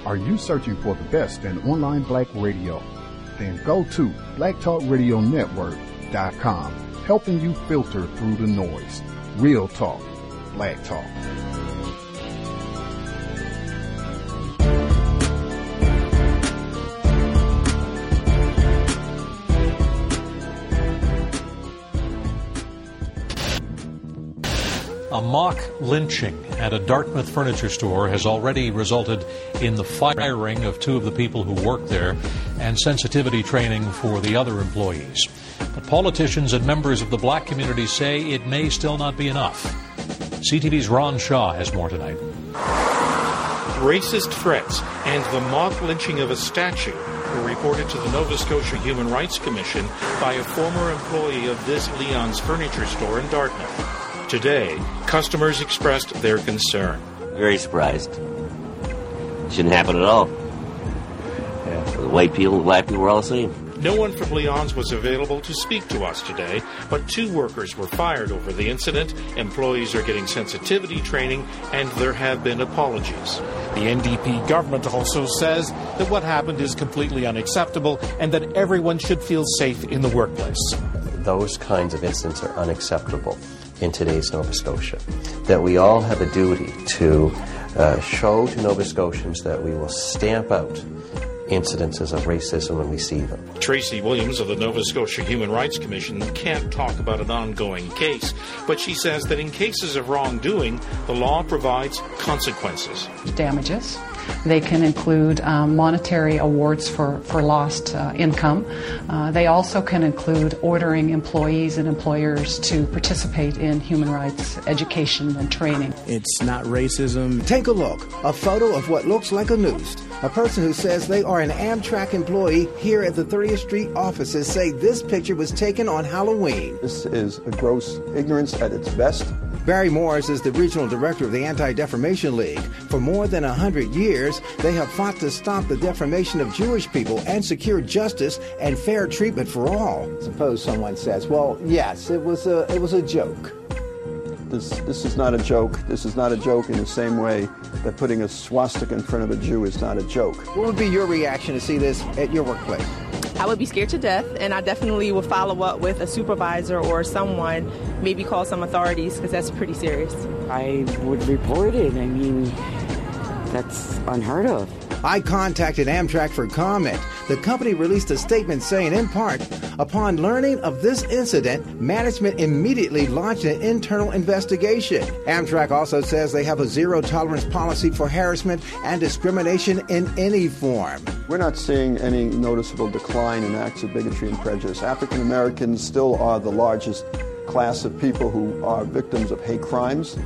Are you searching for the best in online black radio? Then go to blacktalkradionetwork.com, helping you filter through the noise. Real talk, black talk. A mock lynching at a Dartmouth furniture store has already resulted in the firing of 2 of the people who work there and sensitivity training for the other employees. But politicians and members of the black community say it may still not be enough. CTV's Ron Shaw has more tonight. Racist threats and the mock lynching of a statue were reported to the Nova Scotia Human Rights Commission by a former employee of this Leon's furniture store in Dartmouth. Today, customers expressed their concern. Very surprised. Shouldn't happen at all. The white people and black people were all the same. No one from Leon's was available to speak to us today, but 2 workers were fired over the incident. Employees are getting sensitivity training, and there have been apologies. The NDP government also says that what happened is completely unacceptable and that everyone should feel safe in the workplace. Those kinds of incidents are unacceptable in today's Nova Scotia, that we all have a duty to show to Nova Scotians that we will stamp out incidences of racism when we see them. Tracy Williams of the Nova Scotia Human Rights Commission can't talk about an ongoing case, but she says that in cases of wrongdoing, the law provides consequences. Damages. They can include monetary awards for lost income. They also can include ordering employees and employers to participate in human rights education and training. It's not racism. Take a look. A photo of what looks like a noose. A person who says they are an Amtrak employee here at the 30th Street offices say this picture was taken on Halloween. This is a gross ignorance at its best. Barry Morris is the regional director of the Anti-Defamation League. For more than 100 years, they have fought to stop the defamation of Jewish people and secure justice and fair treatment for all. Suppose someone says, well, yes, it was a joke. This is not a joke. This is not a joke in the same way that putting a swastika in front of a Jew is not a joke. What would be your reaction to see this at your workplace? I would be scared to death, and I definitely would follow up with a supervisor or someone, maybe call some authorities, because that's pretty serious. I would report it. I mean, that's unheard of. I contacted Amtrak for comment. The company released a statement saying, in part, upon learning of this incident, management immediately launched an internal investigation. Amtrak also says they have a zero-tolerance policy for harassment and discrimination in any form. We're not seeing any noticeable decline in acts of bigotry and prejudice. African Americans still are the largest class of people who are victims of hate crimes.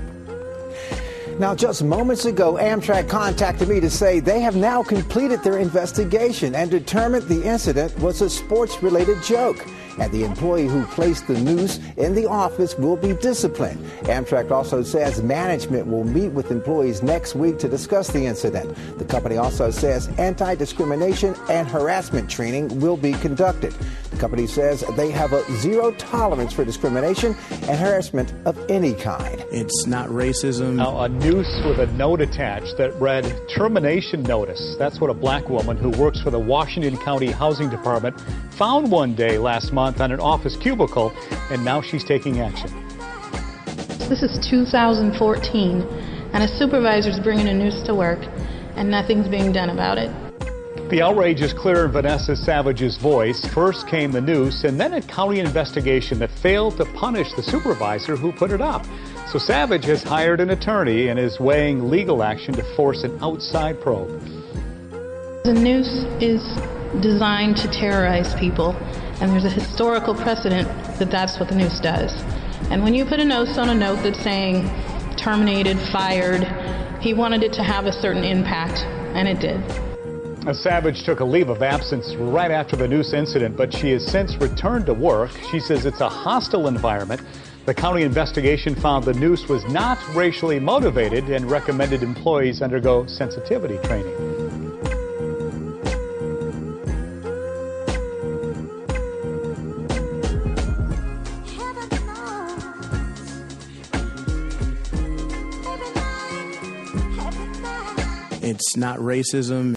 Now, just moments ago, Amtrak contacted me to say they have now completed their investigation and determined the incident was a sports-related joke, and the employee who placed the noose in the office will be disciplined. Amtrak also says management will meet with employees next week to discuss the incident. The company also says anti-discrimination and harassment training will be conducted. The company says they have a zero tolerance for discrimination and harassment of any kind. It's not racism. Now, a noose with a note attached that read termination notice. That's what a black woman who works for the Washington County Housing Department found one day last month on an office cubicle, and now she's taking action. This is 2014, and a supervisor's bringing a noose to work, and nothing's being done about it. The outrage is clear in Vanessa Savage's voice. First came the noose, and then a county investigation that failed to punish the supervisor who put it up. So Savage has hired an attorney and is weighing legal action to force an outside probe. The noose is designed to terrorize people, and there's a historical precedent that that's what the noose does. And when you put a noose on a note that's saying terminated, fired, he wanted it to have a certain impact, and it did. Savage took a leave of absence right after the noose incident, but she has since returned to work. She says it's a hostile environment. The county investigation found the noose was not racially motivated and recommended employees undergo sensitivity training. It's not racism.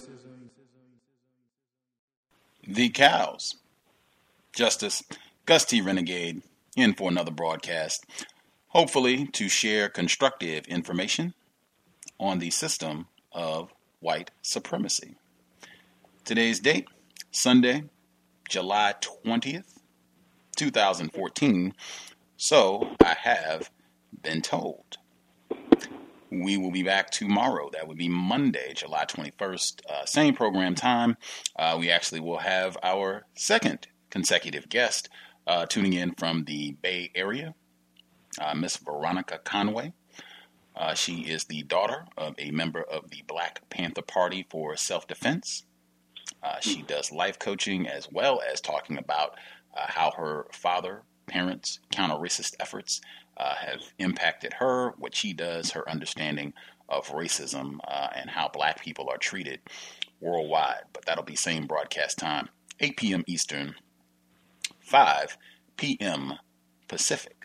The Cows. Justice Gus T. Renegade in for another broadcast, hopefully to share constructive information on the system of white supremacy. Today's date, Sunday, July 20th, 2014. So I have been told. We will be back tomorrow. That would be Monday, July 21st, same program time. We actually will have our second consecutive guest tuning in from the Bay Area, Miss Veronica Conway. She is the daughter of a member of the Black Panther Party for Self-Defense. She does life coaching as well as talking about how her father, parents, counter-racist efforts have impacted her, what she does, her understanding of racism, and how black people are treated worldwide. But that'll be same broadcast time, 8 p.m. Eastern, 5 p.m. Pacific.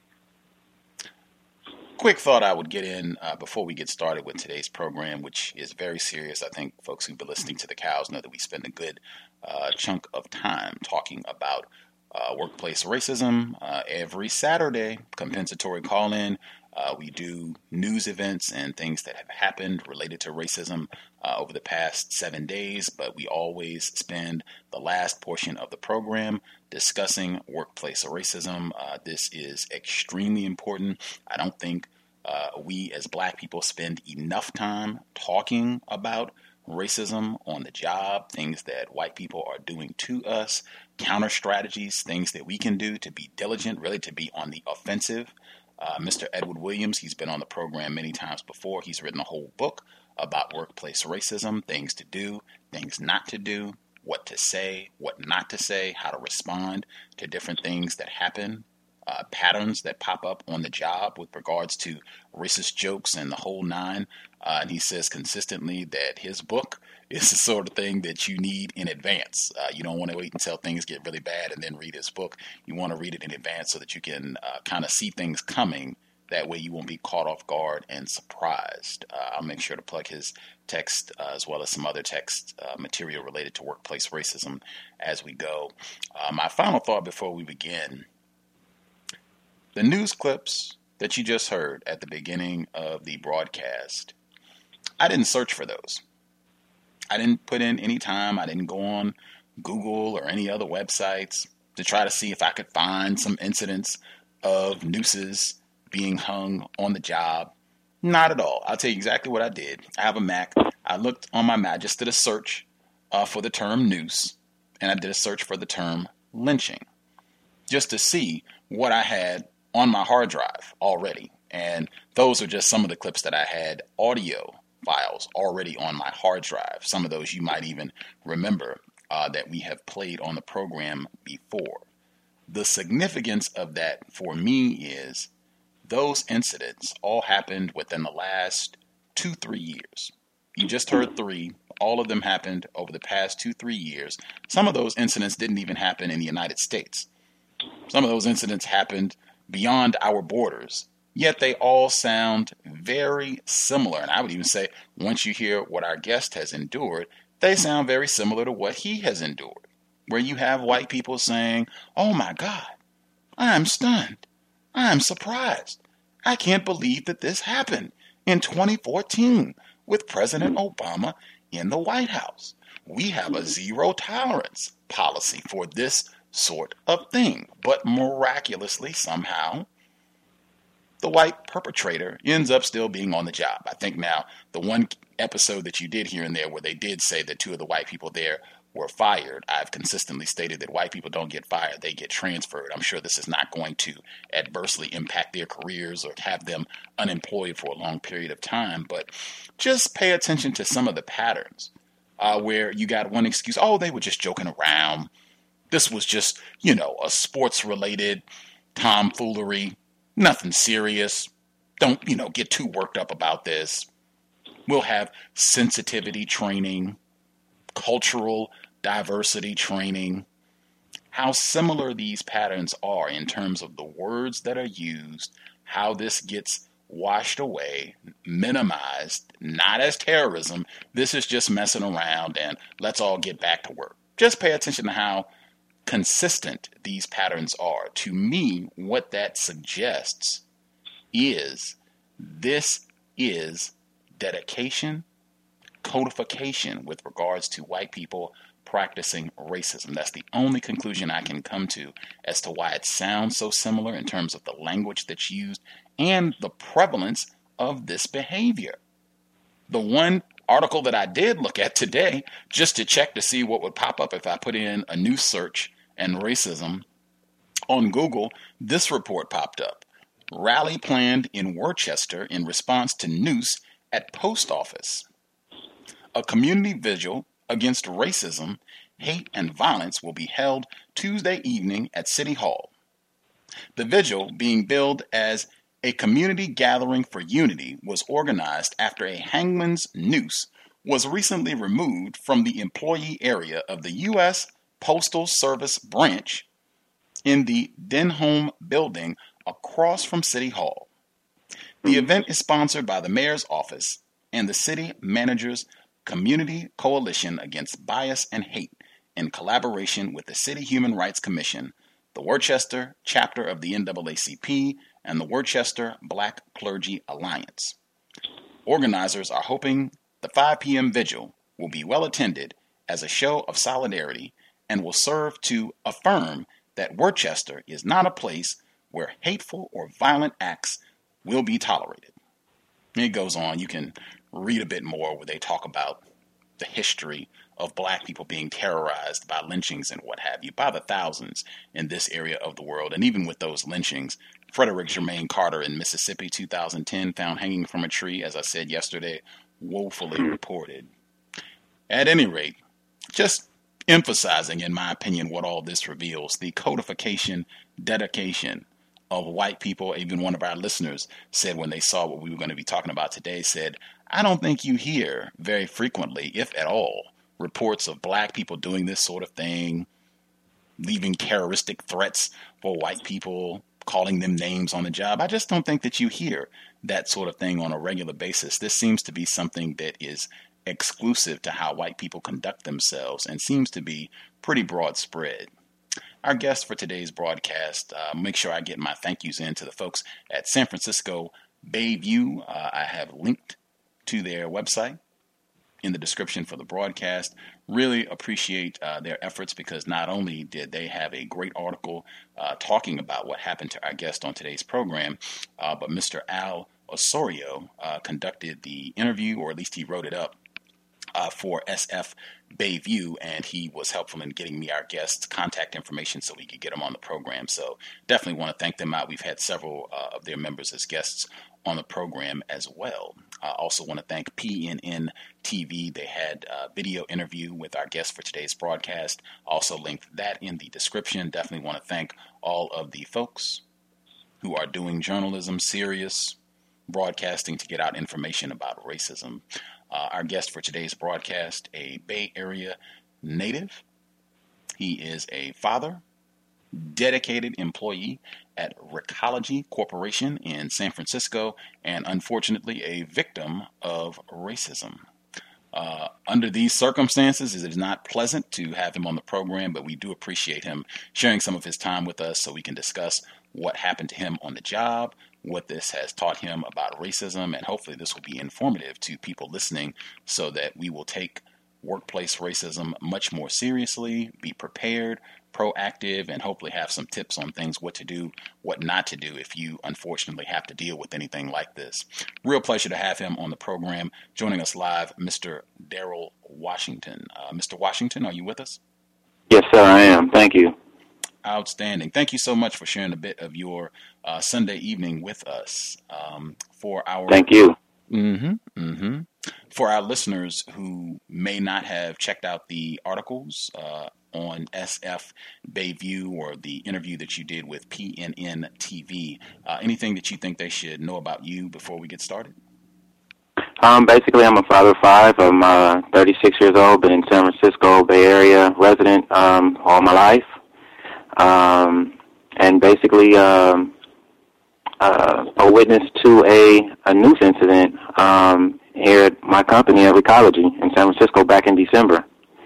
Quick thought I would get in before we get started with today's program, which is very serious. I think folks who've been listening to the Cows know that we spend a good chunk of time talking about workplace racism every Saturday. Compensatory call-in. We do news events and things that have happened related to racism over the past 7 days, but we always spend the last portion of the program discussing workplace racism. This is extremely important. I don't think we as black people spend enough time talking about racism on the job, things that white people are doing to us, counter strategies, things that we can do to be diligent, really to be on the offensive. Mr. Edward Williams, he's been on the program many times before. He's written a whole book about workplace racism, things to do, things not to do, what to say, what not to say, how to respond to different things that happen, patterns that pop up on the job with regards to racist jokes and the whole nine. And he says consistently that his book is the sort of thing that you need in advance. You don't want to wait until things get really bad and then read his book. You want to read it in advance so that you can kind of see things coming. That way you won't be caught off guard and surprised. I'll make sure to plug his text as well as some other text material related to workplace racism as we go. My final thought before we begin. The news clips that you just heard at the beginning of the broadcast, I didn't search for those. I didn't put in any time. I didn't go on Google or any other websites to try to see if I could find some incidents of nooses being hung on the job. Not at all. I'll tell you exactly what I did. I have a Mac. I looked on my Mac, I just did a search for the term noose, and I did a search for the term lynching, just to see what I had on my hard drive already. And those are just some of the clips that I had, audio files already on my hard drive. Some of those you might even remember that we have played on the program before. The significance of that for me is those incidents all happened within the last 2-3 years. You just heard 3. All of them happened over the past 2-3 years. Some of those incidents didn't even happen in the United States. Some of those incidents happened beyond our borders, yet they all sound very similar. And I would even say, once you hear what our guest has endured, they sound very similar to what he has endured, where you have white people saying, "Oh my God, I'm stunned. I'm surprised. I can't believe that this happened in 2014 with President Obama in the White House. We have a zero tolerance policy for this sort of thing." But miraculously, somehow, the white perpetrator ends up still being on the job. I think now the one episode that you did here and there where they did say that 2 of the white people there were fired, I've consistently stated that white people don't get fired, they get transferred. I'm sure this is not going to adversely impact their careers or have them unemployed for a long period of time, but just pay attention to some of the patterns where you got one excuse, oh, they were just joking around. This was just, a sports-related tomfoolery. Nothing serious. Don't, get too worked up about this. We'll have sensitivity training, cultural diversity training. How similar these patterns are in terms of the words that are used, how this gets washed away, minimized, not as terrorism. This is just messing around and let's all get back to work. Just pay attention to how consistent these patterns are. To me, what that suggests is this is dedication, codification with regards to white people practicing racism. That's the only conclusion I can come to as to why it sounds so similar in terms of the language that's used and the prevalence of this behavior. The one article that I did look at today, just to check to see what would pop up if I put in a news search and racism on Google, this report popped up. Rally planned in Worcester in response to noose at post office. A community vigil against racism, hate, and violence will be held Tuesday evening at City Hall. The vigil, being billed as a community gathering for unity, was organized after a hangman's noose was recently removed from the employee area of the U.S. Postal Service branch in the Denholm building across from City Hall. The event is sponsored by the mayor's office and the city manager's Community Coalition Against Bias and Hate in collaboration with the City Human Rights Commission, the Worcester chapter of the NAACP, and the Worcester Black Clergy Alliance. Organizers are hoping the 5 p.m. vigil will be well attended as a show of solidarity and will serve to affirm that Worcester is not a place where hateful or violent acts will be tolerated. It goes on. You can read a bit more where they talk about the history of black people being terrorized by lynchings and what have you by the thousands in this area of the world. And even with those lynchings, Frederick Germain Carter in Mississippi, 2010, found hanging from a tree, as I said yesterday, woefully reported. At any rate, just emphasizing, in my opinion, what all this reveals, the codification, dedication of white people. Even one of our listeners said when they saw what we were going to be talking about today, said, I don't think you hear very frequently, if at all, reports of black people doing this sort of thing, leaving terroristic threats for white people, calling them names on the job. I just don't think that you hear that sort of thing on a regular basis. This seems to be something that is exclusive to how white people conduct themselves and seems to be pretty broad spread. Our guest for today's broadcast, make sure I get my thank yous in to the folks at San Francisco Bayview. I have linked to their website in the description for the broadcast. Really appreciate their efforts, because not only did they have a great article talking about what happened to our guest on today's program, but Mr. Al Osorio conducted the interview, or at least he wrote it up for SF Bayview, and he was helpful in getting me our guest's contact information so we could get them on the program. So definitely want to thank them out. We've had several of their members as guests on the program as well. I also want to thank PNN TV. They had a video interview with our guest for today's broadcast. Also linked that in the description. Definitely want to thank all of the folks who are doing journalism, serious broadcasting to get out information about racism. Our guest for today's broadcast, a Bay Area native. He is a father, dedicated employee at Recology Corporation in San Francisco, and unfortunately a victim of racism. Under these circumstances, it is not pleasant to have him on the program, but we do appreciate him sharing some of his time with us so we can discuss what happened to him on the job, what this has taught him about racism, and hopefully this will be informative to people listening so that we will take workplace racism much more seriously, be prepared, proactive, and hopefully have some tips on things, what to do, what not to do if you unfortunately have to deal with anything like this. Real pleasure to have him on the program. Joining us live, Mr. Daryl Washington. Mr. Washington, are you with us? Yes, sir, I am. Thank you. Outstanding. Thank you so much for sharing a bit of your Sunday evening with us. Thank you. For our listeners who may not have checked out the articles on SF Bayview or the interview that you did with PNN TV, anything that you think they should know about you before we get started? Basically, I'm a father of 5. I'm 36 years old, been in San Francisco Bay Area resident all my life. And basically, a witness to a news incident here at my company at Recology in San Francisco back in December.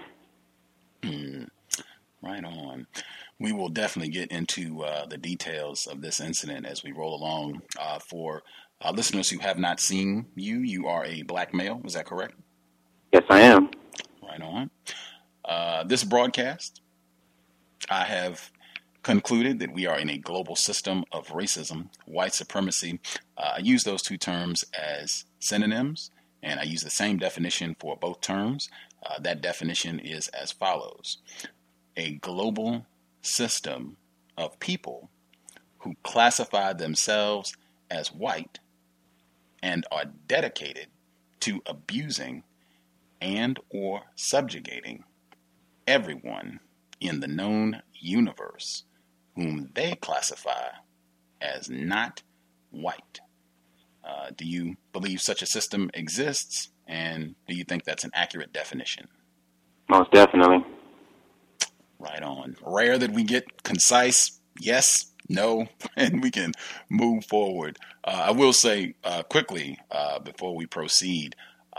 Right on. We will definitely get into the details of this incident as we roll along. For listeners who have not seen you, you are a black male. Is that correct? Yes, I am. Right on. This broadcast, I have concluded that we are in a global system of racism, white supremacy. I use those two terms as synonyms, and I use the same definition for both terms. That definition is as follows: a global system of people who classify themselves as white and are dedicated to abusing and or subjugating everyone in the known universe whom they classify as not white. Do you believe such a system exists, and do you think that's an accurate definition? Most definitely. Right on. Rare that we get concise yes, no, and we can move forward. I will say quickly before we proceed,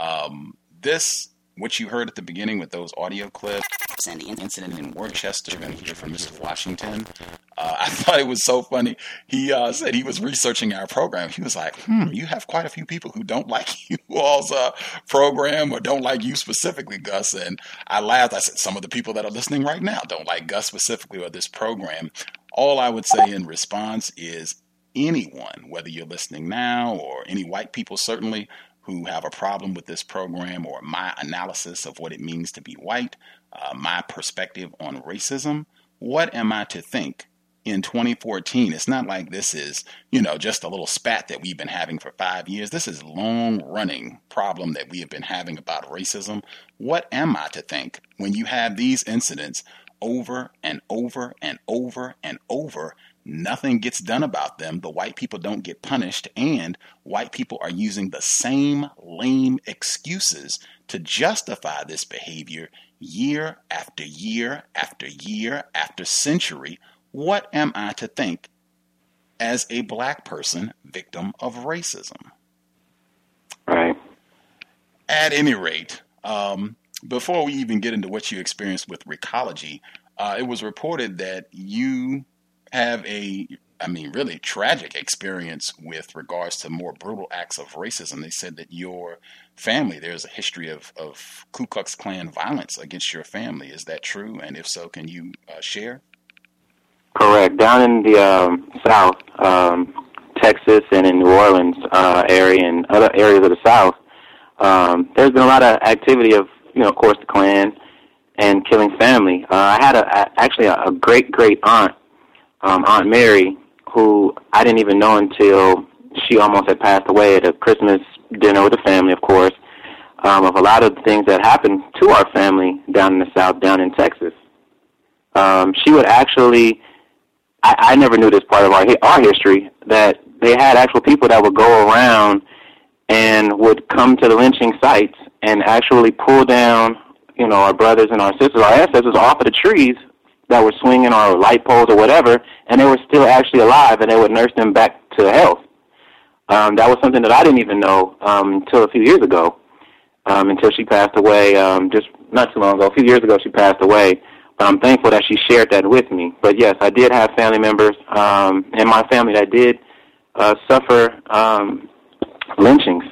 what you heard at the beginning with those audio clips and the incident in Worcester, you're going to hear from Mr. Washington. I thought it was so funny. He said he was researching our program. He was like, you have quite a few people who don't like you all's program or don't like you specifically, Gus. And I laughed. I said, some of the people that are listening right now don't like Gus specifically or this program. All I would say in response is anyone, whether you're listening now or any white people certainly, who have a problem with this program or my analysis of what it means to be white, my perspective on racism, what am I to think in 2014? It's not like this is, just a little spat that we've been having for 5 years. This is a long-running problem that we have been having about racism. What am I to think when you have these incidents over and over and over and over? Nothing gets done about them. The white people don't get punished, and white people are using the same lame excuses to justify this behavior year after year after year after century. What am I to think as a black person victim of racism? Right. At any rate, before we even get into what you experienced with Recology, it was reported that you have a really tragic experience with regards to more brutal acts of racism. They said that your family, there's a history of Ku Klux Klan violence against your family. Is that true? And if so, can you share? Correct. Down in the South, Texas and in New Orleans area and other areas of the South, there's been a lot of activity of, of course, the Klan and killing family. I had actually a great aunt, Aunt Mary, who I didn't even know until she almost had passed away at a Christmas dinner with the family, of course, of a lot of the things that happened to our family down in the South, down in Texas. She would actually, I never knew this part of our history, that they had actual people that would go around and would come to the lynching sites and actually pull down, our brothers and our sisters, our ancestors off of the trees that were swinging or light poles or whatever, and they were still actually alive, and they would nurse them back to health. That was something that I didn't even know until a few years ago, until she passed away just not too long ago. A few years ago she passed away, but I'm thankful that she shared that with me. But, yes, I did have family members in my family that did suffer lynchings.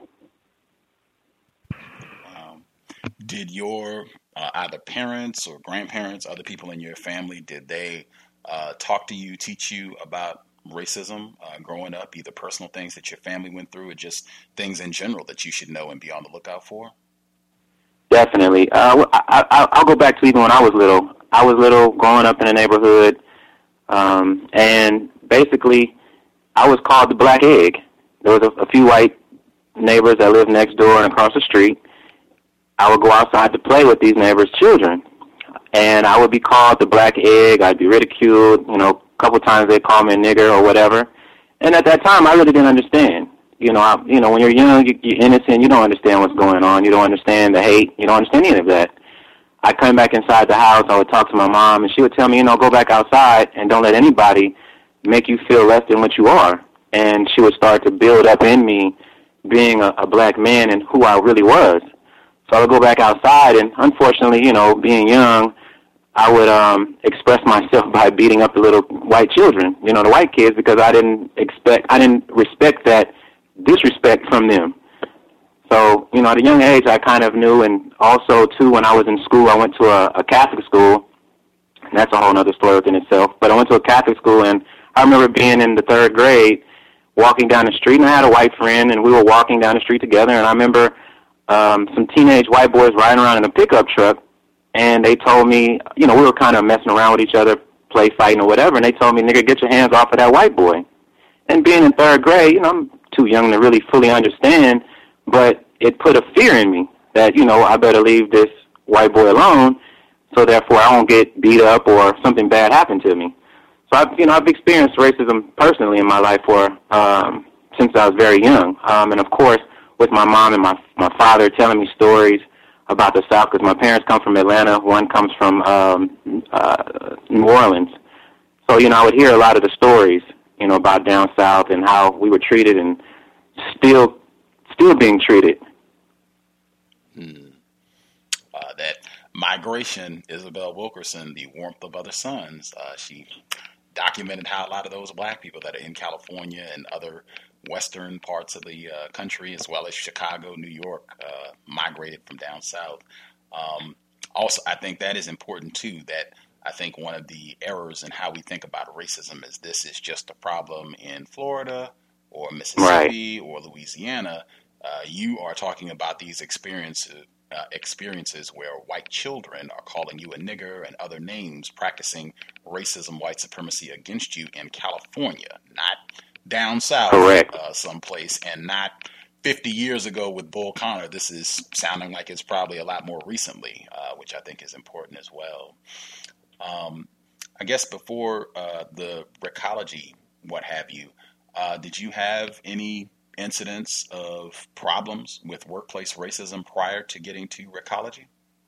Did your either parents or grandparents, other people in your family, did they talk to you, teach you about racism growing up, either personal things that your family went through or just things in general that you should know and be on the lookout for? Definitely. I'll go back to even when I was little. I was little, growing up in a neighborhood, and basically I was called the black egg. There was a few white neighbors that lived next door and across the street. I would go outside to play with these neighbors' children, and I would be called the black egg. I'd be ridiculed. A couple times they'd call me a nigger or whatever. And at that time, I really didn't understand. When you're young, you're innocent. You don't understand what's going on. You don't understand the hate. You don't understand any of that. I'd come back inside the house. I would talk to my mom, and she would tell me, go back outside and don't let anybody make you feel less than what you are. and she would start to build up in me being a black man and who I really was. So I would go back outside, and unfortunately, being young, I would express myself by beating up the little white children, the white kids, because I didn't respect that disrespect from them. So, at a young age, I kind of knew, and also, too, when I was in school, I went to a Catholic school, and that's a whole other story within itself, but I went to a Catholic school, and I remember being in the 3rd grade, walking down the street, and I had a white friend, and we were walking down the street together, and I remember some teenage white boys riding around in a pickup truck, and they told me, we were kind of messing around with each other, play fighting or whatever, and they told me, nigga, get your hands off of that white boy. And being in 3rd grade, I'm too young to really fully understand, but it put a fear in me that, I better leave this white boy alone, so therefore I won't get beat up or something bad happen to me. So I've experienced racism personally in my life since I was very young. And of course, with my mom and my father telling me stories about the South, because my parents come from Atlanta, one comes from New Orleans. So, I would hear a lot of the stories, about down South and how we were treated and still being treated. That migration, Isabel Wilkerson, The Warmth of Other Suns, she documented how a lot of those black people that are in California and other western parts of the country, as well as Chicago, New York, migrated from down south. Also, I think that is important, too, that I think one of the errors in how we think about racism is this is just a problem in Florida or Mississippi or Louisiana. You are talking about these experiences where white children are calling you a nigger and other names, practicing racism, white supremacy against you in California, not down south someplace, and not 50 years ago with Bull Connor. This is sounding like it's probably a lot more recently, which I think is important as well. I guess before the Recology, what have you, did you have any incidents of problems with workplace racism prior to getting to Recology?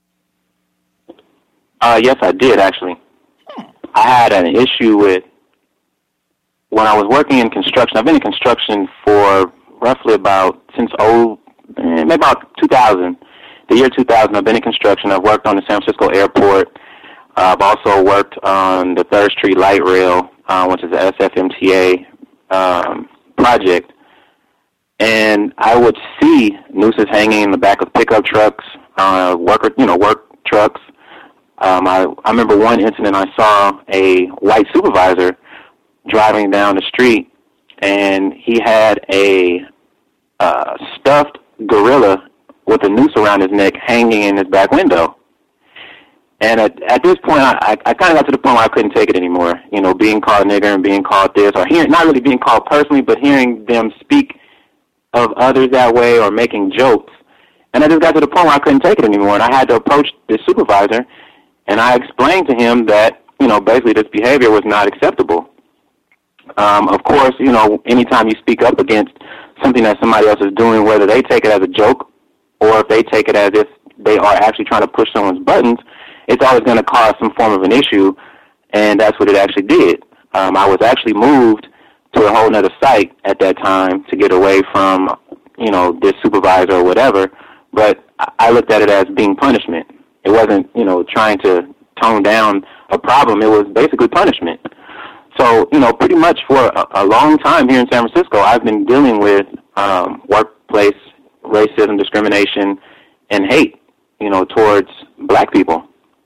Yes, I did, actually. I had an issue with, when I was working in construction, I've been in construction for roughly since maybe about 2000. The year 2000, I've been in construction. I've worked on the San Francisco airport. I've also worked on the 3rd Street Light Rail, which is the SFMTA project. And I would see nooses hanging in the back of pickup trucks, work trucks. I remember one incident I saw a white supervisor driving down the street, and he had a stuffed gorilla with a noose around his neck hanging in his back window. And at this point, I kind of got to the point where I couldn't take it anymore, being called nigger and being called this, or not really being called personally, but hearing them speak of others that way or making jokes. And I just got to the point where I couldn't take it anymore, and I had to approach the supervisor, and I explained to him that, basically this behavior was not acceptable. Of course, anytime you speak up against something that somebody else is doing, whether they take it as a joke or if they take it as if they are actually trying to push someone's buttons, it's always going to cause some form of an issue, and that's what it actually did. I was actually moved to a whole other site at that time to get away from, this supervisor or whatever, but I looked at it as being punishment. It wasn't, trying to tone down a problem. It was basically punishment. So, pretty much for a long time here in San Francisco, I've been dealing with workplace racism, discrimination, and hate, towards black people.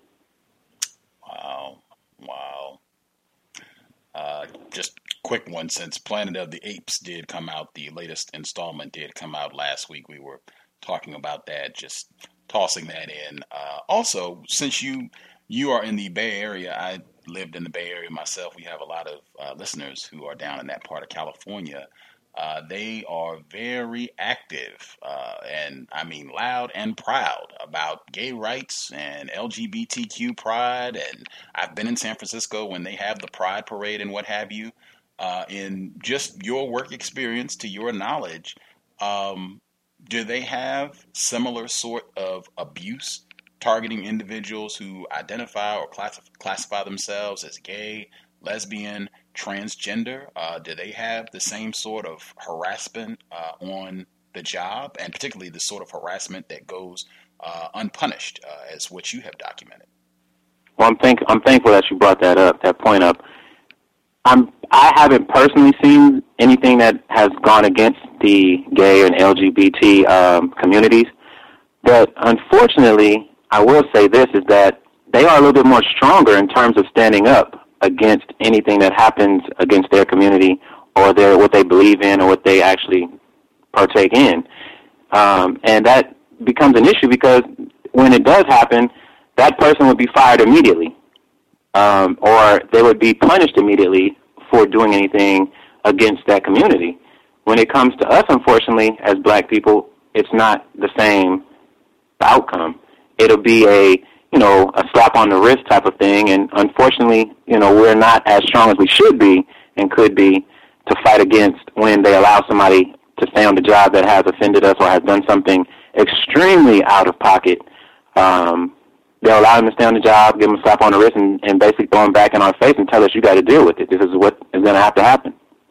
Wow. Just quick one, since Planet of the Apes did come out, the latest installment did come out last week. We were talking about that, just tossing that in. Also, since you are in the Bay Area, I lived in the Bay Area myself. We have a lot of listeners who are down in that part of California. They are very active, and I mean loud and proud about gay rights and LGBTQ pride. And I've been in San Francisco when they have the Pride Parade and what have you. In just your work experience, to your knowledge, do they have similar sort of abuse targeting individuals who identify or classify themselves as gay, lesbian, transgender? Do they have the same sort of harassment on the job, and particularly the sort of harassment that goes unpunished as what you have documented? Well, I'm thankful that you brought that point up. I haven't personally seen anything that has gone against the gay and LGBT communities, but unfortunately, I will say this, is that they are a little bit more stronger in terms of standing up against anything that happens against their community or what they believe in or what they actually partake in. And that becomes an issue because when it does happen, that person would be fired immediately, or they would be punished immediately for doing anything against that community. When it comes to us, unfortunately, as black people, it's not the same outcome. It'll be a slap on the wrist type of thing, and unfortunately, we're not as strong as we should be and could be to fight against when they allow somebody to stay on the job that has offended us or has done something extremely out of pocket. They'll allow them to stay on the job, give them a slap on the wrist, and basically throw them back in our face and tell us, you got to deal with it. This is what is going to have to happen.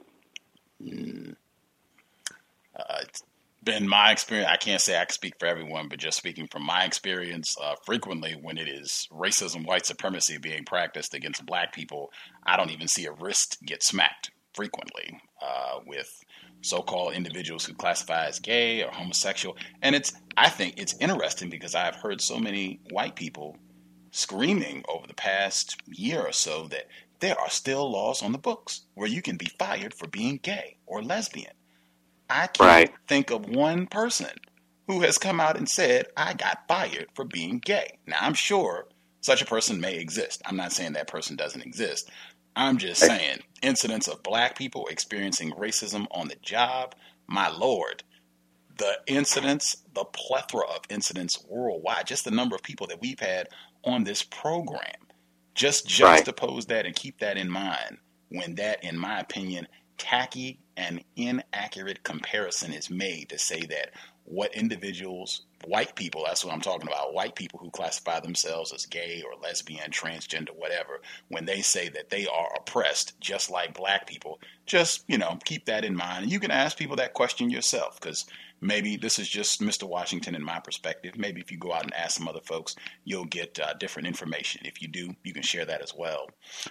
It's been my experience. I can't say I can speak for everyone, but just speaking from my experience, frequently when it is racism, white supremacy being practiced against black people, I don't even see a wrist get smacked frequently with so-called individuals who classify as gay or homosexual. And I think it's interesting because I've heard so many white people screaming over the past year or so that there are still laws on the books where you can be fired for being gay or lesbian. I can't think of one person who has come out and said, I got fired for being gay. Now, I'm sure such a person may exist. I'm not saying that person doesn't exist. I'm just saying incidents of black people experiencing racism on the job, my Lord, the incidents, the plethora of incidents worldwide, just the number of people that we've had on this program, just juxtapose that and keep that in mind when that, in my opinion, tacky and inaccurate comparison is made to say that what individuals, white people, that's what I'm talking about, white people who classify themselves as gay or lesbian, transgender, whatever, when they say that they are oppressed just like black people, just, keep that in mind. And you can ask people that question yourself, because maybe this is just Mr. Washington in my perspective. Maybe if you go out and ask some other folks, you'll get different information. If you do, you can share that as well.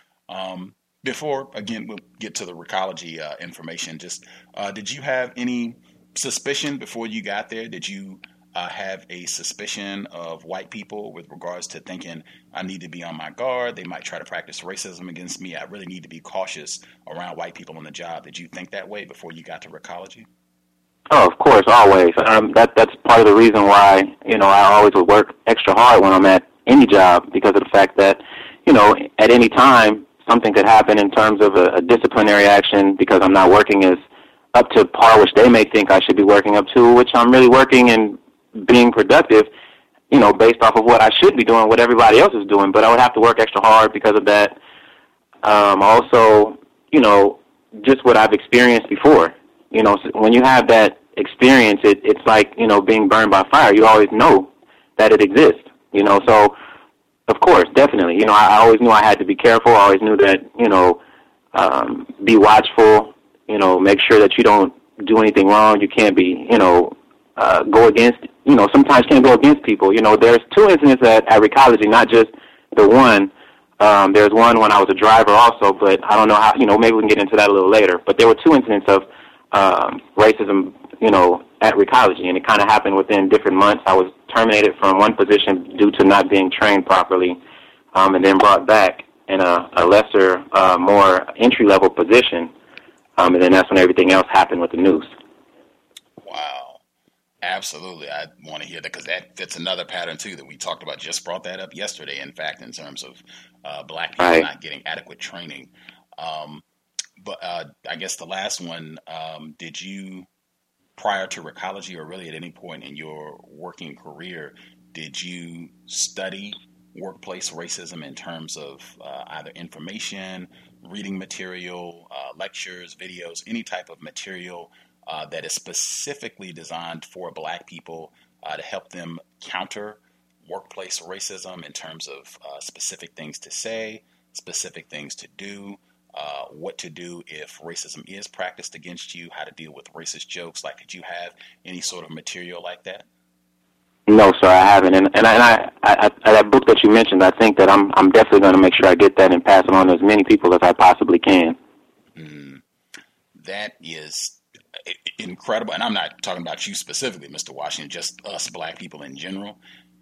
Before, again, we'll get to the Recology information, just did you have any suspicion before you got there? Did you have a suspicion of white people with regards to thinking, I need to be on my guard, they might try to practice racism against me, I really need to be cautious around white people on the job? Did you think that way before you got to Recology? Oh, of course, always. That's part of the reason why, I always would work extra hard when I'm at any job, because of the fact that, at any time, something could happen in terms of a disciplinary action because I'm not working as up to par, which they may think I should be working up to, which I'm really working and being productive, based off of what I should be doing, what everybody else is doing. But I would have to work extra hard because of that. Also, just what I've experienced before. When you have that experience, it's like, being burned by fire. You always know that it exists, So, of course, definitely. I always knew I had to be careful. I always knew that, be watchful, make sure that you don't do anything wrong. You can't be, go against, sometimes can't go against people. There's two incidents at Recology, not just the one. There's one when I was a driver also, but I don't know how, maybe we can get into that a little later. But there were two incidents of racism, at Recology, and it kind of happened within different months. I was terminated from one position due to not being trained properly, and then brought back in a lesser, more entry-level position, and then that's when everything else happened with the noose. Wow. Absolutely. I want to hear that, because that fits another pattern, too, that we talked about. Just brought that up yesterday, in fact, in terms of black people not getting adequate training. But I guess the last one, did you, prior to Recology, or really at any point in your working career, did you study workplace racism in terms of either information, reading material, lectures, videos, any type of material that is specifically designed for black people to help them counter workplace racism in terms of specific things to say, specific things to do, what to do if racism is practiced against you, how to deal with racist jokes? Like, did you have any sort of material like that? No, sir, I haven't. And I that book that you mentioned, I think that I'm definitely going to make sure I get that and pass it on to as many people as I possibly can. That is incredible. And I'm not talking about you specifically, Mr. Washington, just us black people in general.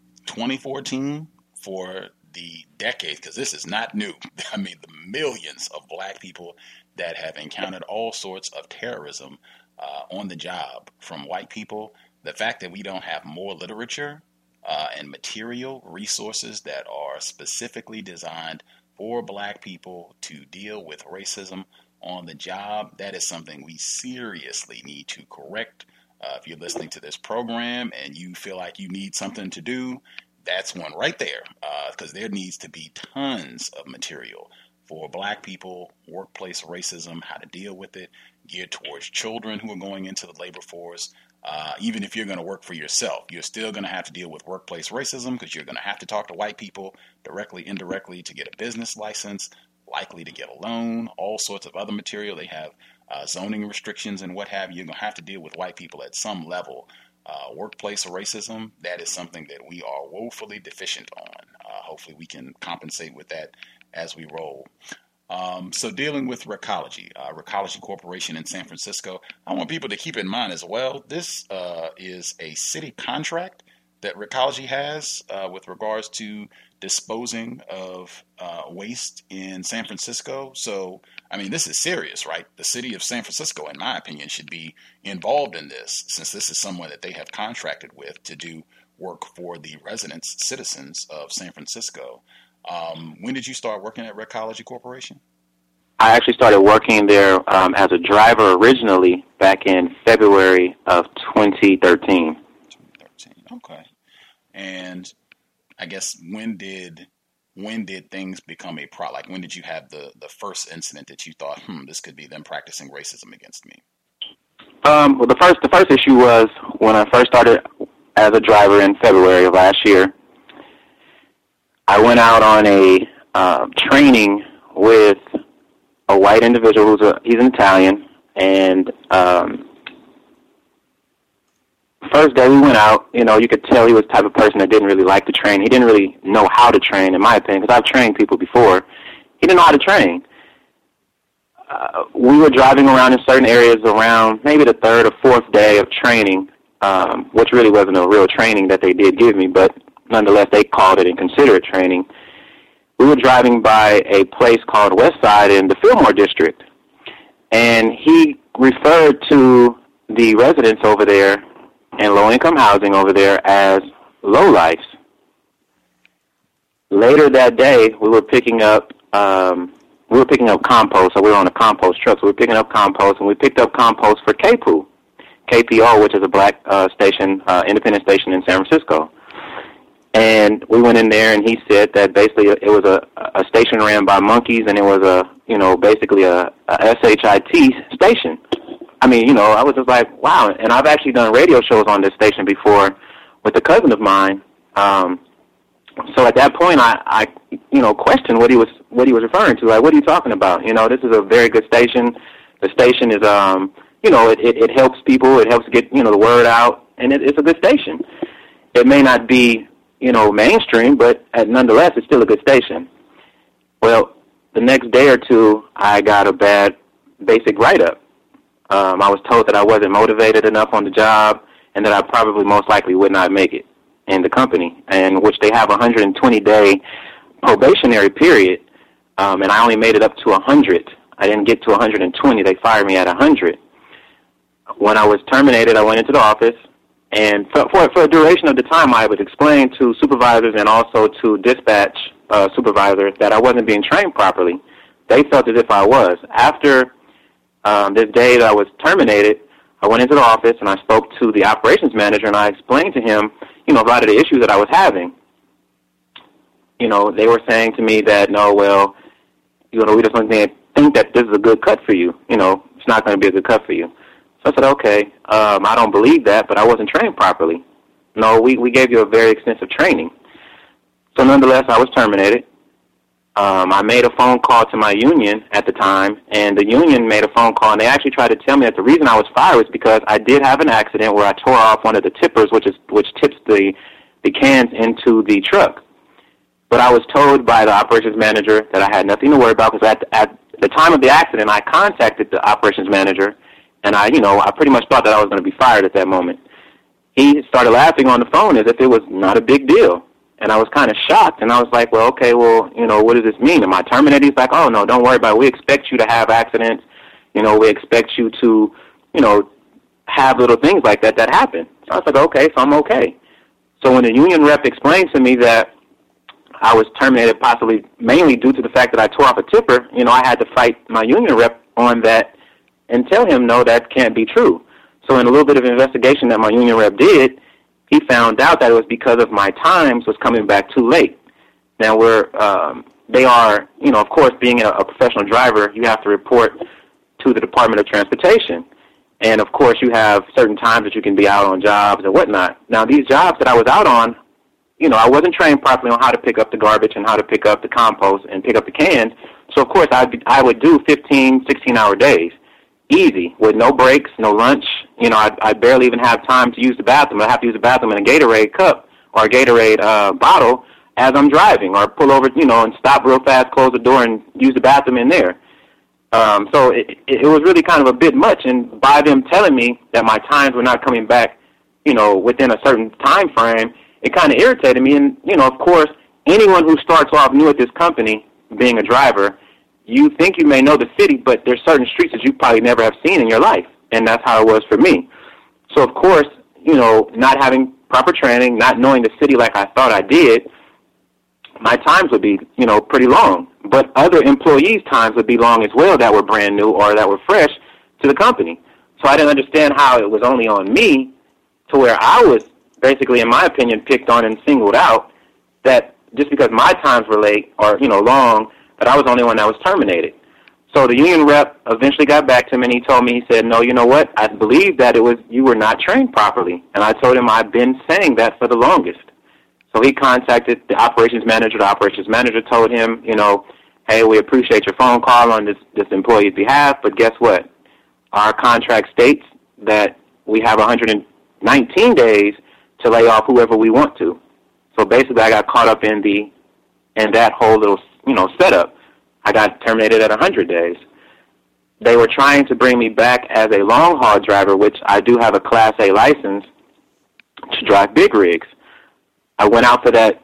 2014, for the decades, because this is not new. I mean, the millions of black people that have encountered all sorts of terrorism on the job from white people. The fact that we don't have more literature and material resources that are specifically designed for black people to deal with racism on the job, that is something we seriously need to correct. If you're listening to this program and you feel like you need something to do, that's one right there, because there needs to be tons of material for black people, workplace racism, how to deal with it, geared towards children who are going into the labor force. Even if you're going to work for yourself, you're still going to have to deal with workplace racism because you're going to have to talk to white people directly, indirectly to get a business license, likely to get a loan, all sorts of other material. They have zoning restrictions and what have you. You're going to have to deal with white people at some level. Workplace racism, that is something that we are woefully deficient on. Hopefully we can compensate with that as we roll. So dealing with Recology, Recology Corporation in San Francisco, I want people to keep in mind as well, this is a city contract that Recology has with regards to disposing of waste in San Francisco. So, I mean, this is serious, right? The city of San Francisco, in my opinion, should be involved in this, since this is someone that they have contracted with to do work for the residents, citizens of San Francisco. When did you start working at Recology Corporation? I actually started working there as a driver originally back in February of 2013. Okay. And I guess when did things become a problem? Like, when did you have the first incident that you thought, this could be them practicing racism against me? Well, the first issue was when I first started as a driver in February of last year. I went out on a training with a white individual he's an Italian, and first day we went out, you could tell he was the type of person that didn't really like to train. He didn't really know how to train, in my opinion, because I've trained people before. He didn't know how to train. We were driving around in certain areas around maybe the third or fourth day of training, which really wasn't a real training that they did give me, but nonetheless, they called it and considered it training. We were driving by a place called Westside in the Fillmore District, and he referred to the residents over there and low-income housing over there as lowlifes. Later that day, we were picking up compost, so we were on a compost truck, so we were picking up compost, and we picked up compost for KPO, which is a black station, independent station in San Francisco. And we went in there, and he said that basically it was a station ran by monkeys, and it was basically a SHIT station. I mean, I was just like, wow. And I've actually done radio shows on this station before with a cousin of mine. So at that point, I questioned what he was referring to. Like, what are you talking about? This is a very good station. The station is, it helps people. It helps get, the word out, and it's a good station. It may not be, mainstream, but nonetheless, it's still a good station. Well, the next day or two, I got a bad basic write-up. I was told that I wasn't motivated enough on the job and that I probably most likely would not make it in the company, and which they have a 120-day probationary period, and I only made it up to 100. I didn't get to 120. They fired me at 100. When I was terminated, I went into the office, and for a duration of the time, I would explain to supervisors and also to dispatch supervisors that I wasn't being trained properly. They felt as if I was. After this day that I was terminated, I went into the office and I spoke to the operations manager, and I explained to him, a lot of the issues that I was having. They were saying to me that, no, well, we just don't think that this is a good cut for you. It's not going to be a good cut for you. So I said, okay, I don't believe that, but I wasn't trained properly. No, we gave you a very extensive training. So nonetheless, I was terminated. I made a phone call to my union at the time, and the union made a phone call, and they actually tried to tell me that the reason I was fired was because I did have an accident where I tore off one of the tippers, which tips the cans into the truck. But I was told by the operations manager that I had nothing to worry about, because at the time of the accident, I contacted the operations manager, and I pretty much thought that I was going to be fired at that moment. He started laughing on the phone as if it was not a big deal. And I was kind of shocked, and I was like, well, okay, well, what does this mean? Am I terminated? He's like, oh, no, don't worry about it. We expect you to have accidents. We expect you to, have little things like that happen. So I was like, okay, so I'm okay. So when the union rep explained to me that I was terminated possibly mainly due to the fact that I tore off a tipper, I had to fight my union rep on that and tell him, no, that can't be true. So in a little bit of investigation that my union rep did, he found out that it was because of my times was coming back too late. Now, they are, of course, being a professional driver, you have to report to the Department of Transportation. And, of course, you have certain times that you can be out on jobs and whatnot. Now, these jobs that I was out on, I wasn't trained properly on how to pick up the garbage and how to pick up the compost and pick up the cans. So, of course, I would do 15, 16-hour days. Easy, with no breaks, no lunch. I barely even have time to use the bathroom. I have to use the bathroom in a Gatorade cup or a Gatorade bottle as I'm driving, or pull over, and stop real fast, close the door, and use the bathroom in there. So it was really kind of a bit much. And by them telling me that my times were not coming back, within a certain time frame, it kind of irritated me. And, of course, anyone who starts off new at this company, being a driver, you think you may know the city, but there's certain streets that you probably never have seen in your life, and that's how it was for me. So, of course, not having proper training, not knowing the city like I thought I did, my times would be, pretty long. But other employees' times would be long as well that were brand new or that were fresh to the company. So I didn't understand how it was only on me to where I was basically, in my opinion, picked on and singled out, that just because my times were late or, long, that I was the only one that was terminated. So the union rep eventually got back to him, and he told me, he said, no, you know what, I believe that you were not trained properly. And I told him I've been saying that for the longest. So he contacted the operations manager. The operations manager told him, hey, we appreciate your phone call on this employee's behalf, but guess what? Our contract states that we have 119 days to lay off whoever we want to. So basically I got caught up in that whole little setup. I got terminated at 100 days. They were trying to bring me back as a long-haul driver, which I do have a Class A license to drive big rigs. I went out for that,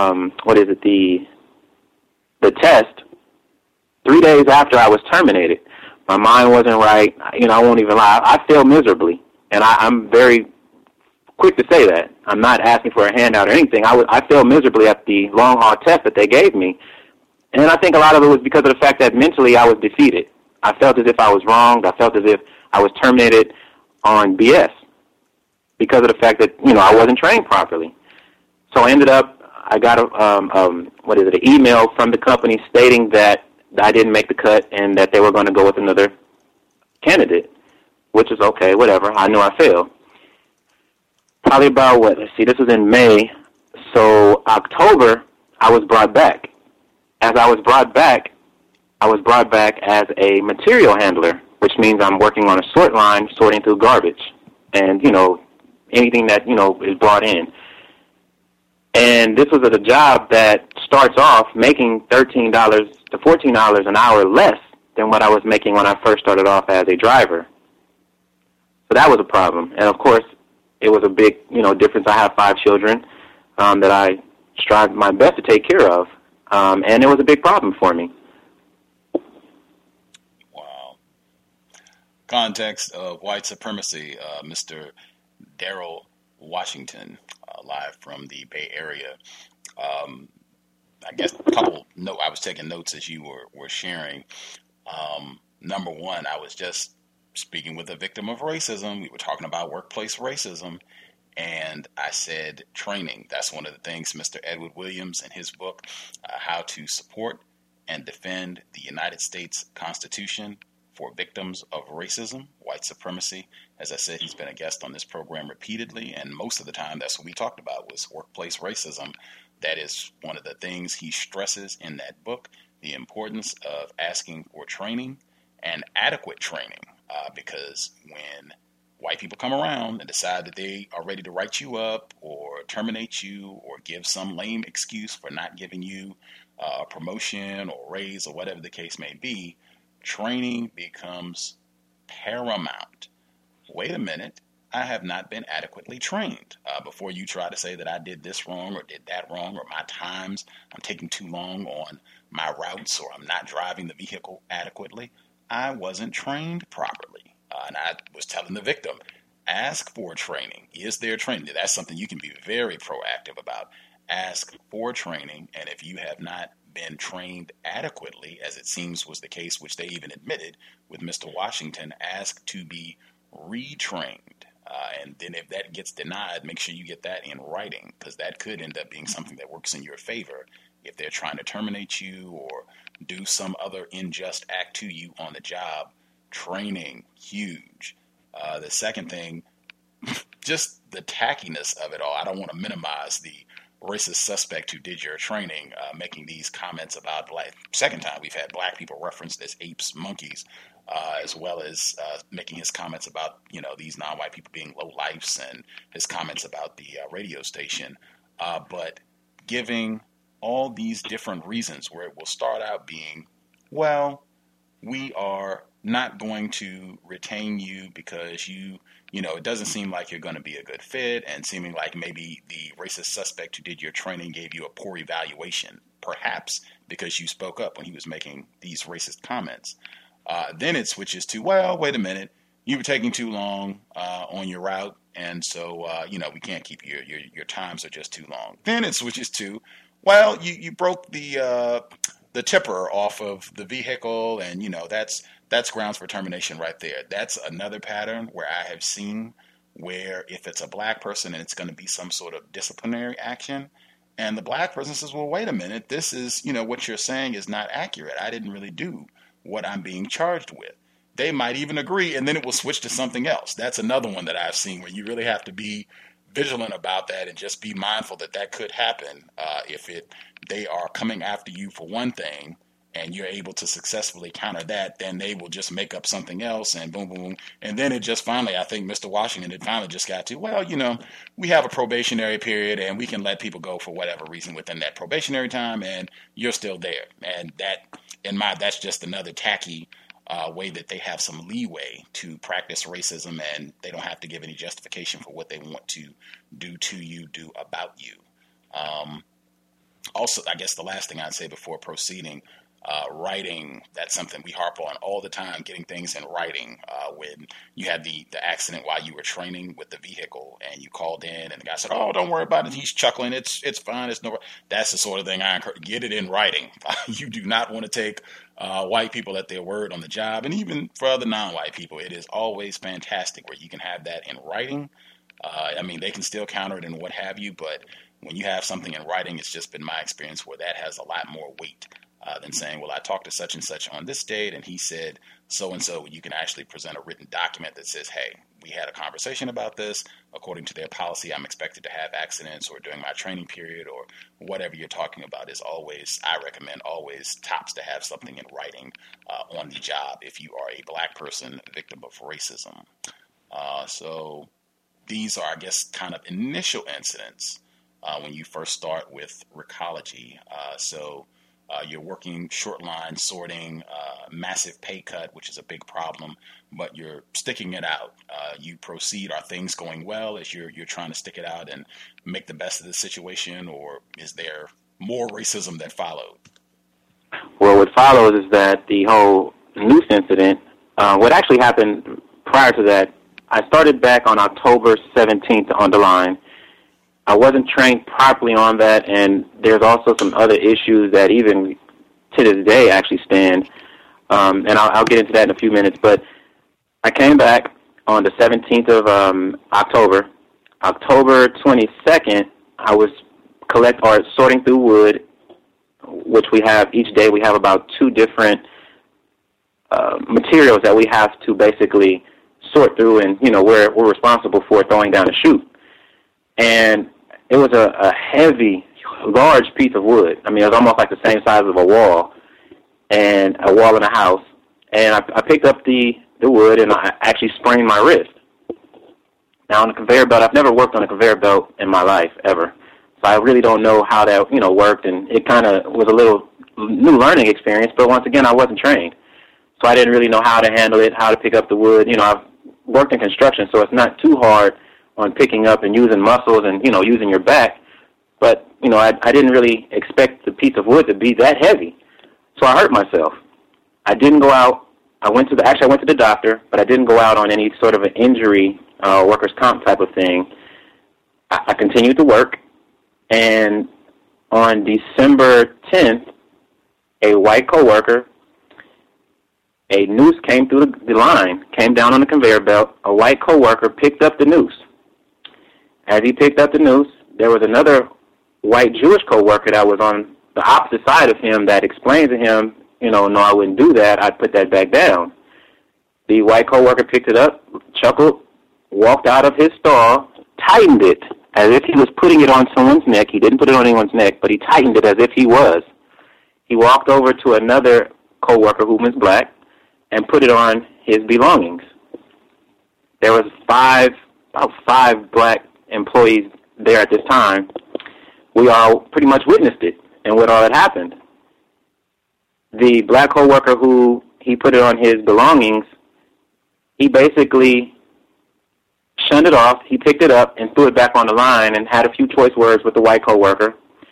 the test 3 days after I was terminated. My mind wasn't right. I won't even lie. I failed miserably, and I'm very quick to say that. I'm not asking for a handout or anything. I failed miserably at the long-haul test that they gave me. And I think a lot of it was because of the fact that mentally I was defeated. I felt as if I was wronged. I felt as if I was terminated on BS because of the fact that, I wasn't trained properly. So I ended up, I got an email from the company stating that I didn't make the cut and that they were going to go with another candidate, which is okay, whatever. I knew I failed. Probably about, this was in May. So October, I was brought back. As I was brought back as a material handler, which means I'm working on a sort line, sorting through garbage and, anything that, is brought in. And this was at a job that starts off making $13 to $14 an hour less than what I was making when I first started off as a driver. So that was a problem. And, of course, it was a big, difference. I have 5 children that I strive my best to take care of. And it was a big problem for me. Wow. Context of white supremacy, Mr. Daryl Washington, live from the Bay Area. I guess I was taking notes as you were sharing. Number one, I was just speaking with a victim of racism. We were talking about workplace racism. And I said training. That's one of the things Mr. Edward Williams in his book, How to Support and Defend the United States Constitution for Victims of Racism, White Supremacy, As I said, he's been a guest on this program repeatedly, and most of the time that's what we talked about was workplace racism. That is one of the things he stresses in that book, the importance of asking for training and adequate training, because when white people come around and decide that they are ready to write you up or terminate you or give some lame excuse for not giving you a promotion or raise or whatever the case may be, training becomes paramount. Wait a minute, I have not been adequately trained. Before you try to say that I did this wrong or did that wrong, or my times, I'm taking too long on my routes, or I'm not driving the vehicle adequately, I wasn't trained properly. And I was telling the victim, ask for training. Is there training? That's something you can be very proactive about. Ask for training, and if you have not been trained adequately, as it seems was the case, which they even admitted with Mr. Washington, ask to be retrained. And then if that gets denied, make sure you get that in writing, because that could end up being something that works in your favor if they're trying to terminate you or do some other unjust act to you on the job. Training, huge. The second thing, just the tackiness of it all. I don't want to minimize the racist suspect who did your training, making these comments about black. Second time we've had black people referenced as apes, monkeys, as well as making his comments about, these non-white people being low lifes, and his comments about the radio station. But giving all these different reasons where it will start out being, well, we are not going to retain you because it doesn't seem like you're going to be a good fit, and seeming like maybe the racist suspect who did your training gave you a poor evaluation, perhaps because you spoke up when he was making these racist comments. Then it switches to, well, wait a minute, you were taking too long on your route, and so, we can't keep you. Your times are just too long. Then it switches to, well, you broke the tipper off of the vehicle, and, that's grounds for termination right there. That's another pattern where I have seen where if it's a black person and it's going to be some sort of disciplinary action, and the black person says, well, wait a minute, this is, what you're saying is not accurate. I didn't really do what I'm being charged with. They might even agree, and then it will switch to something else. That's another one that I've seen where you really have to be vigilant about that and just be mindful that could happen if they are coming after you for one thing, and you're able to successfully counter that, then they will just make up something else, and boom, boom, boom. And then it just finally, I think Mr. Washington, it finally just got to, well, we have a probationary period, and we can let people go for whatever reason within that probationary time, and you're still there. And that, that's just another tacky way that they have some leeway to practice racism, and they don't have to give any justification for what they want to do to you, do about you. Also, I guess the last thing I'd say before proceeding, writing, that's something we harp on all the time, getting things in writing. When you had the accident while you were training with the vehicle and you called in and the guy said, oh, don't worry about it. He's chuckling. It's fine. That's the sort of thing I encourage. Get it in writing. You do not want to take white people at their word on the job. And even for other non-white people, it is always fantastic where you can have that in writing. They can still counter it and what have you, but when you have something in writing, it's just been my experience where that has a lot more weight than saying, well, I talked to such and such on this date, and he said so-and-so. You can actually present a written document that says, hey, we had a conversation about this. According to their policy, I'm expected to have accidents or during my training period or whatever you're talking about is always, I recommend always tops to have something in writing on the job if you are a black person victim of racism. So these are, I guess, kind of initial incidents when you first start with Recology. You're working short line sorting, massive pay cut, which is a big problem, but you're sticking it out. You proceed. Are things going well as you're trying to stick it out and make the best of the situation, or is there more racism that followed? Well, what follows is that the whole noose incident, what actually happened prior to that, I started back on October 17th on the line. I wasn't trained properly on that, and there's also some other issues that even to this day actually stand, and I'll get into that in a few minutes. But I came back on the 17th of October. October 22nd, I was sorting through wood, which we have each day. We have about 2 different materials that we have to basically sort through, and we're responsible for throwing down a chute. And it was a heavy, large piece of wood. I mean, it was almost like the same size of a wall, and a wall in a house. And I picked up the wood, and I actually sprained my wrist. Now, on the conveyor belt, I've never worked on a conveyor belt in my life, ever. So I really don't know how that, worked, and it kind of was a little new learning experience, but once again, I wasn't trained. So I didn't really know how to handle it, how to pick up the wood. I've worked in construction, so it's not too hard on picking up and using muscles and, using your back. But, I didn't really expect the piece of wood to be that heavy. So I hurt myself. I didn't go out. I went to the doctor, but I didn't go out on any sort of an injury, workers' comp type of thing. I continued to work, and on December 10th, a white coworker, a noose came through the line, came down on the conveyor belt. A white coworker picked up the noose. As he picked up the noose, there was another white Jewish coworker that was on the opposite side of him that explained to him, no, I wouldn't do that. I'd put that back down. The white coworker picked it up, chuckled, walked out of his stall, tightened it as if he was putting it on someone's neck. He didn't put it on anyone's neck, but he tightened it as if he was. He walked over to another coworker who was black and put it on his belongings. There was about five black employees there at this time. We all pretty much witnessed it and what all had happened. The black coworker who he put it on his belongings, he basically shunned it off. He picked it up and threw it back on the line and had a few choice words with the white coworker.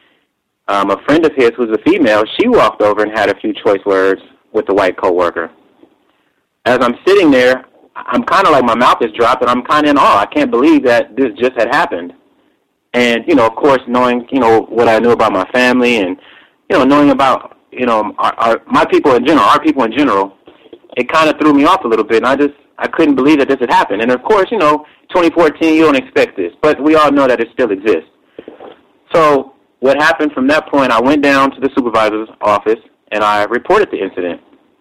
A friend of his, who's a female, she walked over and had a few choice words with the white coworker. As I'm sitting there, I'm kind of like my mouth is dropped, and I'm kind of in awe. I can't believe that this just had happened. And, of course, knowing, what I knew about my family and, knowing about, my people in general, our people in general, it kind of threw me off a little bit, and I couldn't believe that this had happened. And, of course, 2014, you don't expect this, but we all know that it still exists. So what happened from that point, I went down to the supervisor's office, and I reported the incident.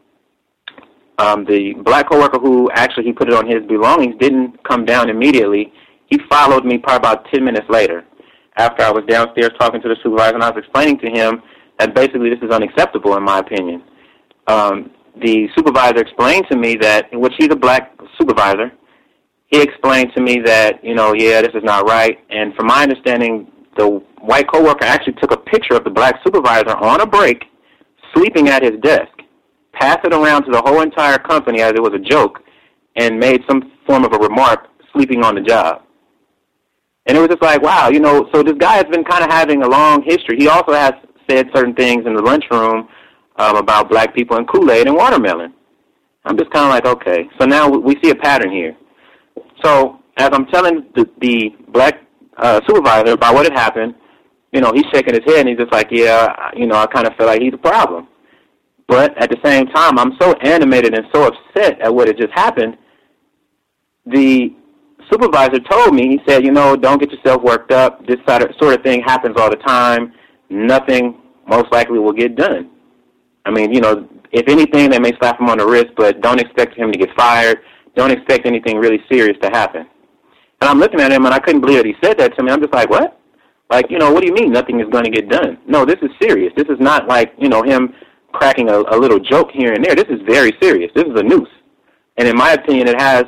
The black coworker who actually he put it on his belongings didn't come down immediately. He followed me probably about 10 minutes later after I was downstairs talking to the supervisor, and I was explaining to him that basically this is unacceptable in my opinion. The supervisor explained to me that, which he's a black supervisor, he explained to me that, this is not right. And from my understanding, the white coworker actually took a picture of the black supervisor on a break, sleeping at his desk, passed it around to the whole entire company as it was a joke, and made some form of a remark sleeping on the job. And it was just like, wow, so this guy has been kind of having a long history. He also has said certain things in the lunchroom about black people and Kool-Aid and watermelon. I'm just kind of like, okay. So now we see a pattern here. So as I'm telling the black supervisor about what had happened, he's shaking his head, and he's just like, yeah, I kind of feel like he's a problem. But at the same time, I'm so animated and so upset at what had just happened. The supervisor told me, he said, don't get yourself worked up. This sort of thing happens all the time. Nothing most likely will get done. I mean, if anything, they may slap him on the wrist, but don't expect him to get fired. Don't expect anything really serious to happen. And I'm looking at him, and I couldn't believe that he said that to me. I'm just like, what? Like, what do you mean nothing is going to get done? No, this is serious. This is not like, him cracking a little joke here and there. This is very serious. This is a noose. And in my opinion, it has,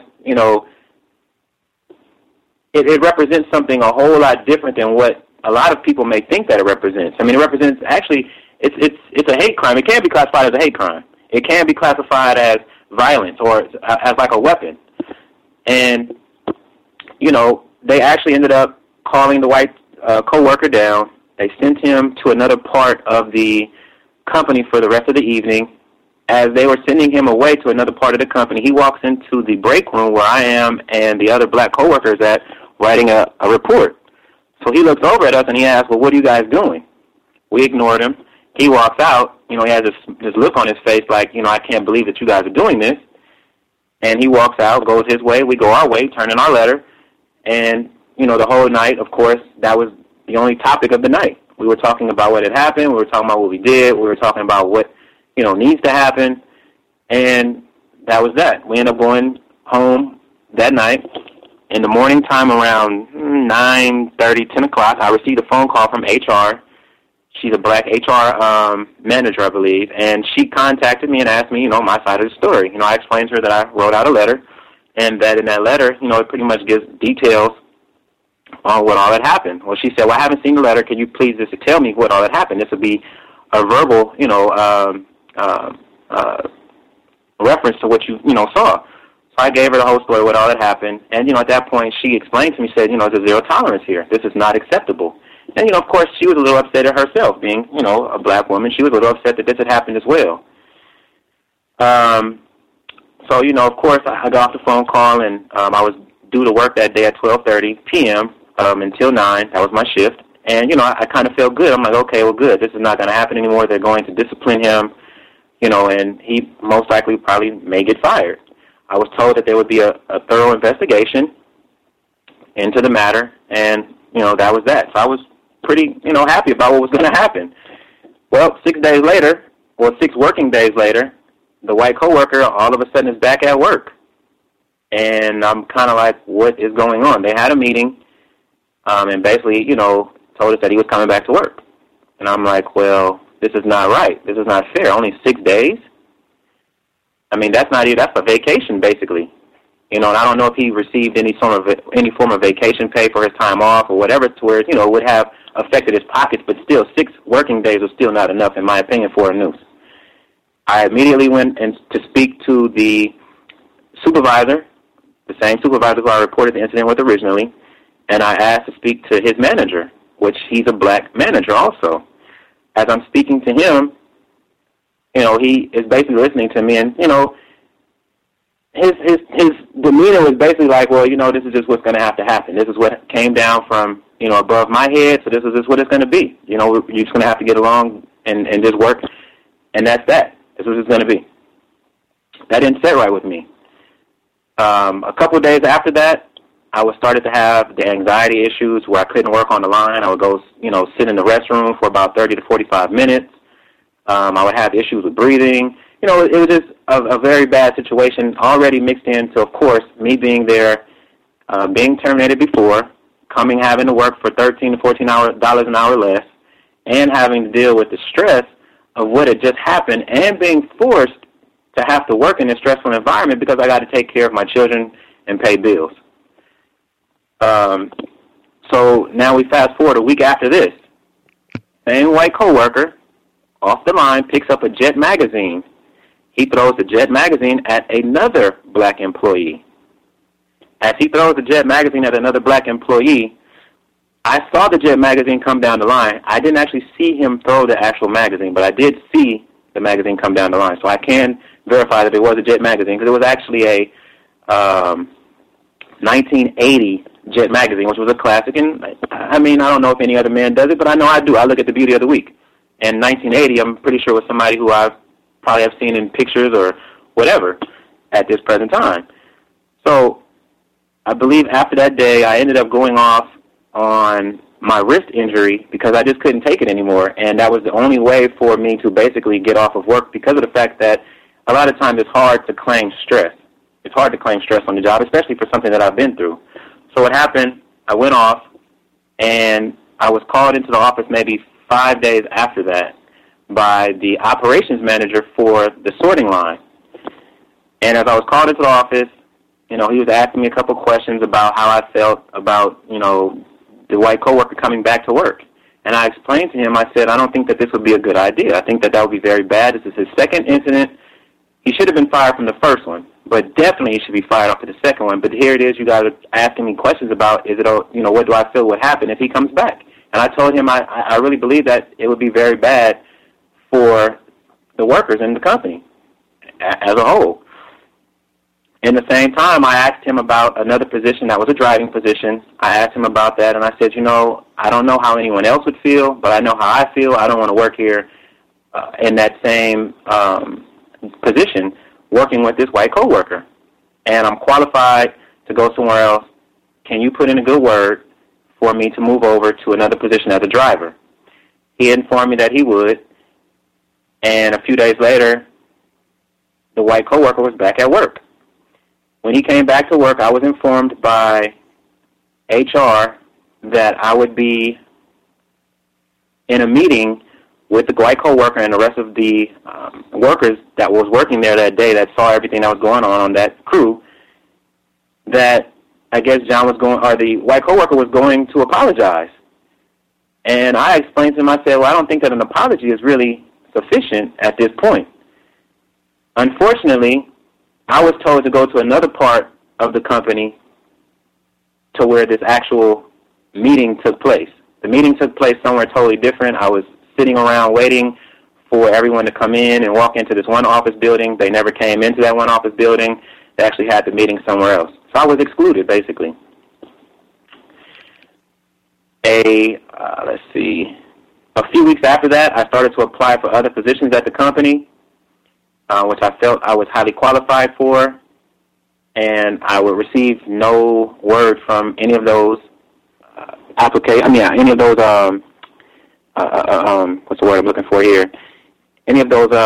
it represents something a whole lot different than what a lot of people may think that it represents. I mean, it represents, actually, it's a hate crime. It can't be classified as a hate crime. It can be classified as violence or as like a weapon. And, they actually ended up calling the white coworker down. They sent him to another part of the company for the rest of the evening. As they were sending him away to another part of the company, he walks into the break room where I am and the other black coworkers at writing a report. So he looks over at us and he asks, well, what are you guys doing? We ignored him. He walks out. He has this look on his face like, I can't believe that you guys are doing this. And he walks out, goes his way. We go our way, turn in our letter. And, the whole night, of course, that was the only topic of the night. We were talking about what had happened. We were talking about what we did. We were talking about what, needs to happen. And that was that. We ended up going home that night, in the morning time around 9:30, 10 o'clock, I received a phone call from HR. She's a black HR manager, I believe, and she contacted me and asked me, my side of the story. I explained to her that I wrote out a letter, and that in that letter, it pretty much gives details on what all that happened. Well, she said, well, I haven't seen the letter. Can you please just tell me what all that happened? This would be a verbal, reference to what you, saw. So I gave her the whole story, what all that happened. And, at that point, she explained to me, said, there's zero tolerance here. This is not acceptable. And, of course, she was a little upset at herself, being, a black woman. She was a little upset that this had happened as well. So, of course, I got off the phone call, and I was due to work that day at 12:30 p.m. Until 9. That was my shift. And, I kind of felt good. I'm like, okay, well, good. This is not going to happen anymore. They're going to discipline him, and he most likely probably may get fired. I was told that there would be a thorough investigation into the matter, and, that was that. So I was pretty, happy about what was going to happen. Well, 6 days later, or 6 working days later, the white coworker all of a sudden is back at work. And I'm kind of like, what is going on? They had a meeting, and basically, told us that he was coming back to work. And I'm like, well, this is not right. This is not fair. Only 6 days? I mean, that's a vacation, basically. And I don't know if he received any form of vacation pay for his time off or whatever, to where, would have affected his pockets, but still 6 working days was still not enough, in my opinion, for a noose. I immediately went to speak to the supervisor, the same supervisor who I reported the incident with originally, and I asked to speak to his manager, which he's a black manager also. As I'm speaking to him, he is basically listening to me, and, his demeanor was basically like, well, this is just what's going to have to happen. This is what came down from, above my head, so this is just what it's going to be. You're just going to have to get along and just work, and that's that. This is what it's going to be. That didn't sit right with me. A couple of days after that, I started to have the anxiety issues where I couldn't work on the line. I would go, sit in the restroom for about 30 to 45 minutes. I would have issues with breathing. It was just a very bad situation, already mixed into, of course, me being there, being terminated before, having to work for $13 to $14 an hour less, and having to deal with the stress of what had just happened, and being forced to have to work in a stressful environment because I got to take care of my children and pay bills. So now we fast forward a week after this. Same white coworker, off the line, picks up a Jet magazine. He throws the Jet magazine at another black employee. As he throws the Jet magazine at another black employee, I saw the Jet magazine come down the line. I didn't actually see him throw the actual magazine, but I did see the magazine come down the line. So I can verify that it was a Jet magazine, because it was actually a 1980 Jet magazine, which was a classic. And I mean, I don't know if any other man does it, but I know I do. I look at the beauty of the week. And 1980, I'm pretty sure, was somebody who I probably have seen in pictures or whatever at this present time. So I believe after that day, I ended up going off on my wrist injury because I just couldn't take it anymore. And that was the only way for me to basically get off of work, because of the fact that a lot of times it's hard to claim stress. It's hard to claim stress on the job, especially for something that I've been through. So what happened, I went off, and I was called into the office maybe 5 days after that by the operations manager for the sorting line. And as I was called into the office, he was asking me a couple questions about how I felt about, the white coworker coming back to work. And I explained to him, I said, I don't think that this would be a good idea. I think that would be very bad. This is his second incident. He should have been fired from the first one, but definitely he should be fired after the second one. But here it is, you guys are asking me questions about, what do I feel would happen if he comes back? And I told him I really believe that it would be very bad for the workers in the company as a whole. In the same time, I asked him about another position that was a driving position. I asked him about that, and I said, I don't know how anyone else would feel, but I know how I feel. I don't want to work here in that same position working with this white coworker. And I'm qualified to go somewhere else. Can you put in a good word for me to move over to another position as a driver? He informed me that he would, and a few days later, the white coworker was back at work. when he came back to work, I was informed by HR that I would be in a meeting with the white co-worker and the rest of the workers that was working there that day that saw everything that was going on that crew, that I guess John was going, or the white co-worker was going to apologize. And I explained to him, I said, well, I don't think that an apology is really sufficient at this point. Unfortunately, I was told to go to another part of the company to where this actual meeting took place. The meeting took place somewhere totally different. I was sitting around waiting for everyone to come in and walk into this one office building. They never came into that one office building. They actually had the meeting somewhere else. So I was excluded, basically. A few weeks after that, I started to apply for other positions at the company, which I felt I was highly qualified for, and I would receive no word from any of those any of those, what's the word I'm looking for here? Any of those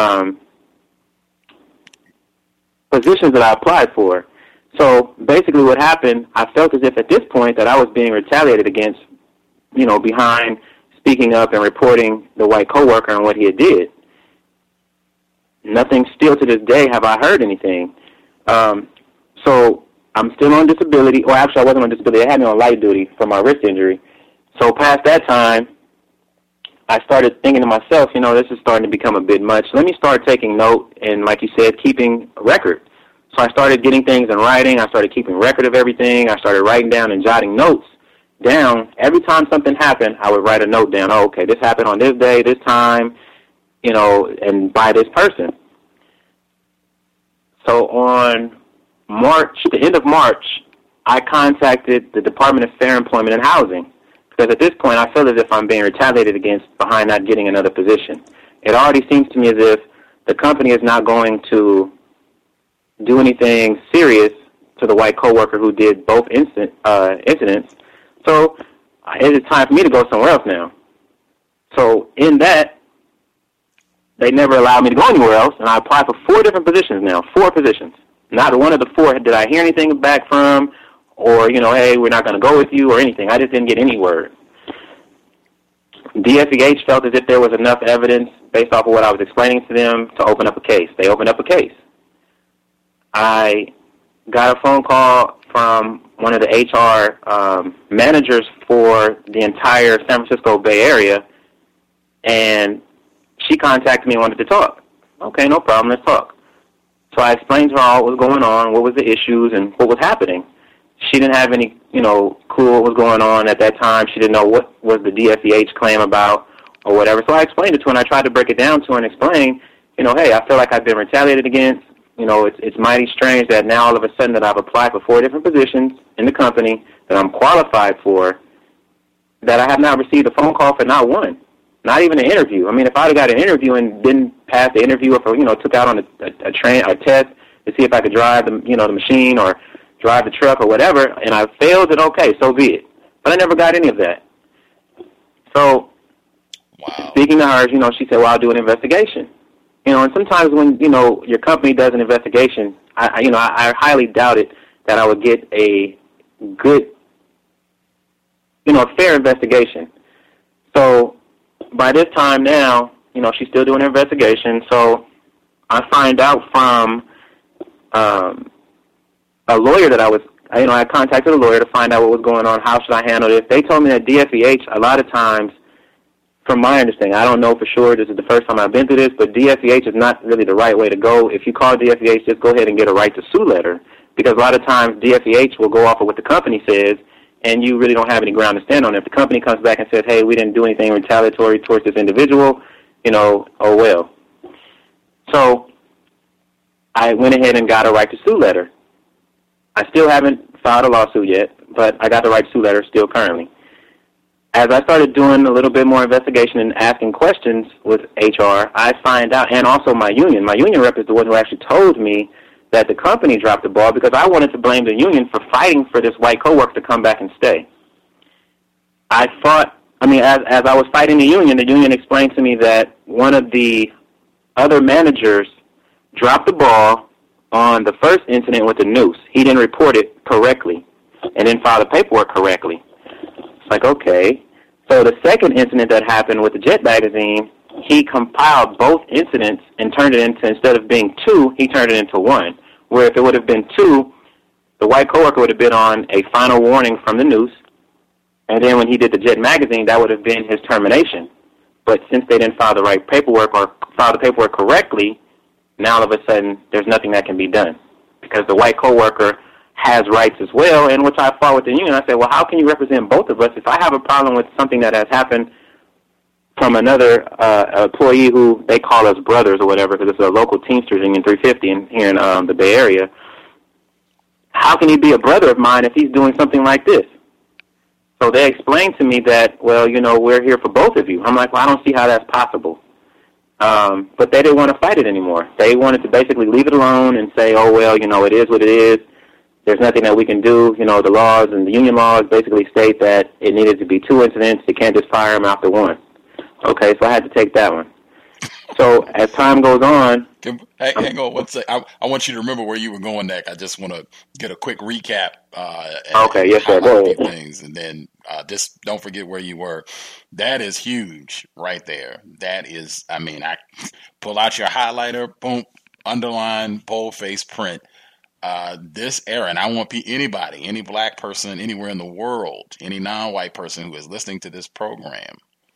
positions that I applied for. So basically what happened, I felt as if at this point that I was being retaliated against, behind speaking up and reporting the white coworker and what he had did. Nothing, still to this day have I heard anything. So I'm still on disability. Well, actually, I wasn't on disability. They had me on light duty for my wrist injury. So past that time, I started thinking to myself, this is starting to become a bit much. Let me start taking note and, like you said, keeping a record. So I started getting things in writing. I started keeping record of everything. I started writing down and jotting notes down. Every time something happened, I would write a note down. Oh, okay, this happened on this day, this time, and by this person. So on the end of March, I contacted the Department of Fair Employment and Housing, because at this point I feel as if I'm being retaliated against behind not getting another position. It already seems to me as if the company is not going to do anything serious to the white coworker who did both incidents. So it is time for me to go somewhere else now. So in that, they never allowed me to go anywhere else, and I applied for 4 different positions now, 4 positions. Not one of the 4 did I hear anything back from, or, hey, we're not going to go with you or anything. I just didn't get any word. DFEH felt as if there was enough evidence based off of what I was explaining to them to open up a case. They opened up a case. I got a phone call from one of the HR managers for the entire San Francisco Bay Area, and she contacted me and wanted to talk. Okay, no problem, let's talk. So I explained to her all what was going on, what was the issues, and what was happening. She didn't have any, clue what was going on at that time. She didn't know what was the DFEH claim about or whatever. So I explained it to her, and I tried to break it down to her and explain, hey, I feel like I've been retaliated against. It's mighty strange that now all of a sudden that I've applied for 4 different positions in the company that I'm qualified for, that I have not received a phone call for not one, not even an interview. I mean, if I had got an interview and didn't pass the interview, or took out on a test to see if I could drive the the machine or drive the truck or whatever, and I failed, then okay, so be it. But I never got any of that. So, speaking to her, she said, well, I'll do an investigation. And sometimes when, your company does an investigation, I highly doubt it that I would get a good, a fair investigation. So by this time now, she's still doing an investigation. So I find out from a lawyer that I contacted a lawyer to find out what was going on, how should I handle this. They told me that DFEH, a lot of times, from my understanding, I don't know for sure, this is the first time I've been through this, but DFEH is not really the right way to go. If you call DFEH, just go ahead and get a right to sue letter, because a lot of times DFEH will go off of what the company says, and you really don't have any ground to stand on. If the company comes back and says, hey, we didn't do anything retaliatory towards this individual, oh well. So I went ahead and got a right to sue letter. I still haven't filed a lawsuit yet, but I got the right to sue letter still currently. As I started doing a little bit more investigation and asking questions with HR, I find out, and also my union rep is the one who actually told me that the company dropped the ball, because I wanted to blame the union for fighting for this white coworker to come back and stay. As I was fighting the union explained to me that one of the other managers dropped the ball on the first incident with the noose. He didn't report it correctly and didn't file the paperwork correctly. It's like, okay. So the second incident that happened with the Jet magazine, he compiled both incidents and turned it into, instead of being 2, he turned it into 1. Where if it would have been 2, the white coworker would have been on a final warning from the noose, and then when he did the Jet magazine, that would have been his termination. But since they didn't file the right paperwork or file the paperwork correctly, now all of a sudden there's nothing that can be done because the white coworker has rights as well, and which I fought with the union. I said, well, how can you represent both of us? If I have a problem with something that has happened from another employee who they call us brothers or whatever, because it's a local Teamsters Union 350 here in the Bay Area, how can he be a brother of mine if he's doing something like this? So they explained to me that, well, you know, we're here for both of you. I'm like, well, I don't see how that's possible. But they didn't want to fight it anymore. They wanted to basically leave it alone and say, oh, well, you know, it is what it is. There's nothing that we can do. You know, the laws and the union laws basically state that it needed to be 2 incidents. You can't just fire them after 1. Okay, so I had to take that one. So as time goes on... Hang on one second. I want you to remember where you were going next. I just want to get a quick recap. Okay, yes, sir. Go ahead. Things, and then just don't forget where you were. That is huge right there. That is, I mean, I pull out your highlighter, boom, underline, boldface, print. This era, and I want anybody, any black person anywhere in the world, any non-white person who is listening to this program,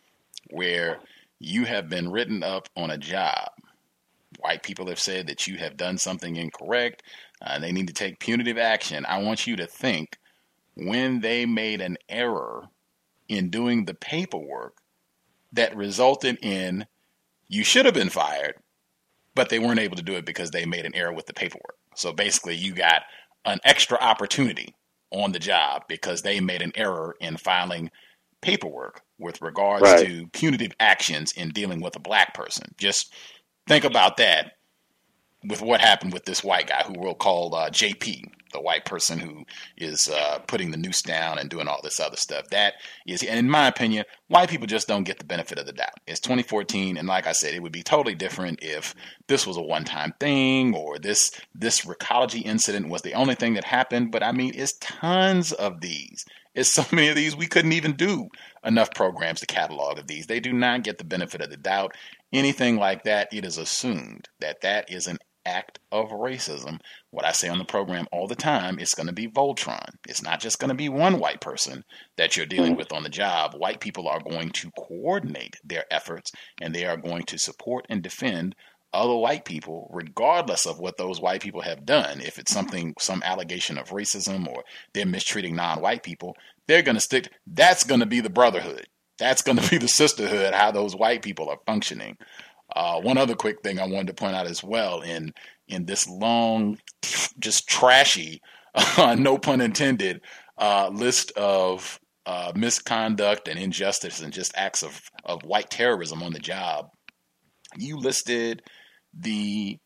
where you have been written up on a job. White people have said that you have done something incorrect. They need to take punitive action. I want you to think when they made an error in doing the paperwork that resulted in you should have been fired, but they weren't able to do it because they made an error with the paperwork. So basically you got an extra opportunity on the job because they made an error in filing paperwork with regards to punitive actions in dealing with a black person. Just think about that with what happened with this white guy who we'll call JP, the white person who is putting the noose down and doing all this other stuff. That is, and in my opinion, white people just don't get the benefit of the doubt. It's 2014, and like I said, it would be totally different if this was a one-time thing or this Recology incident was the only thing that happened. But I mean, it's tons of these. It's so many of these, we couldn't even do enough programs to catalog of these. They do not get the benefit of the doubt. Anything like that, it is assumed that that is an act of racism. What I say on the program all the time, it's going to be Voltron. It's not just going to be one white person that you're dealing with on the job. White people are going to coordinate their efforts, and they are going to support and defend other white people, regardless of what those white people have done. If it's some allegation of racism or they're mistreating non-white people, they're going to stick. That's going to be the brotherhood. That's going to be the sisterhood, how those white people are functioning. One other quick thing I wanted to point out as well in this long, just trashy, no pun intended, list of misconduct and injustice and just acts of white terrorism on the job. You listed the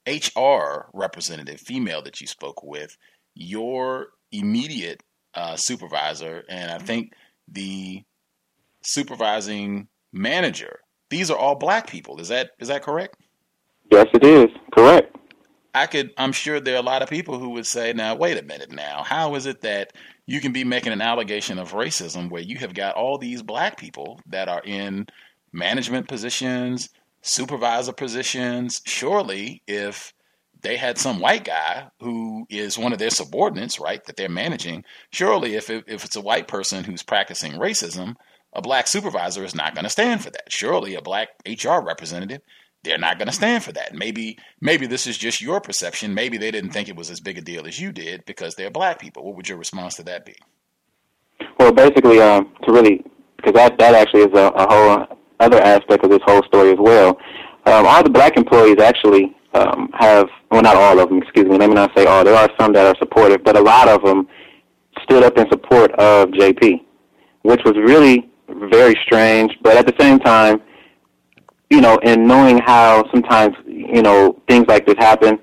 HR representative, female that you spoke with, your immediate supervisor, and I think the supervising manager. These are all black people. Is that correct? Yes, it is. Correct. I'm sure there are a lot of people who would say, now, wait a minute now. How is it that you can be making an allegation of racism where you have got all these black people that are in management positions, supervisor positions? Surely if they had some white guy who is one of their subordinates, right, that they're managing, surely if it's a white person who's practicing racism, a black supervisor is not going to stand for that. Surely a black HR representative, they're not going to stand for that. Maybe this is just your perception. Maybe they didn't think it was as big a deal as you did because they're black people. What would your response to that be? Well, basically, because that actually is a whole other aspect of this whole story as well. All the black employees actually have, well, not all of them, excuse me, let me not say all. There are some that are supportive, but a lot of them stood up in support of JP, which was really very strange. But at the same time, you know, and knowing how sometimes, you know, things like this happen,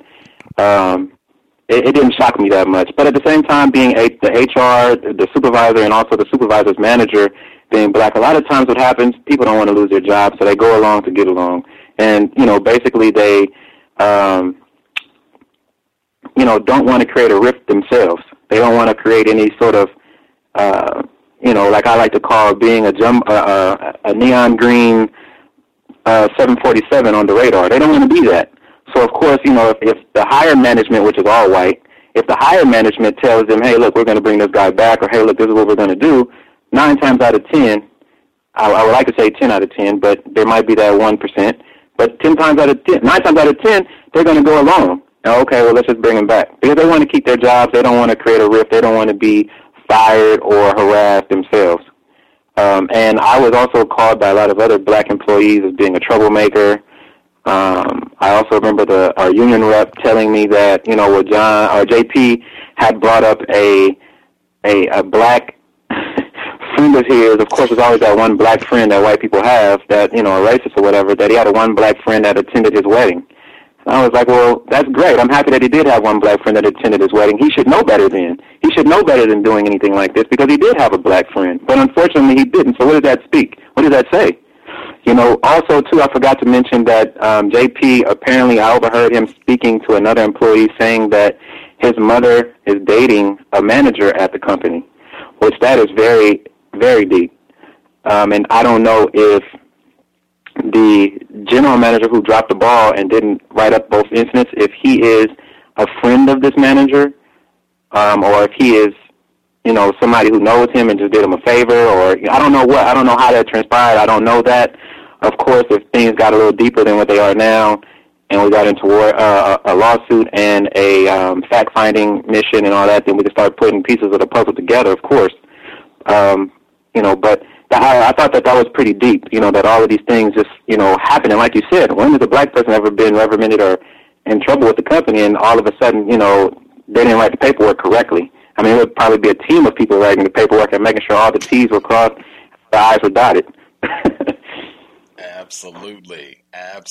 it didn't shock me that much. But at the same time, being the HR, the supervisor, and also the supervisor's manager being black, a lot of times what happens, people don't want to lose their job, so they go along to get along. And, you know, basically they don't want to create a rift themselves. They don't want to create any sort of, like I like to call being a neon green 747 on the radar. They don't want to be that. So, of course, if the higher management, which is all white, if the higher management tells them, hey, look, we're going to bring this guy back, or hey, look, this is what we're going to do, 9 times out of 10, I would like to say 10 out of 10, but there might be that 1%. But 9 times out of 10, they're going to go along. Okay, well, let's just bring them back. Because they want to keep their jobs. They don't want to create a rift. They don't want to be fired or harassed themselves. And I was also called by a lot of other black employees as being a troublemaker. I also remember our union rep telling me that, JP had brought up a black friend of his. Of course, there's always that one black friend that white people have that, are racist or whatever, that he had one black friend that attended his wedding. And I was like, well, that's great. I'm happy that he did have one black friend that attended his wedding. He should know better then. He should know better than doing anything like this because he did have a black friend. But unfortunately, he didn't. So what does that speak? What does that say? Also, too, I forgot to mention that JP, apparently I overheard him speaking to another employee saying that his mother is dating a manager at the company, which that is very, very deep. And I don't know if the general manager who dropped the ball and didn't write up both incidents, if he is a friend of this manager, or if he is, somebody who knows him and just did him a favor, or I don't know how that transpired. I don't know that. Of course, if things got a little deeper than what they are now, and we got into a lawsuit and a fact-finding mission and all that, then we can start putting pieces of the puzzle together, of course. But I thought that was pretty deep, that all of these things just, happen. And like you said, when has a black person ever been reprimanded or in trouble with the company and all of a sudden, they didn't write the paperwork correctly? I mean, it would probably be a team of people writing the paperwork and making sure all the T's were crossed, the I's were dotted. Absolutely.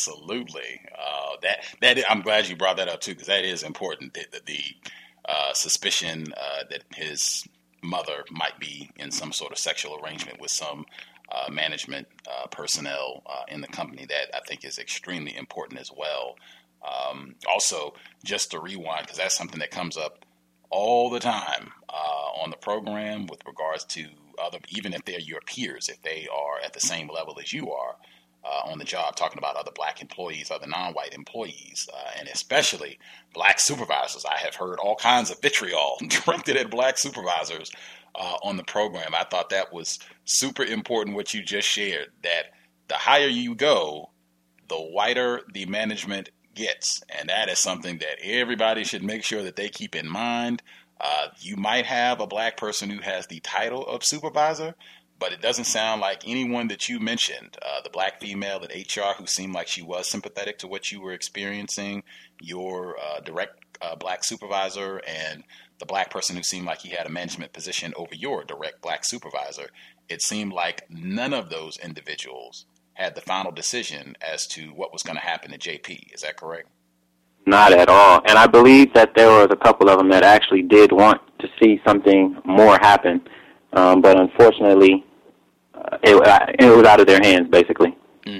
I'm glad you brought that up too, because that is important. The suspicion that his mother might be in some sort of sexual arrangement with some management personnel in the company, that I think is extremely important as well. Also, just to rewind, because that's something that comes up all the time on the program with regards to other, even if they're your peers, if they are at the same level as you are on the job, talking about other black employees, other non-white employees, and especially black supervisors. I have heard all kinds of vitriol directed at black supervisors on the program. I thought that was super important what you just shared, that the higher you go, the whiter the management gets. And that is something that everybody should make sure that they keep in mind. You might have a black person who has the title of supervisor, but it doesn't sound like anyone that you mentioned, the black female at HR who seemed like she was sympathetic to what you were experiencing, your direct black supervisor, and the black person who seemed like he had a management position over your direct black supervisor. It seemed like none of those individuals had the final decision as to what was going to happen to JP. Is that correct? Not at all. And I believe that there was a couple of them that actually did want to see something more happen. But unfortunately, it was out of their hands, basically.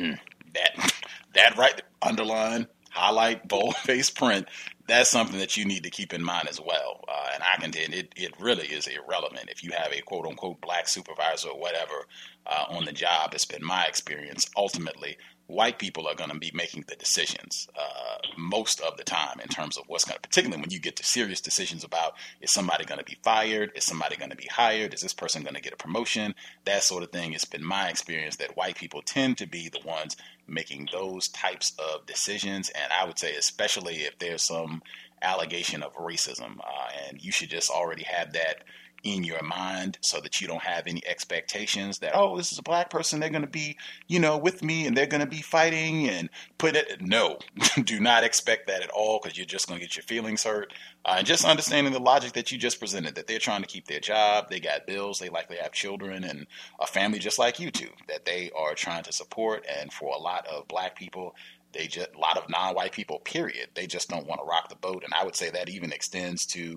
That right, underline, highlight, bold-faced print, that's something that you need to keep in mind as well. And I contend it really is irrelevant if you have a quote-unquote black supervisor or whatever on the job. It's been my experience, ultimately, white people are going to be making the decisions most of the time in terms of what's going to, particularly when you get to serious decisions about, is somebody going to be fired? Is somebody going to be hired? Is this person going to get a promotion? That sort of thing. It's been my experience that white people tend to be the ones making those types of decisions. And I would say, especially if there's some allegation of racism, and you should just already have that in your mind so that you don't have any expectations that, oh, this is a black person, they're going to be, with me and they're going to be fighting and put it. No, do not expect that at all, because you're just going to get your feelings hurt. And just understanding the logic that you just presented, that they're trying to keep their job, they got bills, they likely have children and a family just like you do, that they are trying to support. And for a lot of black people, a lot of non-white people, period, they just don't want to rock the boat. And I would say that even extends to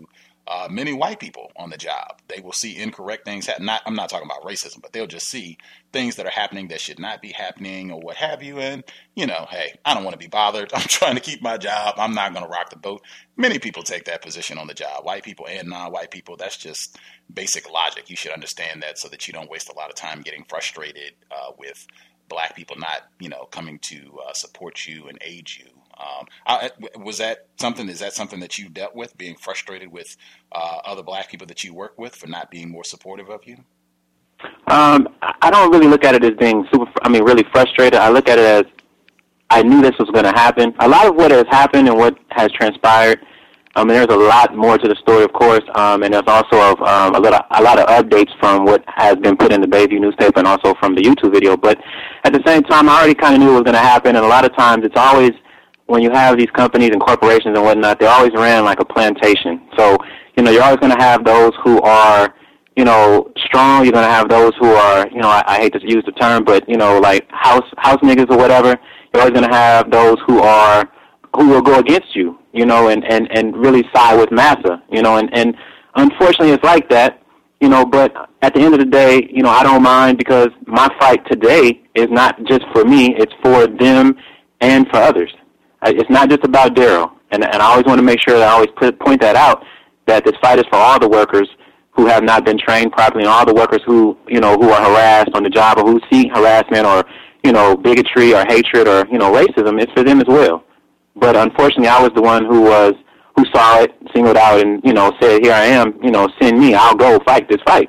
many white people on the job. They will see incorrect things happen. I'm not talking about racism, but they'll just see things that are happening that should not be happening or what have you. And, hey, I don't want to be bothered. I'm trying to keep my job. I'm not going to rock the boat. Many people take that position on the job, white people and non-white people. That's just basic logic. You should understand that so that you don't waste a lot of time getting frustrated with black people not, coming to support you and aid you. Is that something that you dealt with, being frustrated with other black people that you work with for not being more supportive of you? I don't really look at it as being really frustrated. I look at it as I knew this was going to happen. A lot of what has happened and what has transpired, there's a lot more to the story, of course, and there's also a lot of updates from what has been put in the Bayview newspaper and also from the YouTube video. But at the same time, I already kind of knew it was going to happen, and a lot of times it's always, when you have these companies and corporations and whatnot, they always ran like a plantation. So, you're always going to have those who are, strong. You're going to have those who are, I hate to use the term, but, like house niggas or whatever. You're always going to have those who will go against you, and really side with massa, and unfortunately it's like that, but at the end of the day, I don't mind, because my fight today is not just for me, it's for them and for others. It's not just about Daryl, and I always want to make sure that I always point that out, that this fight is for all the workers who have not been trained properly, and all the workers who are harassed on the job, or who see harassment or, bigotry or hatred or, racism. It's for them as well. But unfortunately, I was the one who saw it, singled out, and, said, here I am, send me, I'll go fight this fight,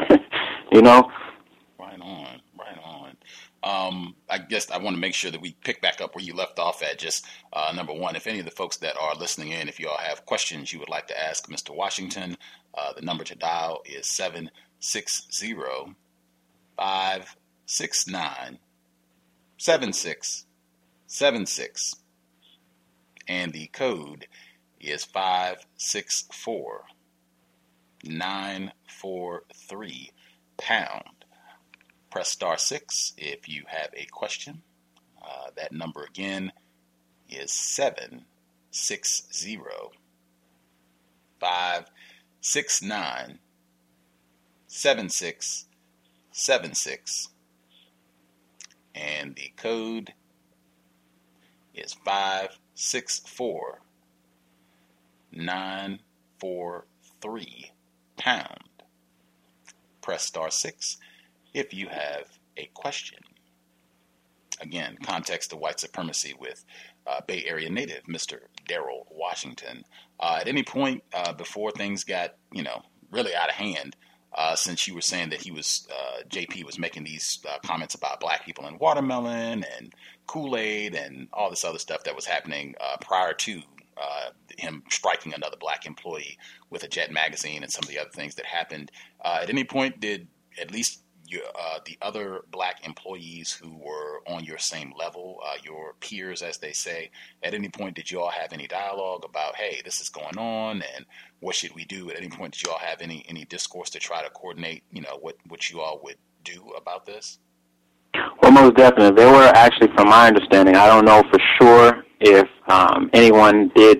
Right on. I guess I want to make sure that we pick back up where you left off at. Just number one, if any of the folks that are listening in, if you all have questions you would like to ask Mr. Washington, the number to dial is 760-569-7676, and the code is 564-943#. Press *6 if you have a question. That number again is 760-569-7676, and the code is 564-943#. Press *6 if you have a question. Again, context of white supremacy with Bay Area native Mr. Daryl Washington. At any point before things got, really out of hand, since you were saying that JP was making these comments about black people and watermelon and Kool-Aid and all this other stuff that was happening prior to him striking another black employee with a Jet magazine and some of the other things that happened, at any point did at least the other black employees who were on your same level, your peers, as they say, at any point did you all have any dialogue about, hey, this is going on and what should we do? At any point did you all have any discourse to try to coordinate, what you all would do about this? Well, most definitely. There were actually, from my understanding, I don't know for sure if anyone did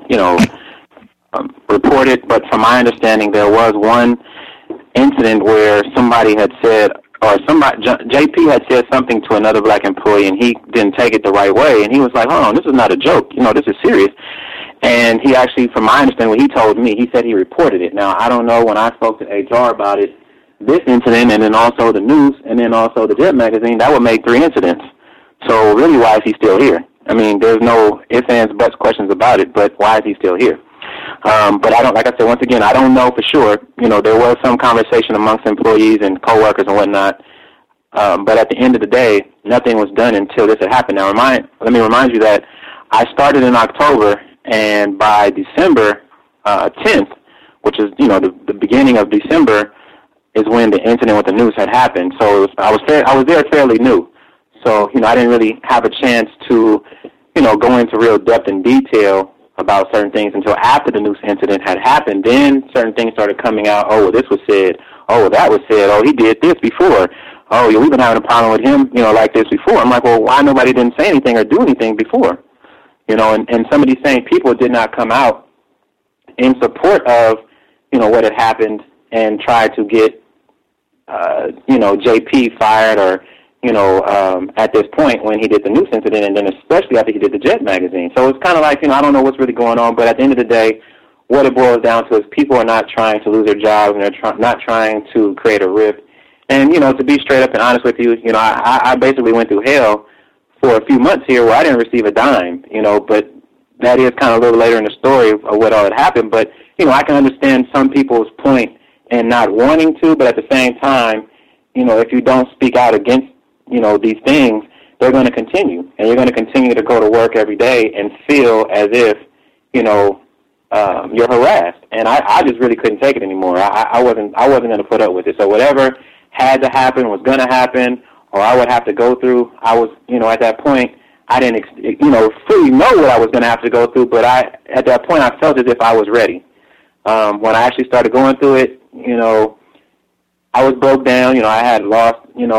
report it, but from my understanding, there was one incident where somebody had said, JP had said something to another black employee, and he didn't take it the right way, and he was like, hold on, this is not a joke, this is serious. And he actually, from my understanding, what he told me, he said he reported it. Now, I don't know, when I spoke to HR about it, this incident, and then also the news, and then also the Jet magazine, that would make 3 incidents. So really, why is he still here? I mean, there's no ifs, ands, buts, questions about it, but why is he still here? But I don't, like I said, once again, I don't know for sure. There was some conversation amongst employees and coworkers and whatnot. But at the end of the day, nothing was done until this had happened. Now, let me remind you that I started in October, and by December 10th, which is, the beginning of December, is when the incident with the news had happened. So I was there fairly new. So, I didn't really have a chance to, go into real depth and detail about certain things until after the news incident had happened. Then certain things started coming out. Oh, well, this was said. Oh, well, that was said. Oh, he did this before. Oh, yeah, we've been having a problem with him, like this before. I'm like, well, why nobody didn't say anything or do anything before? And some of these same people did not come out in support of, what had happened and try to get, JP fired or, at this point when he did the Noose incident, and then especially after he did the Jet magazine. So it's kind of like, I don't know what's really going on, but at the end of the day, what it boils down to is people are not trying to lose their jobs, and they're not trying to create a rift. And, to be straight up and honest with you, I basically went through hell for a few months here where I didn't receive a dime, but that is kind of a little later in the story of what all had happened. But, I can understand some people's point in not wanting to, but at the same time, if you don't speak out against, these things, they're going to continue. And you're going to continue to go to work every day and feel as if, you're harassed. And I just really couldn't take it anymore. I wasn't going to put up with it. So whatever had to happen was going to happen, or I would have to go through. I was, at that point, I didn't, fully know what I was going to have to go through, but at that point, I felt as if I was ready. When I actually started going through it, I was broke down. I had lost,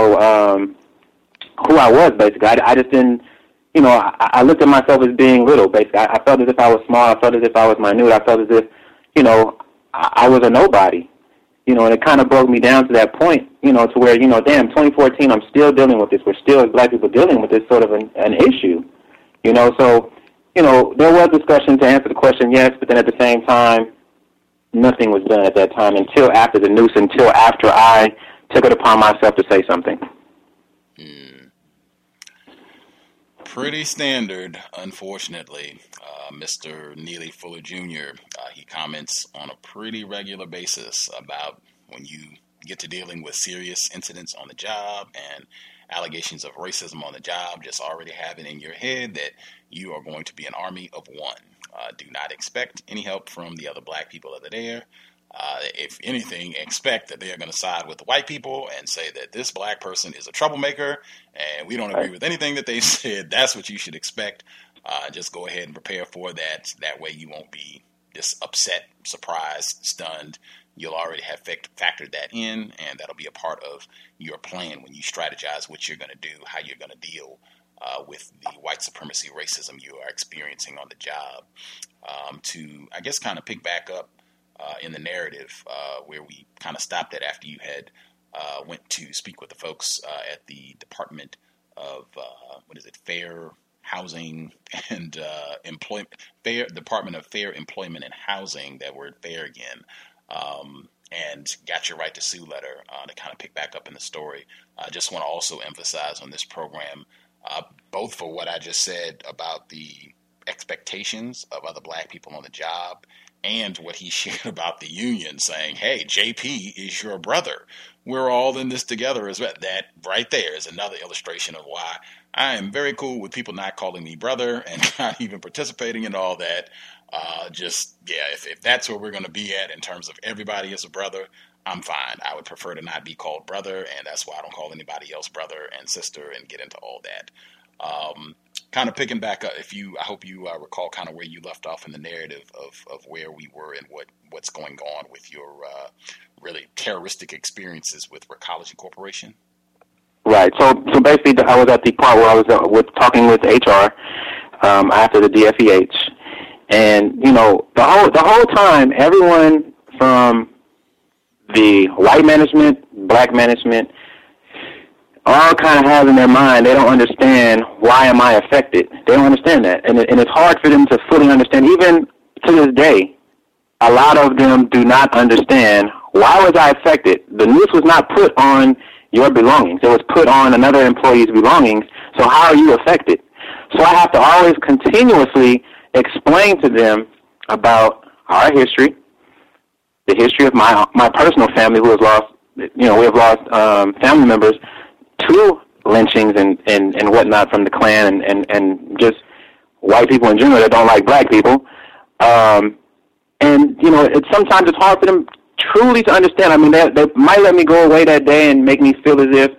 who I was, basically. I just didn't, I looked at myself as being little, basically. I felt as if I was small. I felt as if I was minute. I felt as if, I was a nobody. And it kind of broke me down to that point, to where, damn, 2014, I'm still dealing with this. We're still, as black people, dealing with this sort of an issue. So, there was discussion to answer the question, yes, but then at the same time, nothing was done at that time until after the Noose, until after I took it upon myself to say something. Pretty standard, unfortunately. Mr. Neely Fuller Jr., he comments on a pretty regular basis about when you get to dealing with serious incidents on the job and allegations of racism on the job, just already having in your head that you are going to be an army of one. Do not expect any help from the other black people that are there. If anything, expect that they are going to side with the white people and say that this black person is a troublemaker and we don't agree with anything that they said. That's what you should expect. Just go ahead and prepare for that. That way you won't be just upset, surprised, stunned. You'll already have factored that in, and that'll be a part of your plan when you strategize what you're going to do, how you're going to deal with the white supremacy racism you are experiencing on the job. To, I guess, kind of pick back up in the narrative where we kind of stopped at after you had went to speak with the folks at the Department of, Fair Housing and Employment, Department of Fair Employment and Housing, that word fair again, and got your right to sue letter to kind of pick back up in the story. I just want to also emphasize on this program, both for what I just said about the expectations of other black people on the job and what he shared about the union saying, hey, JP is your brother. We're all in this together as well. That right there is another illustration of why I am very cool with people not calling me brother and not even participating in all that. If that's where we're going to be at in terms of everybody as a brother, I'm fine. I would prefer to not be called brother, and that's why I don't call anybody else brother and sister and get into all that. Kind of picking back up, I hope you recall kind of where you left off in the narrative of where we were and what's going on with your really terroristic experiences with Recology Corporation. Right. So basically, I was at the part where I was talking with HR after the DFEH, and the whole time, everyone from the white management, black management, all kind of have in their mind, they don't understand why am I affected. They don't understand that. And it's hard for them to fully understand. Even to this day, a lot of them do not understand, why was I affected? The noose was not put on your belongings. It was put on another employee's belongings. So how are you affected? So I have to always continuously explain to them about our history, the history of my personal family who has lost, we have lost family members to lynchings and whatnot from the Klan and just white people in general that don't like black people. Sometimes it's hard for them truly to understand. I mean, they might let me go away that day and make me feel as if,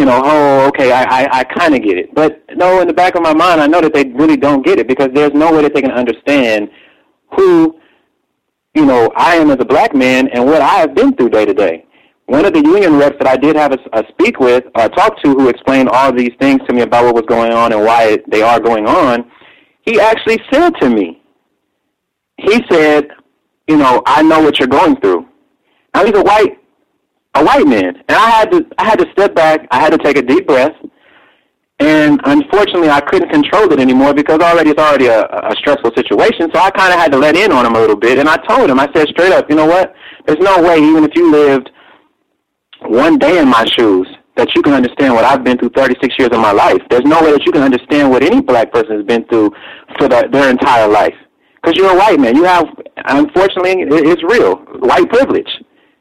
I kind of get it. But no, in the back of my mind, I know that they really don't get it because there's no way that they can understand who, I am as a black man and what I have been through day to day. One of the union reps that I did have a speak with, talk to, who explained all these things to me about what was going on and why they are going on, he actually said to me, he said, I know what you're going through. Now he's a white man, and I had to step back. I had to take a deep breath, and unfortunately, I couldn't control it anymore because it's already a stressful situation. So I kind of had to let in on him a little bit, and I told him, I said straight up, you know what? There's no way, even if you lived one day in my shoes, that you can understand what I've been through 36 years of my life. There's no way that you can understand what any black person has been through for their entire life. Because you're a white man. You have, unfortunately, it's real, white privilege.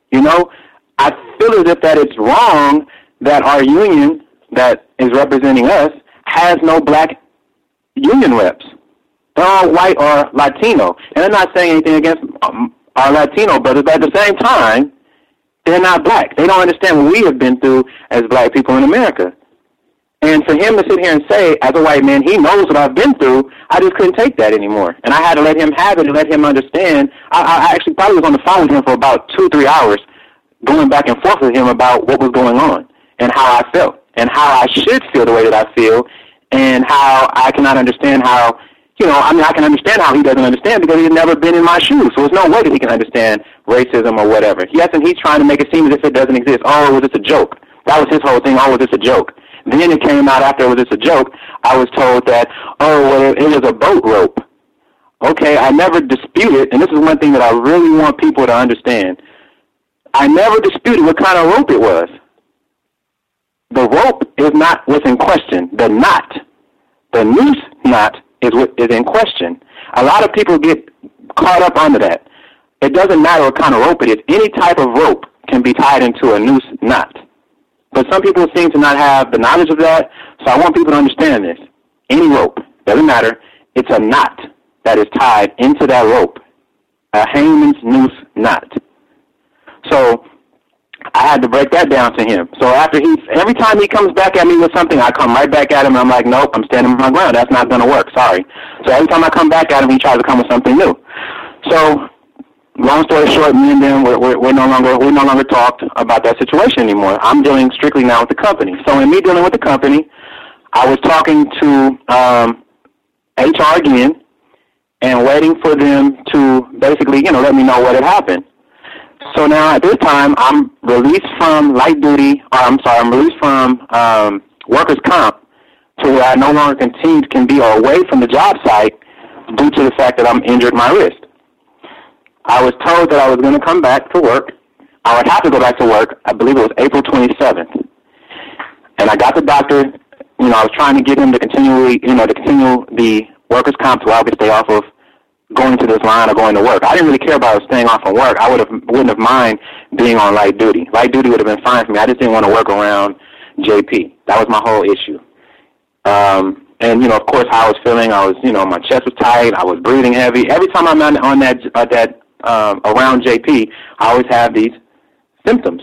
I feel as if that it's wrong that our union that is representing us has no black union reps. They're all white or Latino. And I'm not saying anything against our Latino brothers, but at the same time, they're not black. They don't understand what we have been through as black people in America. And for him to sit here and say, as a white man, he knows what I've been through, I just couldn't take that anymore. And I had to let him have it and let him understand. I actually probably was on the phone with him for about 2-3 hours, going back and forth with him about what was going on and how I felt and how I should feel the way that I feel and how I cannot understand how, I can understand how he doesn't understand because he's never been in my shoes. So there's no way that he can understand racism or whatever. Yes, and he's trying to make it seem as if it doesn't exist. Oh, was this a joke? That was his whole thing. Oh, was this a joke? Then it came out after it was just a joke. I was told that, it was a boat rope. Okay, I never disputed, and this is one thing that I really want people to understand. I never disputed what kind of rope it was. The rope is not what's in question. The knot, the noose knot, is what is in question. A lot of people get caught up under that. It doesn't matter what kind of rope it is. Any type of rope can be tied into a noose knot. But some people seem to not have the knowledge of that, so I want people to understand this. Any rope, doesn't matter, it's a knot that is tied into that rope, a hangman's noose knot. So I had to break that down to him. So every time he comes back at me with something, I come right back at him, and I'm like, nope, I'm standing my ground. That's not going to work. Sorry. So every time I come back at him, he tries to come with something new. So long story short, me and them, we no longer talked about that situation anymore. I'm dealing strictly now with the company. So in me dealing with the company, I was talking to HR again and waiting for them to basically, let me know what had happened. So now at this time, I'm released from I'm released from workers' comp to where I no longer can be away from the job site due to the fact that I'm injured my wrist. I was told that I was going to come back to work. I would have to go back to work. I believe it was April 27th. And I got the doctor. I was trying to get him to continue the workers' comp so I could stay off of going to this line or going to work. I didn't really care about staying off from work. I wouldn't have mind being on light duty. Light duty would have been fine for me. I just didn't want to work around JP. That was my whole issue. And, of course, how I was feeling, my chest was tight. I was breathing heavy. Every time I'm on that around JP, I always have these symptoms.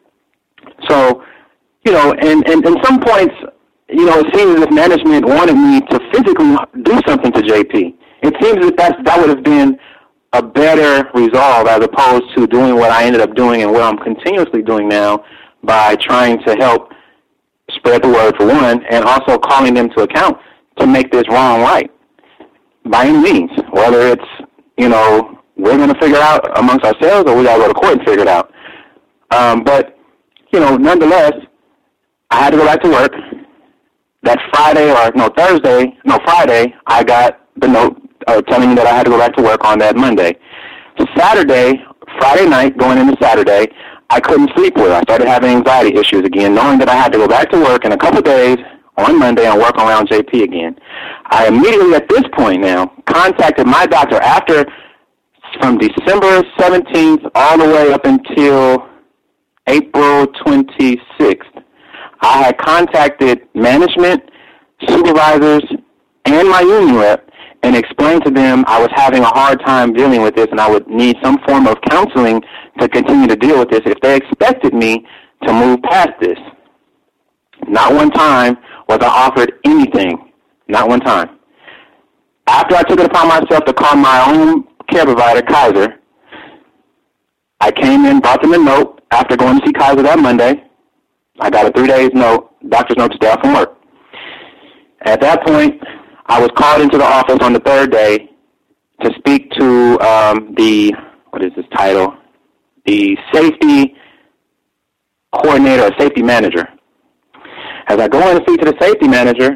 So, and some points, it seems as if management wanted me to physically do something to JP. It seems as if that would have been a better resolve as opposed to doing what I ended up doing and what I'm continuously doing now by trying to help spread the word for one and also calling them to account to make this wrong right by any means, whether it's, we're going to figure it out amongst ourselves or we got to go to court and figure it out. But, nonetheless, I had to go back to work. That Friday, I got the note telling me that I had to go back to work on that Monday. Friday night, going into Saturday, I couldn't sleep well. I started having anxiety issues again, knowing that I had to go back to work in a couple days on Monday and work around JP again. I immediately, at this point now, contacted my doctor from December 17th all the way up until April 26th. I had contacted management, supervisors, and my union rep and explained to them I was having a hard time dealing with this and I would need some form of counseling to continue to deal with this if they expected me to move past this. Not one time was I offered anything. Not one time. After I took it upon myself to call my own care provider, Kaiser, I came in, brought them a note after going to see Kaiser that Monday. I got a 3-day doctor's note to stay off from work. At that point, I was called into the office on the third day to speak to the what is his title? The safety coordinator or safety manager. As I go in to speak to the safety manager,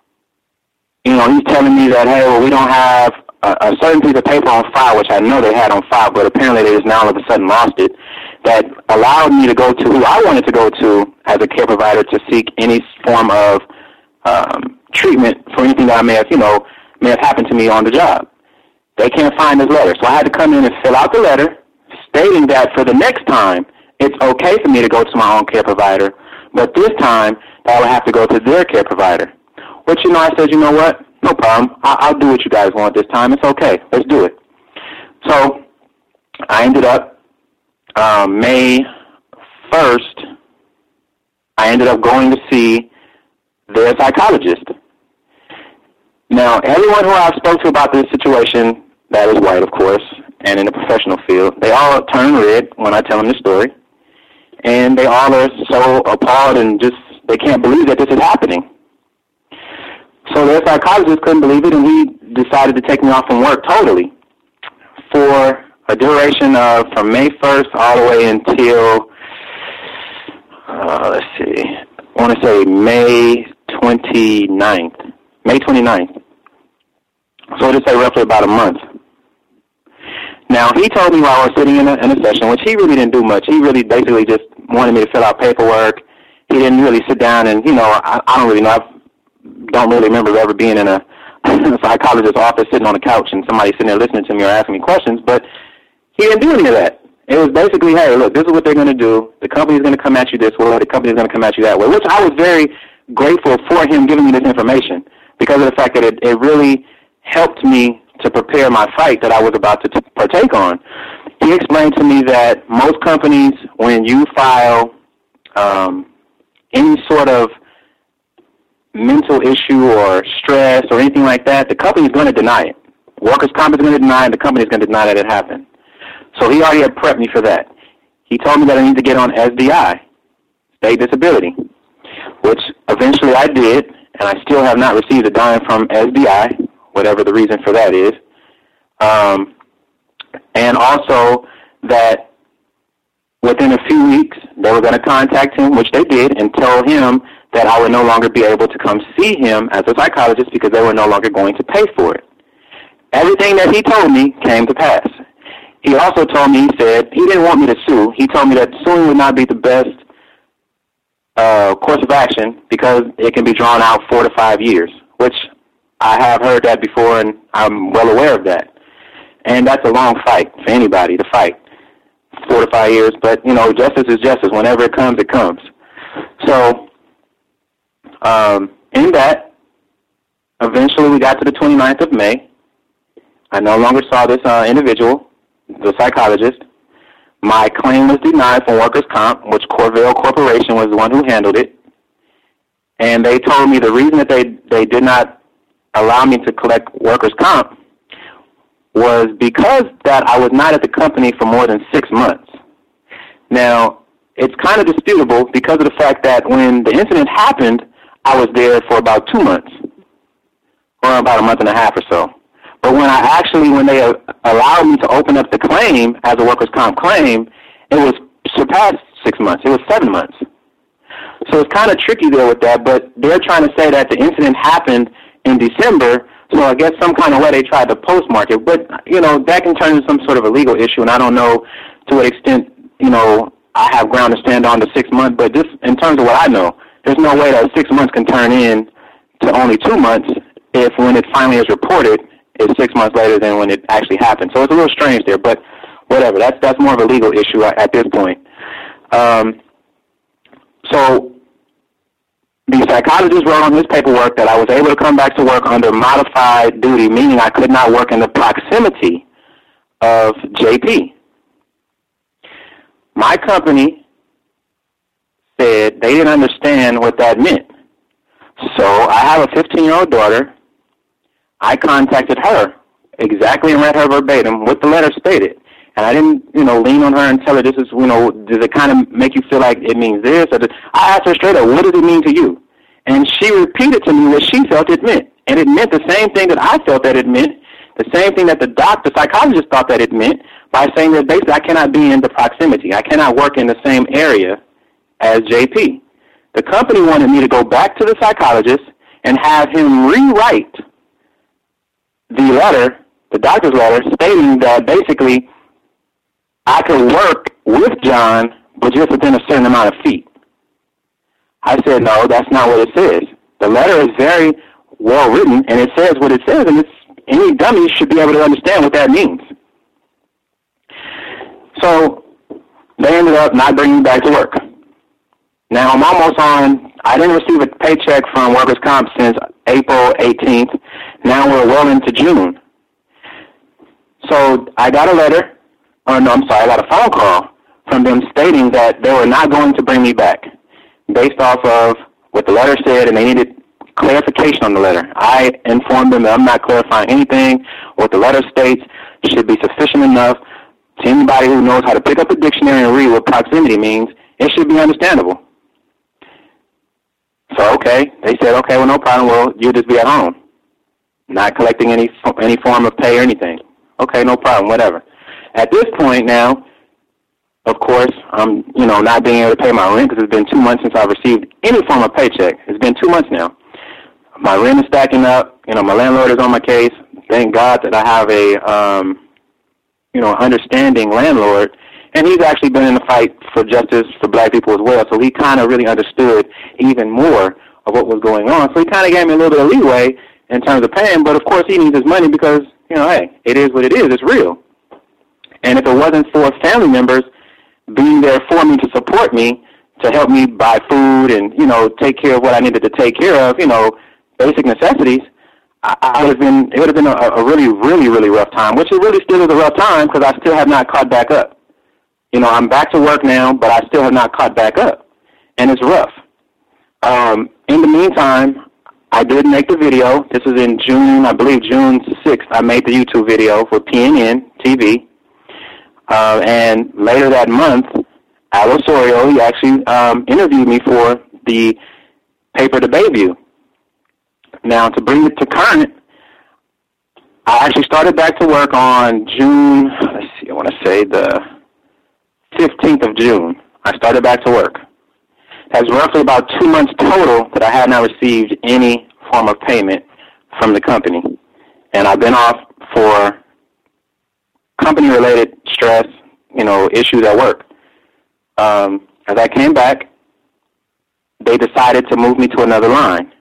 you know, he's telling me that, hey, well, we don't have a certain piece of paper on file, which I know they had on file, but apparently they just now all of a sudden lost it, that allowed me to go to who I wanted to go to as a care provider to seek any form of treatment for anything that I may have happened to me on the job. They can't find this letter, so I had to come in and fill out the letter stating that for the next time, it's okay for me to go to my own care provider, but this time, I would have to go to their care provider. Which, you know, I said, you know what? No problem. I'll do what you guys want this time. It's okay. Let's do it. So I ended up, May 1st, I ended up going to see their psychologist. Now, everyone who I've spoke to about this situation, that is white, of course, and in the professional field, they all turn red when I tell them the story. And they all are so appalled and just, they can't believe that this is happening. So their psychologist couldn't believe it, and he decided to take me off from work totally for a duration of from May 1st all the way until, let's see, I want to say May 29th. May 29th. So it'll say roughly about a month. Now, he told me while I was sitting in a session, which he really didn't do much. He really basically just wanted me to fill out paperwork. He didn't really sit down and, you know, I don't really know. I don't really remember ever being in a psychologist's office sitting on a couch and somebody sitting there listening to me or asking me questions, but he didn't do any of that. It was basically, hey, look, this is what they're going to do. The company's going to come at you this way. The company's going to come at you that way, which I was very grateful for him giving me this information because of the fact that it really helped me to prepare my fight that I was about to partake on. He explained to me that most companies, when you file any sort of mental issue or stress or anything like that, the company is going to deny it. Workers' comp is going to deny it, the company is going to deny that it happened. So he already had prepped me for that. He told me that I need to get on SDI, state disability, which eventually I did, and I still have not received a dime from SDI, whatever the reason for that is. And also that within a few weeks, they were going to contact him, which they did, and tell him that I would no longer be able to come see him as a psychologist because they were no longer going to pay for it. Everything that he told me came to pass. He also told me, he said, he didn't want me to sue. He told me that suing would not be the best course of action because it can be drawn out 4 to 5 years, which I have heard that before and I'm well aware of that. And that's a long fight for anybody to fight, 4 to 5 years. But, you know, justice is justice. Whenever it comes, it comes. So in that, eventually we got to the 29th of May. I no longer saw this individual, the psychologist. My claim was denied from workers' comp, which Corvell Corporation was the one who handled it. And they told me the reason that they did not allow me to collect workers' comp was because that I was not at the company for more than 6 months. Now, it's kind of disputable because of the fact that when the incident happened, I was there for about 2 months, or about a month and a half or so. But when they allowed me to open up the claim as a workers' comp claim, it was surpassed 6 months. It was 7 months. So it's kind of tricky there with that, but they're trying to say that the incident happened in December, so I guess some kind of way they tried to postmark it. But, you know, that can turn into some sort of a legal issue, and I don't know to what extent, you know, I have ground to stand on the 6 months, but just in terms of what I know, there's no way that 6 months can turn in to only 2 months if when it finally is reported, it's 6 months later than when it actually happened. So it's a little strange there, but whatever. That's more of a legal issue at this point. So the psychologist wrote on his paperwork that I was able to come back to work under modified duty, meaning I could not work in the proximity of JP. My company said they didn't understand what that meant. So I have a 15-year-old daughter. I contacted her exactly and read her verbatim what the letter stated. And I didn't, you know, lean on her and tell her this is, you know, does it kind of make you feel like it means this? Or I asked her straight up, what does it mean to you? And she repeated to me what she felt it meant. And it meant the same thing that I felt that it meant, The same thing that the psychologist thought that it meant by saying that basically I cannot be in the proximity. I cannot work in the same area as JP. The company wanted me to go back to the psychologist and have him rewrite the letter, the doctor's letter, stating that basically I could work with John, but just within a certain amount of feet. I said, no, that's not what it says. The letter is very well written, and it says what it says, and any dummy should be able to understand what that means. So they ended up not bringing me back to work. Now I'm almost on, I didn't receive a paycheck from workers' comp since April 18th. Now we're well into June. So I got a letter, I got a phone call from them stating that they were not going to bring me back based off of what the letter said, and they needed clarification on the letter. I informed them that I'm not clarifying anything. What the letter states should be sufficient enough to anybody who knows how to pick up a dictionary and read what proximity means. It should be understandable. So, okay, they said, okay, well, no problem. Well, you'll just be at home, not collecting any form of pay or anything. Okay, no problem, whatever. At this point now, of course, I'm, not being able to pay my rent because it's been 2 months since I've received any form of paycheck. It's been 2 months now. My rent is stacking up. My landlord is on my case. Thank God that I have a, understanding landlord. And he's actually been in the fight for justice for black people as well. So he kind of really understood even more of what was going on. So he kind of gave me a little bit of leeway in terms of paying. But, of course, he needs his money because, hey, it is what it is. It's real. And if it wasn't for family members being there for me to support me, to help me buy food and, take care of what I needed to take care of, basic necessities, it would have been a really, really, really rough time, which it really still is a rough time because I still have not caught back up. I'm back to work now, but I still have not caught back up, and it's rough. In the meantime, I did make the video. This was in June, I believe June 6th. I made the YouTube video for PNN TV. And later that month, Al Osorio, he actually interviewed me for the paper to Bayview. Now, to bring it to current, I actually started back to work on June, I want to say the 15th of June. I started back to work. That's roughly about 2 months total that I had not received any form of payment from the company. And I've been off for company-related stress, issues at work. As I came back, they decided to move me to another line.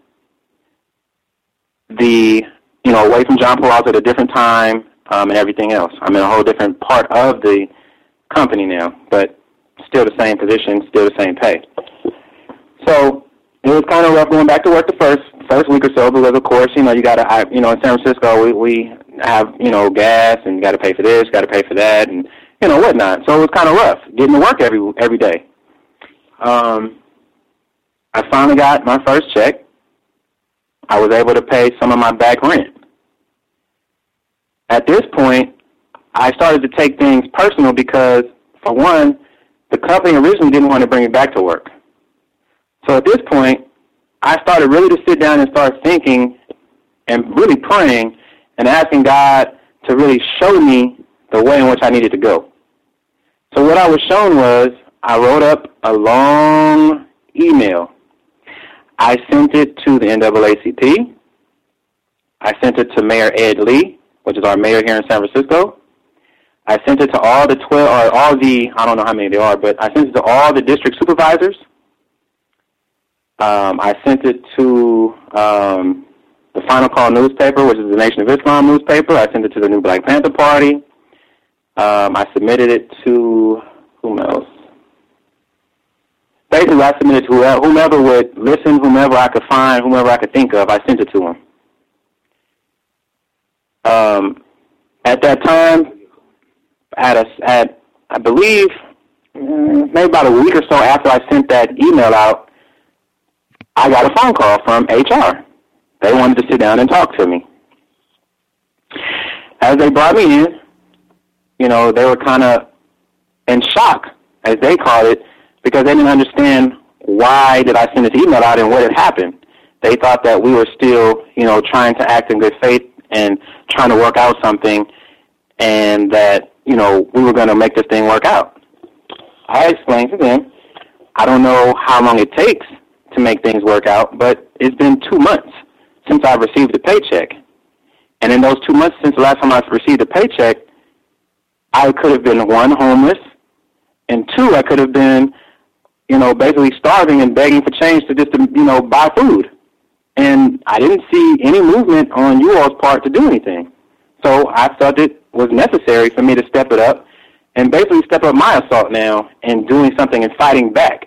Away from John Paul, I was at a different time and everything else. I'm in a whole different part of the company now, but still the same position, still the same pay. So it was kind of rough going back to work the first week or so because, of course, you got to, in San Francisco, we have, gas and you got to pay for this, got to pay for that, and, whatnot. So it was kind of rough getting to work every day. I finally got my first check. I was able to pay some of my back rent. At this point, I started to take things personal because, for one, the company originally didn't want to bring me back to work. So at this point, I started really to sit down and start thinking and really praying and asking God to really show me the way in which I needed to go. So what I was shown was I wrote up a long email. I sent it to the NAACP. I sent it to Mayor Ed Lee, which is our mayor here in San Francisco. I sent it to all the I don't know how many there are, but I sent it to all the district supervisors. I sent it to the Final Call newspaper, which is the Nation of Islam newspaper. I sent it to the New Black Panther Party. I submitted it to, whom else? Basically, I submitted to whomever would listen, whomever I could find, whomever I could think of. I sent it to them. At that time, I believe, maybe about a week or so after I sent that email out, I got a phone call from HR. They wanted to sit down and talk to me. As they brought me in, they were kind of in shock, as they called it, because they didn't understand why did I send this email out and what had happened. They thought that we were still, trying to act in good faith and trying to work out something, and that, we were going to make this thing work out. I explained to them, I don't know how long it takes to make things work out, but it's been 2 months since I've received a paycheck. And in those 2 months since the last time I've received a paycheck, I could have been, 1, homeless, and 2, I could have been, basically starving and begging for change to just, buy food. And I didn't see any movement on you all's part to do anything. So I felt it was necessary for me to step it up and basically step up my assault now and doing something and fighting back.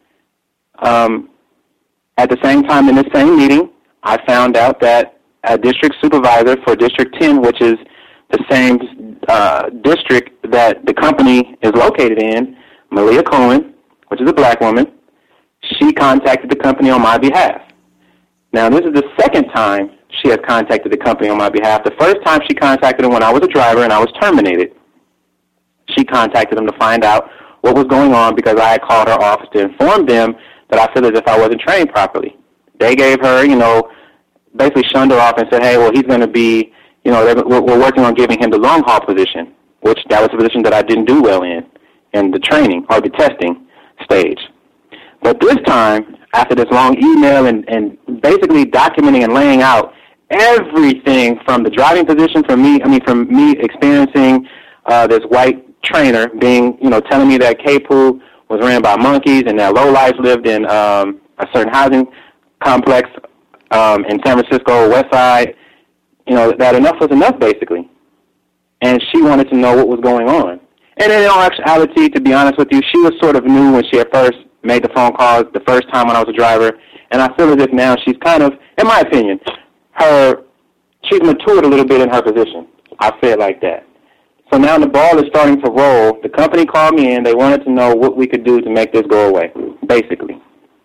At the same time, in this same meeting, I found out that a district supervisor for District 10, which is the same district that the company is located in, Malia Cohen, which is a black woman, she contacted the company on my behalf. Now, this is the second time she has contacted the company on my behalf. The first time she contacted them when I was a driver and I was terminated. She contacted them to find out what was going on because I had called her office to inform them that I feel as if I wasn't trained properly. They gave her, basically shunned her off and said, hey, well, he's going to be, we're working on giving him the long haul position, which that was a position that I didn't do well in the training or the testing stage. But this time, after this long email and basically documenting and laying out everything from the driving position from me experiencing this white trainer being, telling me that KPOO was ran by monkeys and that lowlifes lived in a certain housing complex in San Francisco, West Side, that enough was enough, basically. And she wanted to know what was going on. And in all actuality, to be honest with you, she was sort of new when she at first made the phone calls the first time when I was a driver. And I feel as if now she's kind of, in my opinion, she's matured a little bit in her position. I say it like that. So now the ball is starting to roll. The company called me in. They wanted to know what we could do to make this go away, basically.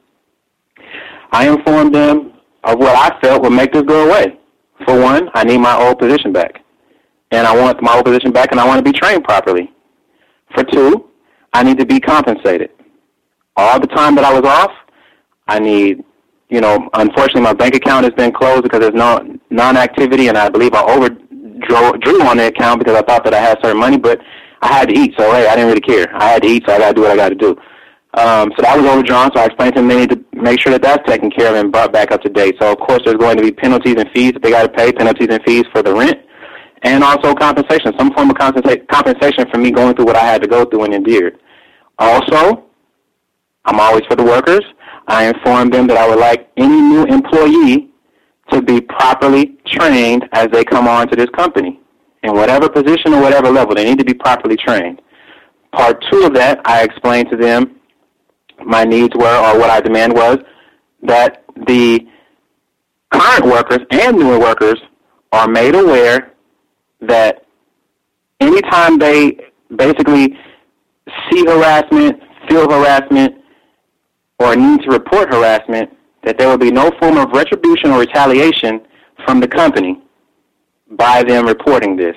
I informed them of what I felt would make this go away. For one, I need my old position back. And I want my old position back, and I want to be trained properly. For 2, I need to be compensated. All the time that I was off, I need, unfortunately my bank account has been closed because there's no non-activity, and I believe I overdrew on the account because I thought that I had certain money, but I had to eat, so hey, I didn't really care. I had to eat, so I got to do what I got to do. So that was overdrawn, so I explained to them they need to make sure that that's taken care of and brought back up to date. So, of course, there's going to be penalties and fees that they got to pay, penalties and fees for the rent, and also compensation, some form of compensation for me going through what I had to go through and endured. Also, I'm always for the workers. I informed them that I would like any new employee to be properly trained as they come on to this company. In whatever position or whatever level, they need to be properly trained. Part 2 of that, I explained to them my needs were, or what I demand was, that the current workers and newer workers are made aware that anytime they basically see harassment, feel harassment, or need to report harassment, that there will be no form of retribution or retaliation from the company by them reporting this.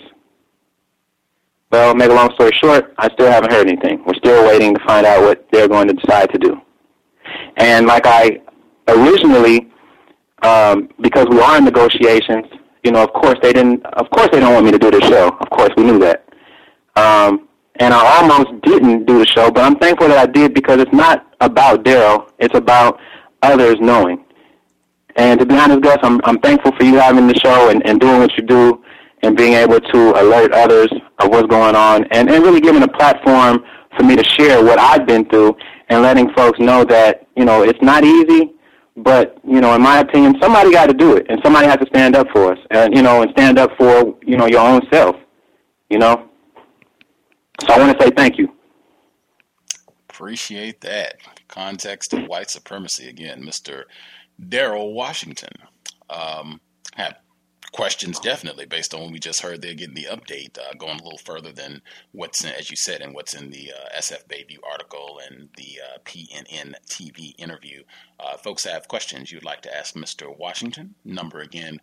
Well, make a long story short, I still haven't heard anything. We're still waiting to find out what they're going to decide to do. And like I originally, because we are in negotiations, of course they don't want me to do the show. Of course, we knew that. And I almost didn't do the show, but I'm thankful that I did because it's not about Daryl. It's about others knowing. And to be honest, Gus, I'm thankful for you having the show and doing what you do and being able to alert others of what's going on and really giving a platform for me to share what I've been through and letting folks know that, it's not easy, but, in my opinion, somebody got to do it and somebody has to stand up for us and, and stand up for, your own self, So I want to say thank you. Appreciate that. Context of white supremacy again, Mr. Daryl Washington. Have questions definitely based on what we just heard there, getting the update, going a little further than what's in, as you said, and what's in the SF Bayview article and the PNN TV interview. Folks have questions you'd like to ask Mr. Washington. Number again,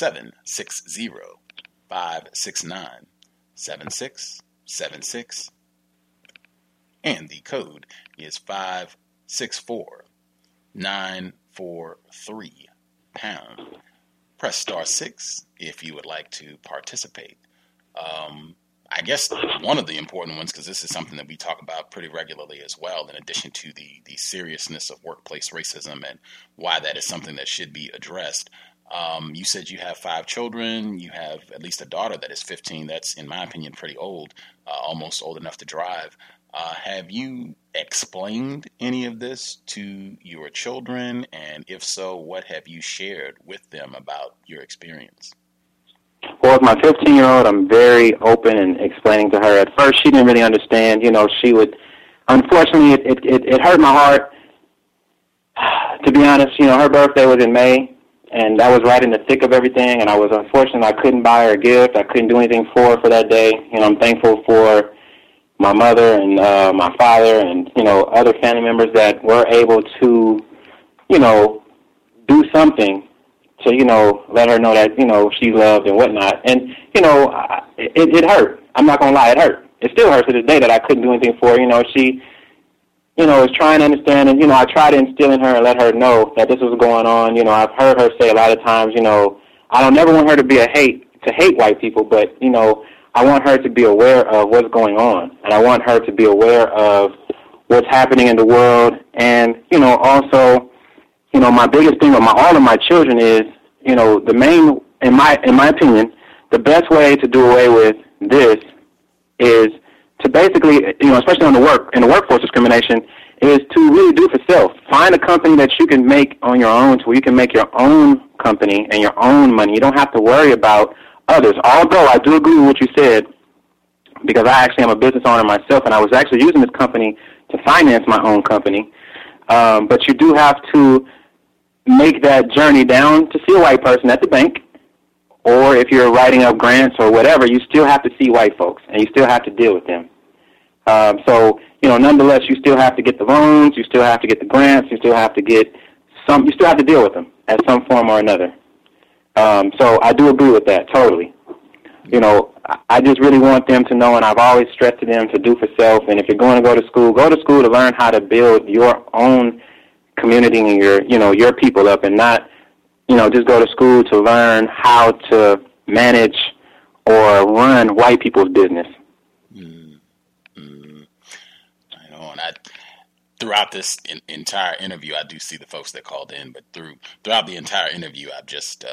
760-569-7676. And the code is 564-943#. press *6 if you would like to participate. I guess one of the important ones, because this is something that we talk about pretty regularly as well, in addition to the seriousness of workplace racism and why that is something that should be addressed. You said you have 5 children. You have at least a daughter that is 15. That's, in my opinion, pretty old, almost old enough to drive. Have you explained any of this to your children? And if so, what have you shared with them about your experience? Well, with my 15-year-old, I'm very open and explaining to her. At first, she didn't really understand. She would, unfortunately, it hurt my heart. To be honest, her birthday was in May, and that was right in the thick of everything, and I was unfortunate I couldn't buy her a gift. I couldn't do anything for her for that day. I'm thankful for my mother and my father and, other family members that were able to, do something to, let her know that, she's loved and whatnot. And, it hurt. I'm not going to lie, it hurt. It still hurts to this day that I couldn't do anything for her. She, was trying to understand, and, I tried to instill in her and let her know that this was going on. I've heard her say a lot of times, I don't never want her to hate white people, but, I want her to be aware of what's going on, and I want her to be aware of what's happening in the world. And, also, my biggest thing with all of my children is, the main, in my opinion, the best way to do away with this is to basically, especially in the workforce discrimination, is to really do for self. Find a company that you can make on your own, to where you can make your own company and your own money. You don't have to worry about others. Although I do agree with what you said, because I actually am a business owner myself, and I was actually using this company to finance my own company. But you do have to make that journey down to see a white person at the bank, or if you're writing up grants or whatever, you still have to see white folks, and you still have to deal with them. So, nonetheless, you still have to get the loans, you still have to get the grants, you still have to deal with them at some form or another. So I do agree with that, totally. I just really want them to know, and I've always stressed to them to do for self, and if you're going to go to school to learn how to build your own community and your people up, and not, just go to school to learn how to manage or run white people's business. I know, and throughout this entire interview, I do see the folks that called in, but throughout the entire interview, I've just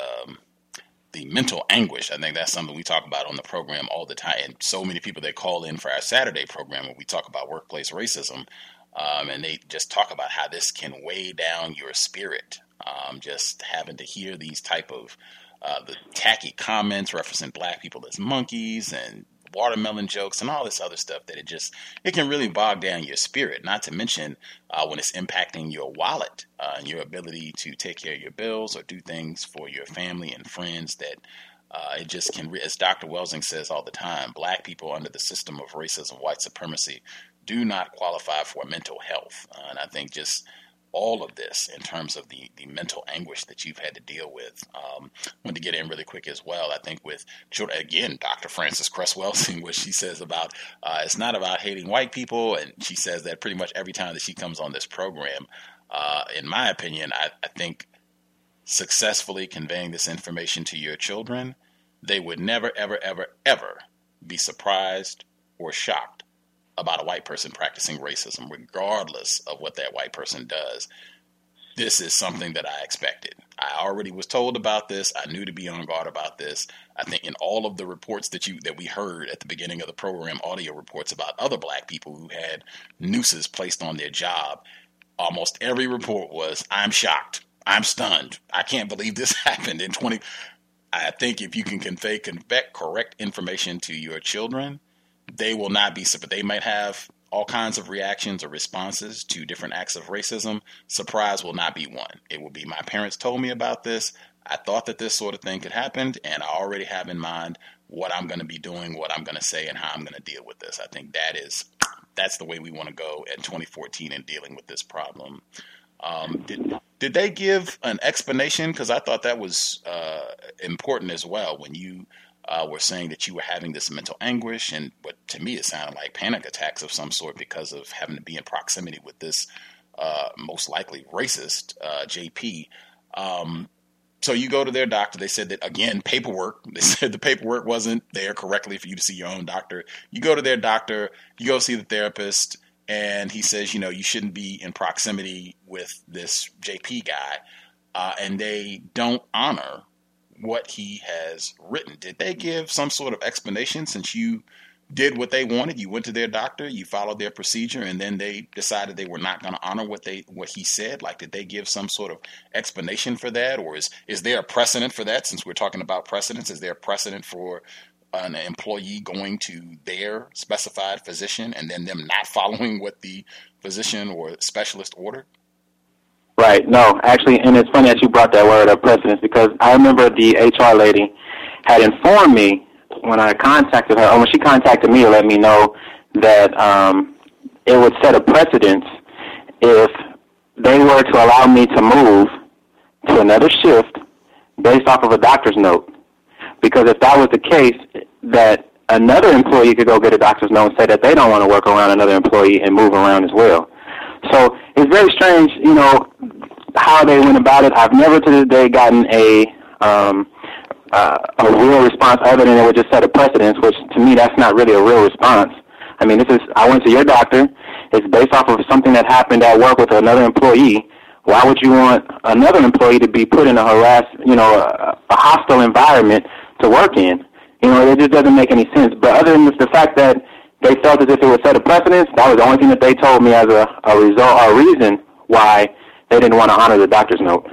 the mental anguish. I think that's something we talk about on the program all the time, and so many people that call in for our Saturday program where we talk about workplace racism, and they just talk about how this can weigh down your spirit. Just having to hear these type of the tacky comments referencing black people as monkeys and watermelon jokes and all this other stuff, that it can really bog down your spirit, not to mention when it's impacting your wallet and your ability to take care of your bills or do things for your family and friends, that it just can, as Dr. Welsing says all the time, black people under the system of racism, white supremacy, do not qualify for mental health. And I think just all of this in terms of the mental anguish that you've had to deal with. Want to get in really quick as well. I think with children, again, Dr. Frances Cress Welsing, what she says about it's not about hating white people, and she says that pretty much every time that she comes on this program. In my opinion, I think successfully conveying this information to your children, they would never, ever, ever, ever be surprised or shocked about a white person practicing racism, regardless of what that white person does. This is something that I expected. I already was told about this. I knew to be on guard about this. I think in all of the reports that we heard at the beginning of the program, audio reports about other black people who had nooses placed on their job, almost every report was, I'm shocked. I'm stunned. I can't believe this happened in 20. I think if you can convey correct information to your children, they will not be, they might have all kinds of reactions or responses to different acts of racism. Surprise will not be one. It will be, my parents told me about this. I thought that this sort of thing could happen, and I already have in mind what I'm going to be doing, what I'm going to say, and how I'm going to deal with this. I think that's the way we want to go in 2014 in dealing with this problem. Did they give an explanation? Because I thought that was important as well when you were saying that you were having this mental anguish, and what to me it sounded like panic attacks of some sort because of having to be in proximity with this most likely racist JP. So you go to their doctor. They said that, again, paperwork. They said the paperwork wasn't there correctly for you to see your own doctor. You go to their doctor. You go see the therapist. And he says, you shouldn't be in proximity with this JP guy. And they don't honor what he has written. Did they give some sort of explanation since you did what they wanted? You went to their doctor, you followed their procedure, and then they decided they were not going to honor what he said? Like, did they give some sort of explanation for that? Or is there a precedent for that? Since we're talking about precedents, is there a precedent for an employee going to their specified physician and then them not following what the physician or specialist ordered? Right. No, actually, and it's funny that you brought that word up, precedence, because I remember the HR lady had informed me when I contacted her, or when she contacted me to let me know that it would set a precedence if they were to allow me to move to another shift based off of a doctor's note. Because if that was the case, that another employee could go get a doctor's note and say that they don't want to work around another employee and move around as well. So it's very strange, how they went about it. I've never to this day gotten a real response other than it would just set a precedence, which to me that's not really a real response. I mean, I went to your doctor. It's based off of something that happened at work with another employee. Why would you want another employee to be put in a a hostile environment to work in? It just doesn't make any sense. But other than the fact that they felt as if it would set a precedence, that was the only thing that they told me as a reason why they didn't want to honor the doctor's note.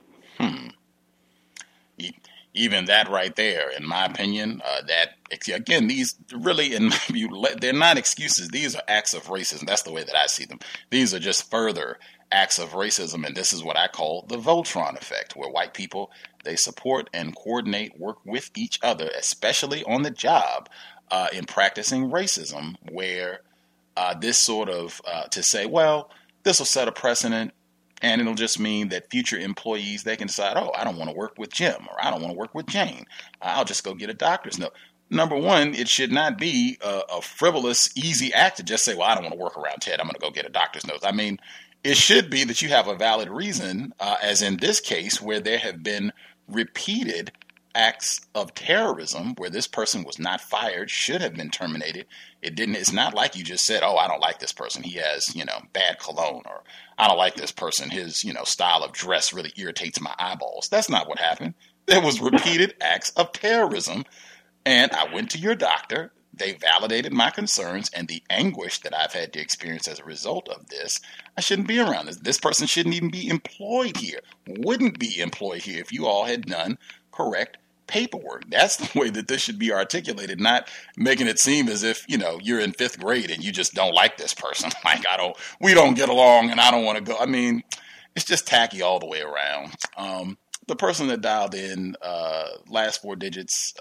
Even that right there, in my opinion, again, these really, in my view, they're not excuses. These are acts of racism. That's the way that I see them. These are just further acts of racism, and this is what I call the Voltron effect, where white people, they support and coordinate, work with each other, especially on the job, in practicing racism, where this sort of, to say, well, this will set a precedent, and it'll just mean that future employees, they can decide, oh, I don't want to work with Jim, or I don't want to work with Jane. I'll just go get a doctor's note. Number one, it should not be a frivolous, easy act to just say, well, I don't want to work around Ted. I'm going to go get a doctor's note. I mean, it should be that you have a valid reason, as in this case, where there have been repeated acts of terrorism where this person was not fired, should have been terminated. It's not like you just said, oh, I don't like this person. He has, bad cologne, or I don't like this person. His, style of dress really irritates my eyeballs. That's not what happened. There was repeated acts of terrorism. And I went to your doctor. They validated my concerns and the anguish that I've had to experience as a result of this. I shouldn't be around this. This person shouldn't even be employed here. Wouldn't be employed here if you all had done correct paperwork. That's the way that this should be articulated, not making it seem as if, you're in 5th grade and you just don't like this person. Like, we don't get along and I don't want to go. I mean, it's just tacky all the way around. The person that dialed in, last 4 digits,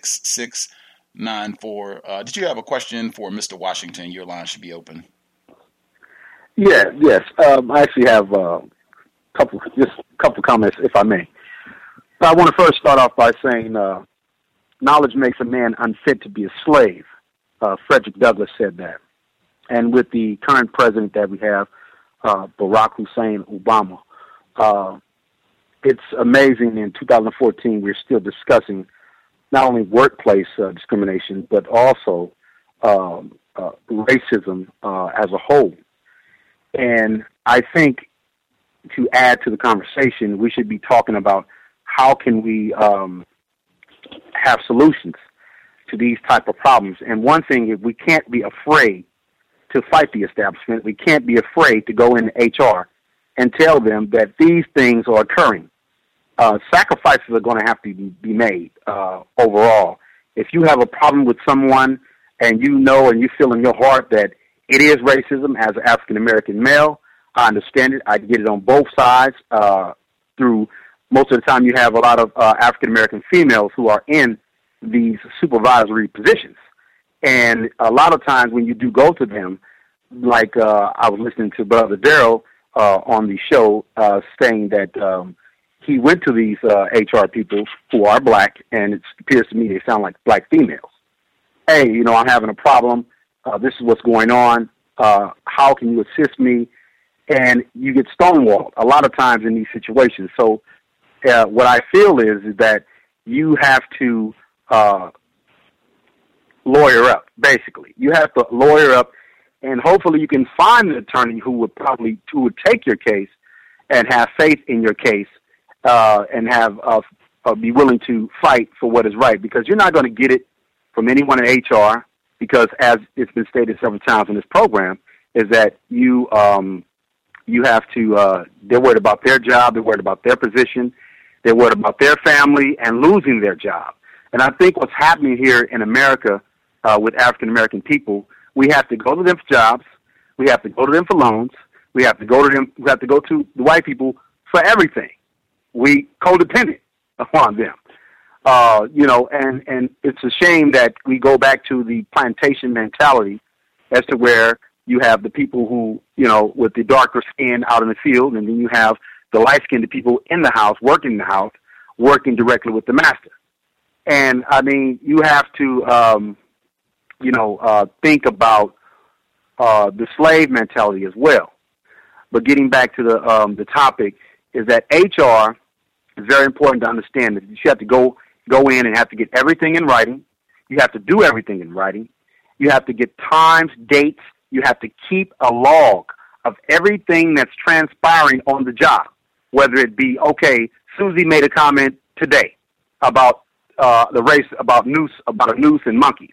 6694. Did you have a question for Mr. Washington? Your line should be open. Yes. I actually have a couple comments, if I may. I want to first start off by saying knowledge makes a man unfit to be a slave. Frederick Douglass said that. And with the current president that we have, Barack Hussein Obama, it's amazing in 2014 we're still discussing not only workplace discrimination, but also racism as a whole. And I think to add to the conversation, we should be talking about how can we have solutions to these type of problems. And one thing is we can't be afraid to fight the establishment. We can't be afraid to go into HR and tell them that these things are occurring. Sacrifices are going to have to be made overall. If you have a problem with someone and you know and you feel in your heart that it is racism as an African-American male, I understand it. I get it on both sides. Through most of the time you have a lot of African-American females who are in these supervisory positions. And a lot of times when you do go to them, like I was listening to Brother Darrell on the show saying that he went to these HR people who are black, and it appears to me they sound like black females. Hey, I'm having a problem. This is what's going on. How can you assist me? And you get stonewalled a lot of times in these situations. So what I feel is that you have to lawyer up, basically. You have to lawyer up, and hopefully you can find an attorney who would take your case and have faith in your case and have be willing to fight for what is right, because you're not going to get it from anyone in HR, because as it's been stated several times in this program, is that you have to, they're worried about their job, they're worried about their position, they're worried about their family and losing their job. And I think what's happening here in America with African-American people, we have to go to them for jobs, we have to go to them for loans, we have to go to the white people for everything. We codependent upon them. And it's a shame that we go back to the plantation mentality as to where you have the people who, with the darker skin out in the field, and then you have the light-skinned people in the house, working directly with the master. And, I mean, you have to, think about the slave mentality as well. But getting back to the topic is that HR is very important to understand that you have to go in and have to get everything in writing. You have to do everything in writing. You have to get times, dates. You have to keep a log of everything that's transpiring on the job, whether it be, okay, Susie made a comment today about the race, about a noose and monkeys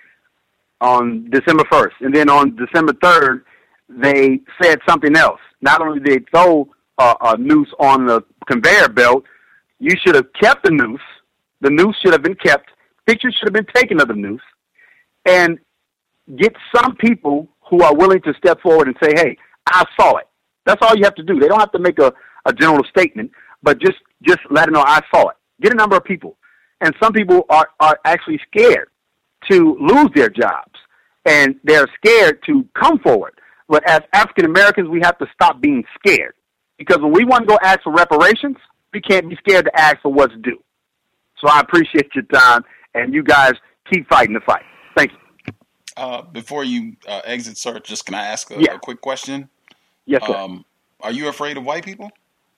on December 1st. And then on December 3rd, they said something else. Not only did they throw a noose on the conveyor belt, you should have kept the noose. The noose should have been kept. Pictures should have been taken of the noose. And get some people who are willing to step forward and say, hey, I saw it. That's all you have to do. They don't have to make a general statement, but just let them know I saw it. Get a number of people. And some people are actually scared to lose their jobs, and they're scared to come forward. But as African Americans, we have to stop being scared, because when we want to go ask for reparations, we can't be scared to ask for what's due. So I appreciate your time, and you guys keep fighting the fight. Thank you. Before you exit, sir, just can I ask a quick question? Yes, sir. Are you afraid of white people?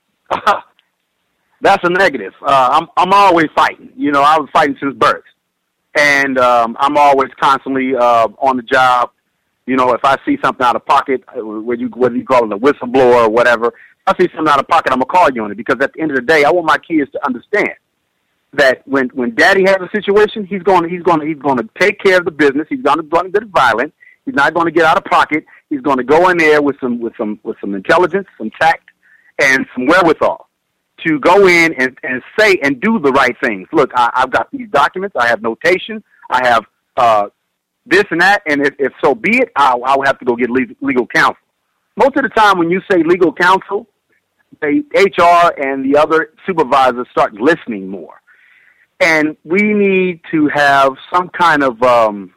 That's a negative. I'm always fighting. I was fighting since birth. And I'm always constantly on the job. If I see something out of pocket, whether you call it a whistleblower or whatever, if I see something out of pocket, I'm going to call you on it, because at the end of the day, I want my kids to understand that when Daddy has a situation, he's going to take care of the business. He's going to get violent. He's not going to get out of pocket. He's going to go in there with some intelligence, some tact, and some wherewithal to go in and say and do the right things. Look, I've got these documents. I have notation. I have this and that. And if so be it, I will have to go get legal counsel. Most of the time when you say legal counsel, the HR and the other supervisors start listening more. And we need to have some kind of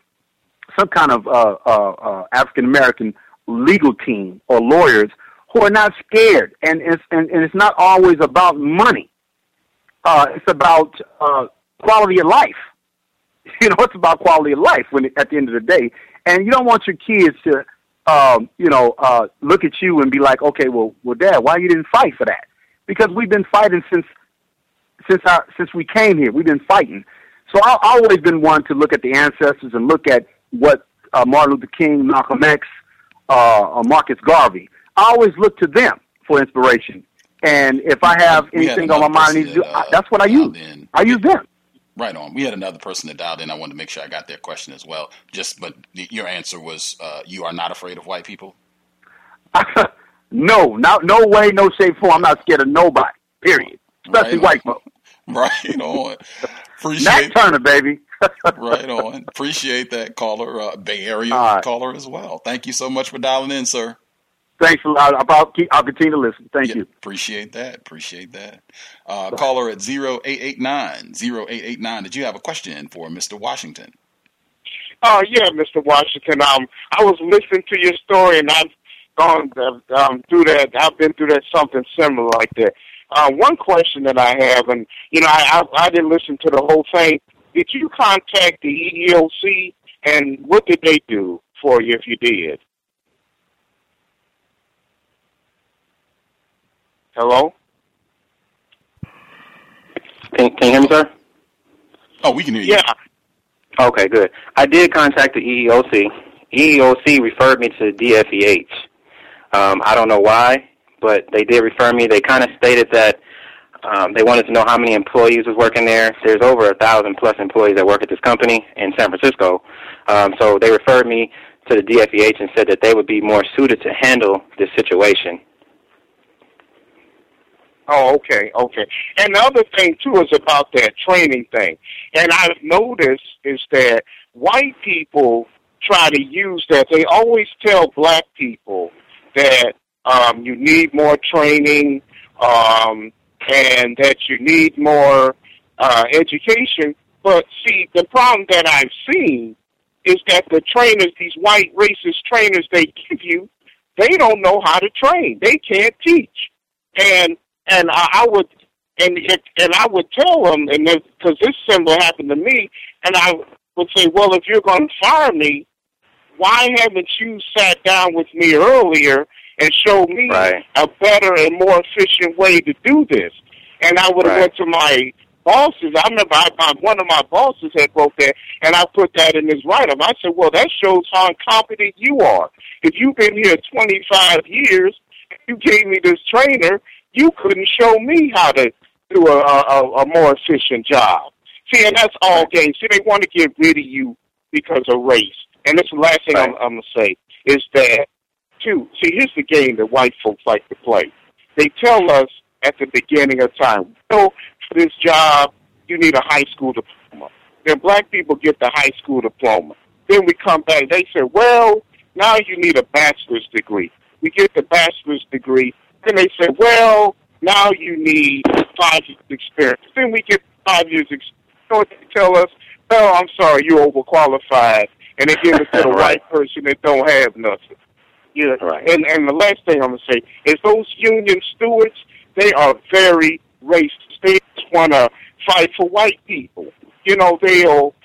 African American legal team or lawyers who are not scared, and it's not always about money. It's about quality of life. It's about quality of life at the end of the day. And you don't want your kids to, look at you and be like, okay, well, Dad, why you didn't fight for that? Because we've been fighting since we came here. We've been fighting. So I've always been one to look at the ancestors and look at what Martin Luther King, Malcolm X, or Marcus Garvey. I always look to them for inspiration. And if I have anything on my mind I need to do, that's what I use. I use them. Right on. We had another person that dialed in. I wanted to make sure I got their question as well. But your answer was you are not afraid of white people? No way, no shape, form. I'm not scared of nobody, period. Especially white folks. Right on. Appreciate Nat Turner, baby. Right on. Appreciate that caller, Bay Area caller as well. Thank you so much for dialing in, sir. Thanks a lot. I'll continue to listen. Thank you. Appreciate that. Caller at 0889. Did you have a question for Mr. Washington? Yeah, Mr. Washington. I was listening to your story, and I've gone through that. I've been through that, something similar like that. One question that I have, and I didn't listen to the whole thing. Did you contact the EEOC, and what did they do for you if you did? Hello? Can you hear me, sir? Oh, we can hear you. Yeah. Okay, good. I did contact the EEOC. EEOC referred me to DFEH. I don't know why, but they did refer me. They kind of stated that they wanted to know how many employees was working there. There's over 1,000+ employees that work at this company in San Francisco. So they referred me to the DFEH and said that they would be more suited to handle this situation. Oh, okay. And the other thing, too, is about that training thing. And I've noticed is that white people try to use that. They always tell black people that you need more training and that you need more education. But, see, the problem that I've seen is that the trainers, these white racist trainers they give you, they don't know how to train. They can't teach. And I would tell them, and because this similar happened to me, and I would say, well, if you're going to fire me, why haven't you sat down with me earlier and showed me a better and more efficient way to do this? And I would have went to my bosses. I remember one of my bosses had wrote that, and I put that in his write-up. I said, well, that shows how incompetent you are. If you've been here 25 years, you gave me this trainer, you couldn't show me how to do a more efficient job. See, and that's all game. See, they want to get rid of you because of race. And that's the last thing I'm going to say is that, too, see, here's the game that white folks like to play. They tell us at the beginning of time, for this job, you need a high school diploma. Then black people get the high school diploma. Then we come back, they say, well, now you need a bachelor's degree. We get the bachelor's degree. Then they say, well, now you need 5 years experience. Then we get 5 years experience. You know what they tell us? Oh, I'm sorry, you're overqualified. And they give it to the white person that don't have nothing. Yeah. And the last thing I'm going to say is those union stewards, they are very racist. They just want to fight for white people. You know, they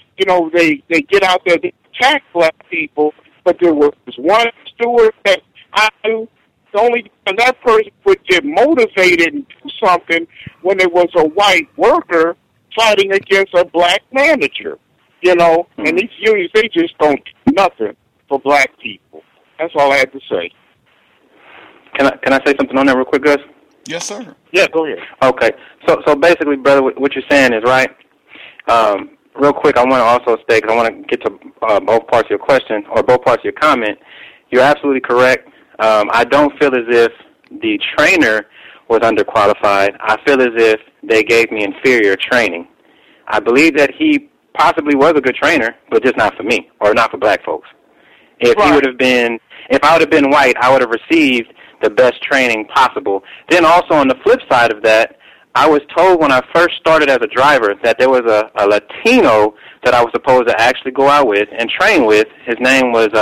get out there, they attack black people, but there was one steward that I knew, the only time that person would get motivated and do something when there was a white worker fighting against a black manager, you know. And these unions, they just don't do nothing for black people. That's all I had to say. Can I say something on that real quick, Gus? Yes, sir. Yeah, go ahead. Okay. So basically, brother, what you're saying is right. Real quick, I want to also state, because I want to get to both parts of your question, or both parts of your comment. You're absolutely correct. I don't feel as if the trainer was underqualified. I feel as if they gave me inferior training. I believe that he possibly was a good trainer, but just not for me, or not for black folks. If I would have been white, I would have received the best training possible. Then also on the flip side of that, I was told when I first started as a driver that there was a Latino that I was supposed to actually go out with and train with. His name was,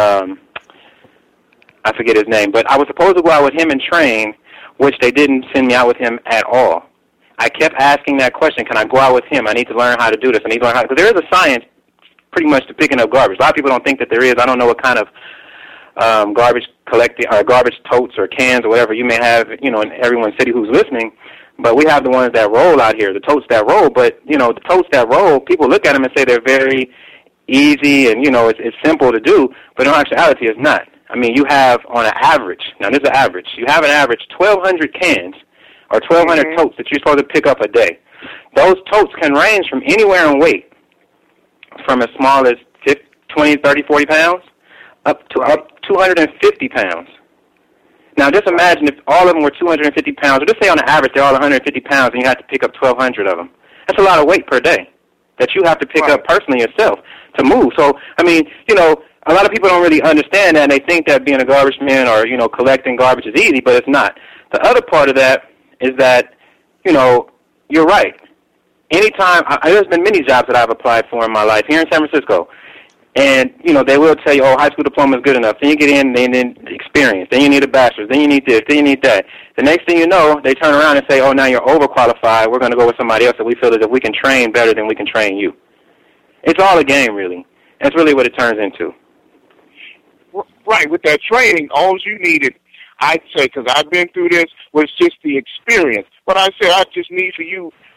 I forget his name, but I was supposed to go out with him and train, which they didn't send me out with him at all. I kept asking that question, can I go out with him? I need to learn how to do this. I need to learn how to, because there is a science pretty much to picking up garbage. A lot of people don't think that there is. I don't know what kind of garbage collecting or garbage totes or cans or whatever you may have, you know, in everyone's city who's listening. But we have the ones that roll out here, the totes that roll. But, you know, the totes that roll, people look at them and say they're very easy and, you know, it's simple to do. But in actuality, it's not. I mean, you have on an average, now this is an average, you have an average 1,200 cans or 1,200 totes that you're supposed to pick up a day. Those totes can range from anywhere in weight, from as small as 20, 30, 40 pounds up 250 pounds. Now, just imagine if all of them were 250 pounds, or just say on an average they're all 150 pounds, and you have to pick up 1,200 of them. That's a lot of weight per day that you have to pick up personally yourself to move. So, I mean, you know, a lot of people don't really understand that, and they think that being a garbage man or, you know, collecting garbage is easy, but it's not. The other part of that is that, you know, you're right. Anytime, there's been many jobs that I've applied for in my life here in San Francisco, and, you know, they will tell you, oh, high school diploma is good enough. Then you get in, and then experience. Then you need a bachelor's. Then you need this. Then you need that. The next thing you know, they turn around and say, oh, now you're overqualified. We're going to go with somebody else that we feel as if we can train better than we can train you. It's all a game, really. That's really what it turns into. Right. With that training, all you needed, I'd say, because I've been through this, was just the experience. But I said, I just need for you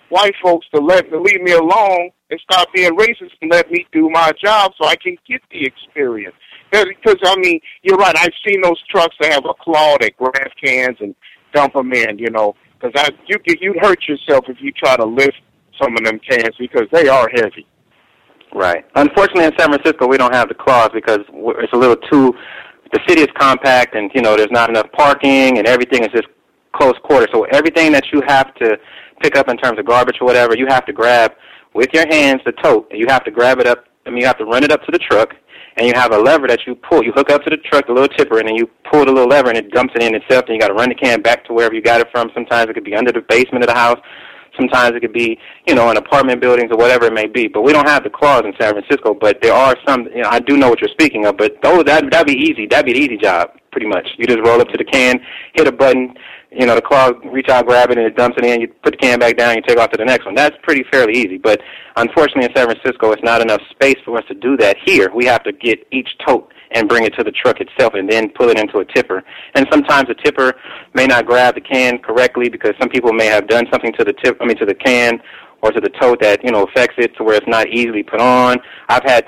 white folks to leave me alone and stop being racist and let me do my job so I can get the experience. Because, I mean, you're right. I've seen those trucks that have a claw that grab cans and dump them in, you know, because you'd hurt yourself if you try to lift some of them cans because they are heavy. Right. Unfortunately, in San Francisco, we don't have the claws because it's a little too, the city is compact and, you know, there's not enough parking and everything is just close quarters. So everything that you have to pick up in terms of garbage or whatever, you have to grab with your hands the tote. You have to grab it up. I mean, you have to run it up to the truck, and you have a lever that you pull. You hook up to the truck, the little tipper, and then you pull the little lever, and it dumps it in itself, and you got to run the can back to wherever you got it from. Sometimes it could be under the basement of the house. Sometimes it could be, you know, in apartment buildings or whatever it may be. But we don't have the claws in San Francisco, but there are some, you know, I do know what you're speaking of, but that'd be easy. That'd be the easy job, pretty much. You just roll up to the can, hit a button, you know, the claw, reach out, grab it, and it dumps it in. You put the can back down, you take off to the next one. That's pretty fairly easy. But unfortunately in San Francisco, it's not enough space for us to do that here. We have to get each tote and bring it to the truck itself and then pull it into a tipper. And sometimes the tipper may not grab the can correctly because some people may have done something to the to the can or to the tote that, you know, affects it to where it's not easily put on. I've had,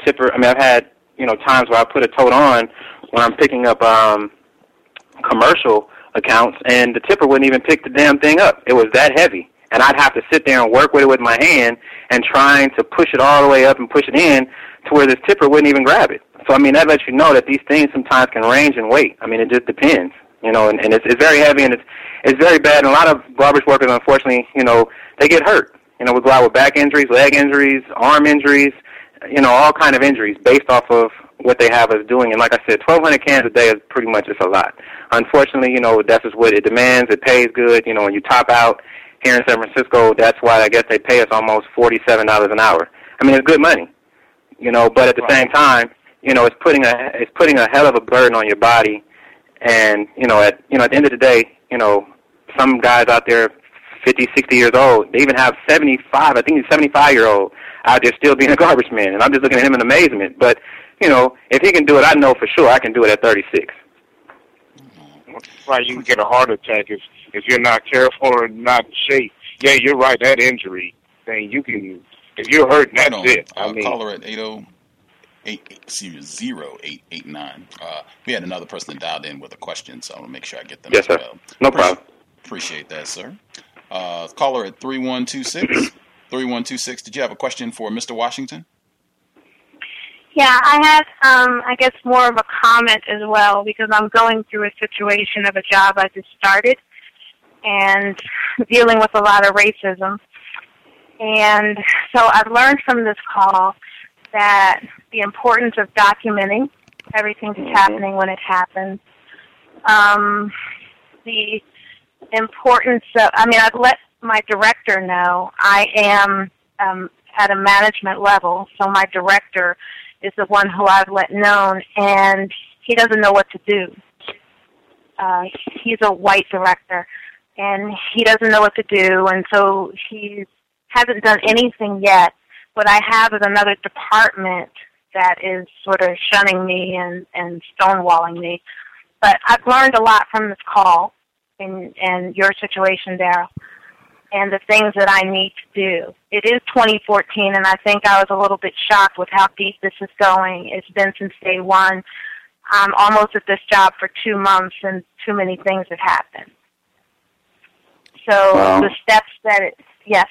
you know, times where I put a tote on when I'm picking up commercial accounts, and the tipper wouldn't even pick the damn thing up. It was that heavy. And I'd have to sit there and work with it with my hand and trying to push it all the way up and push it in to where this tipper wouldn't even grab it. So, I mean, that lets you know that these things sometimes can range in weight. I mean, it just depends, you know, and it's very heavy and it's very bad. And a lot of garbage workers, unfortunately, you know, they get hurt. You know, we go out with back injuries, leg injuries, arm injuries, you know, all kind of injuries based off of what they have us doing. And like I said, 1,200 cans a day is pretty much just a lot. Unfortunately, you know, that's just what it demands. It pays good. You know, when you top out here in San Francisco, that's why I guess they pay us almost $47 an hour. I mean, it's good money, you know, but at the same time, you know, it's putting a hell of a burden on your body. And, at the end of the day, you know, some guys out there, 50, 60 years old, they even have 75, I think he's 75-year-old out there still being a garbage man. And I'm just looking at him in amazement. But, you know, if he can do it, I know for sure I can do it at 36. Right, you can get a heart attack if you're not careful or not in shape. Yeah, you're right, that injury thing, if you're hurt, that's it. Caller at 0889. We had another person that dialed in with a question, so I'm going to make sure I get them as well. No problem. Appreciate that, sir. Caller at 3126. 3126, did you have a question for Mr. Washington? Yeah, I had, I guess, more of a comment as well, because I'm going through a situation of a job I just started and dealing with a lot of racism. And so I've learned from this call that the importance of documenting everything that's happening when it happens. The importance of, I've let my director know I am at a management level, so my director is the one who I've let known, and he doesn't know what to do. He's a white director, and he doesn't know what to do, and so he hasn't done anything yet. What I have is another department that is sort of shunning me and stonewalling me. But I've learned a lot from this call and your situation, Daryl, and the things that I need to do. It is 2014, and I think I was a little bit shocked with how deep this is going. It's been since day one. I'm almost at this job for 2 months, and too many things have happened. So the steps that yes.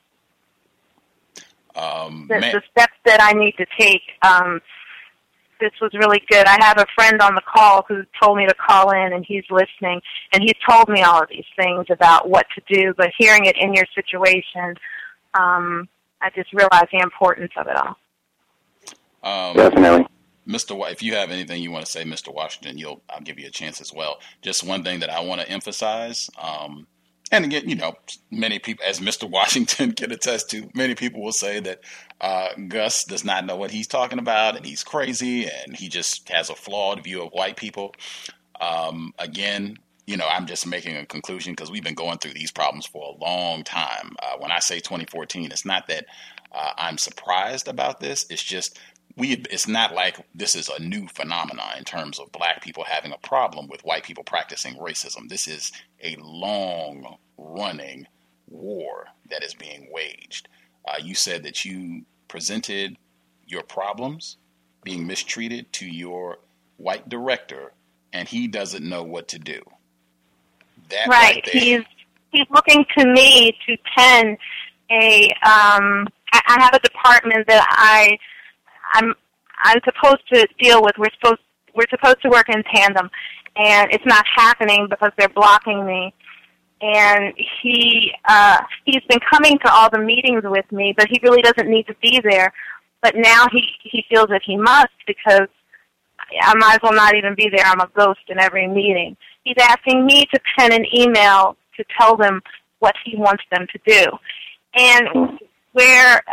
The steps that I need to take, this was really good. I have a friend on the call who told me to call in, and he's listening, and he's told me all of these things about what to do, but hearing it in your situation, I just realized the importance of it all. Definitely. If you have anything you want to say, Mr. Washington, I'll give you a chance as well. Just one thing that I want to emphasize, and again, many people, as Mr. Washington can attest to, many people will say that Gus does not know what he's talking about, and he's crazy, and he just has a flawed view of white people. Again, I'm just making a conclusion because we've been going through these problems for a long time. When I say 2014, it's not that I'm surprised about this. It's just it's not like this is a new phenomenon in terms of black people having a problem with white people practicing racism. This is a long-running war that is being waged. You said that you presented your problems being mistreated to your white director, and he doesn't know what to do. That right there. He's looking to me to pen a. I have a department that I'm supposed to deal with. We're supposed to work in tandem, and it's not happening because they're blocking me. And he's been coming to all the meetings with me, but he really doesn't need to be there. But now he feels that he must, because I might as well not even be there. I'm a ghost in every meeting. He's asking me to pen an email to tell them what he wants them to do. And where,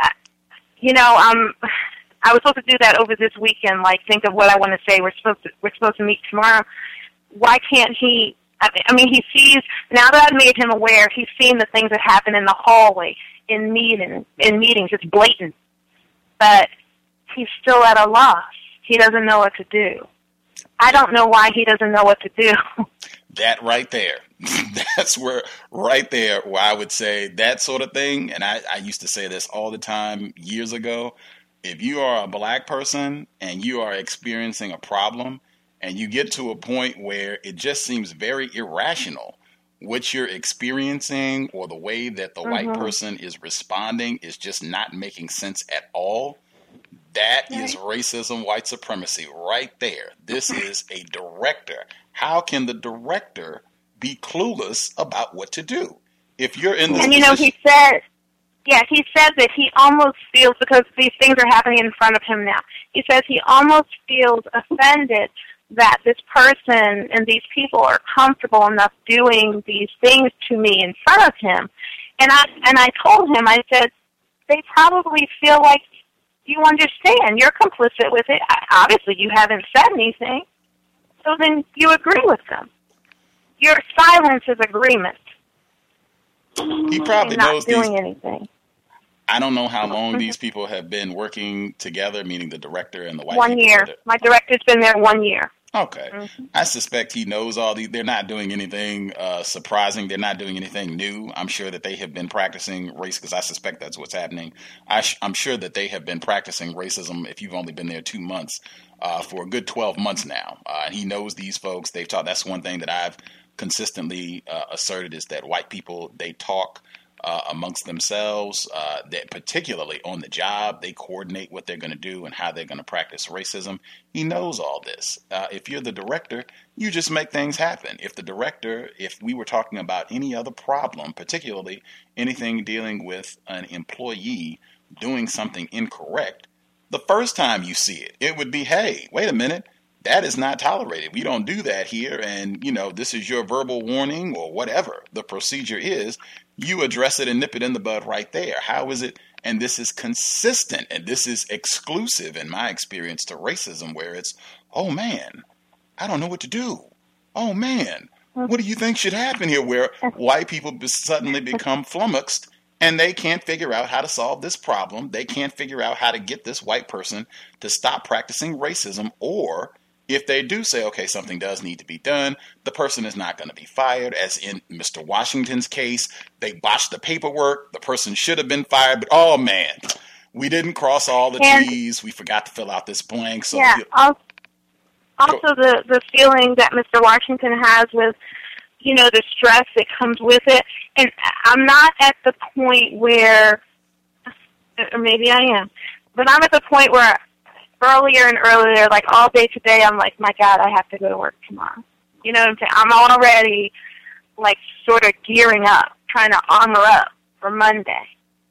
I was supposed to do that over this weekend, like think of what I want to say. We're supposed to meet tomorrow. Why can't he? I mean, he sees, now that I've made him aware, he's seen the things that happen in the hallway, in meetings. It's blatant. But he's still at a loss. He doesn't know what to do. I don't know why he doesn't know what to do. That right there. That's where I would say that sort of thing. And I used to say this all the time years ago. If you are a black person and you are experiencing a problem and you get to a point where it just seems very irrational, what you're experiencing or the way that the white person is responding is just not making sense at all, that is racism, white supremacy right there. This is a director. How can the director be clueless about what to do? If you're in this position, he said that he almost feels, because these things are happening in front of him now, he says he almost feels offended that this person and these people are comfortable enough doing these things to me in front of him. And I told him, I said, they probably feel like you understand. You're complicit with it. Obviously, you haven't said anything. So then you agree with them. Your silence is agreement. He probably knows not doing anything. I don't know how long these people have been working together, meaning the director and the white 1 year. My director's been there 1 year. Okay. I suspect he knows all these. They're not doing anything surprising. They're not doing anything new. I'm sure that they have been practicing race, because I suspect that's what's happening. I'm sure that they have been practicing racism, if you've only been there 2 months, for a good 12 months now. And he knows these folks. They've taught. That's one thing that I've consistently asserted, is that white people, they talk amongst themselves, that particularly on the job, they coordinate what they're going to do and how they're going to practice racism. He knows all this. If you're the director, you just make things happen. If we were talking about any other problem, particularly anything dealing with an employee doing something incorrect, the first time you see it, it would be, hey, wait a minute. That is not tolerated. We don't do that here. And, this is your verbal warning or whatever the procedure is. You address it and nip it in the bud right there. How is it? And this is consistent, and this is exclusive in my experience to racism, where it's, oh man, I don't know what to do. Oh man, what do you think should happen here? Where white people suddenly become flummoxed and they can't figure out how to solve this problem. They can't figure out how to get this white person to stop practicing racism, or if they do say, okay, something does need to be done, the person is not going to be fired. As in Mr. Washington's case, they botched the paperwork. The person should have been fired, but oh man, we didn't cross all the T's. We forgot to fill out this blank. So also the feeling that Mr. Washington has with, the stress that comes with it. And I'm not at the point where, or maybe I am, but I'm at the point where earlier and earlier, like all day today, I'm like, my God, I have to go to work tomorrow. You know what I'm saying? I'm already like sort of gearing up, trying to armor up for Monday,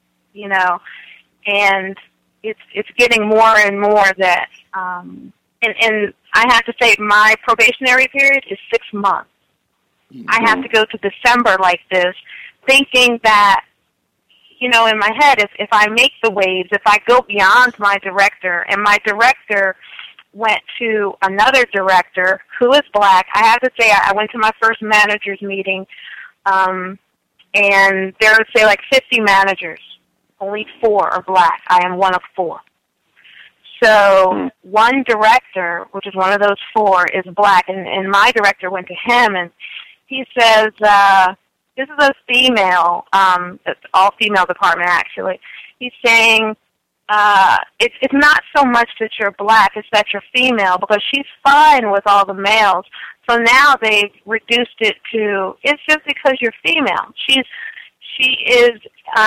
and it's getting more and more that, and I have to say my probationary period is 6 months. I have to go to December like this, thinking that, in my head, if I make the waves, if I go beyond my director, and my director went to another director who is black. I have to say, I went to my first managers meeting, and there were, say, like 50 managers. Only 4 are black. I am one of 4. So one director, which is one of those 4, is black, and my director went to him, and he says, this is a female, it's all female department actually. He's saying it's not so much that you're black, it's that you're female, because she's fine with all the males. So now they've reduced it to, it's just because you're female. She is,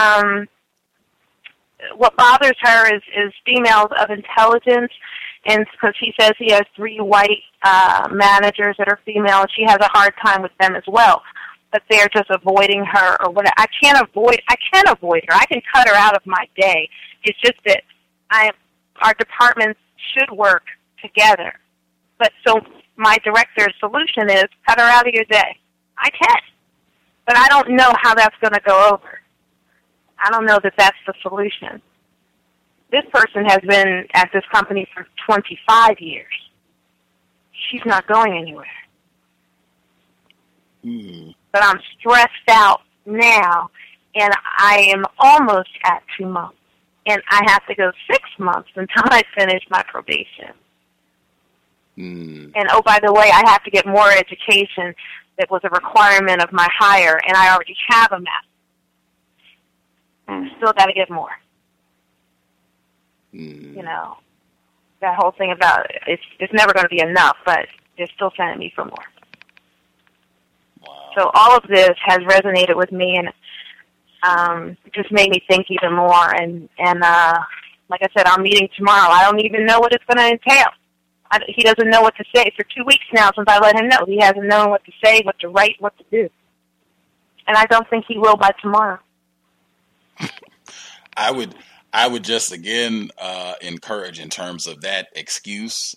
what bothers her is females of intelligence, and because he says he has 3 white managers that are female, and she has a hard time with them as well. But they're just avoiding her or whatever. I can't avoid her. I can cut her out of my day. It's just that our departments should work together. But so my director's solution is cut her out of your day. I can. But I don't know how that's going to go over. I don't know that that's the solution. This person has been at this company for 25 years. She's not going anywhere. But I'm stressed out now, and I am almost at 2 months. And I have to go 6 months until I finish my probation. And, oh, by the way, I have to get more education that was a requirement of my hire, and I already have a master's. Still got to get more. You know, that whole thing about it's never going to be enough, but they're still sending me for more. So all of this has resonated with me, and just made me think even more. And like I said, our meeting tomorrow, I don't even know what it's going to entail. He doesn't know what to say. For 2 weeks now since I let him know, he hasn't known what to say, what to write, what to do. And I don't think he will by tomorrow. I would just again encourage in terms of that excuse.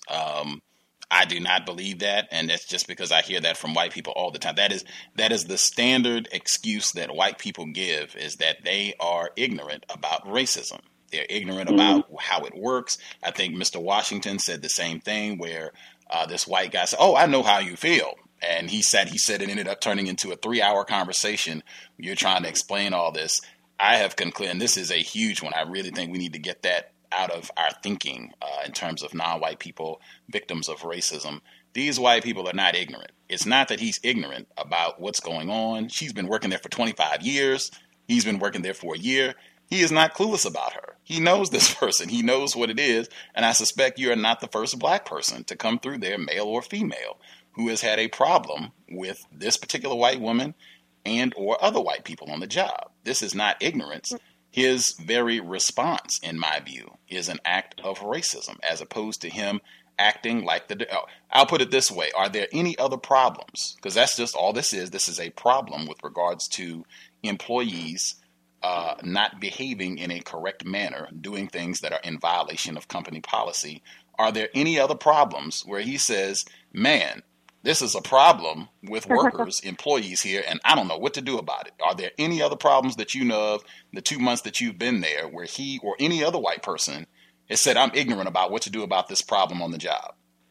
I do not believe that, and that's just because I hear that from white people all the time. That is the standard excuse that white people give, is that they are ignorant about racism. They're ignorant about how it works. I think Mr. Washington said the same thing, where this white guy said, "Oh, I know how you feel." And he said it ended up turning into a 3-hour conversation. You're trying to explain all this. I have concluded, and this is a huge one. I really think we need to get that out of our thinking in terms of non-white people, victims of racism. These white people are not ignorant. It's not that he's ignorant about what's going on. She's been working there for 25 years. He's been working there for a year. He is not clueless about her. He knows this person. He knows what it is. And I suspect you are not the first black person to come through there, male or female, who has had a problem with this particular white woman and or other white people on the job. This is not ignorance. His very response, in my view, is an act of racism, as opposed to him acting like I'll put it this way. Are there any other problems? Because that's just all this is. This is a problem with regards to employees not behaving in a correct manner, doing things that are in violation of company policy. Are there any other problems where he says, man, this is a problem with workers, employees here, and I don't know what to do about it? Are there any other problems that you know of the 2 months that you've been there where he or any other white person has said, I'm ignorant about what to do about this problem on the job?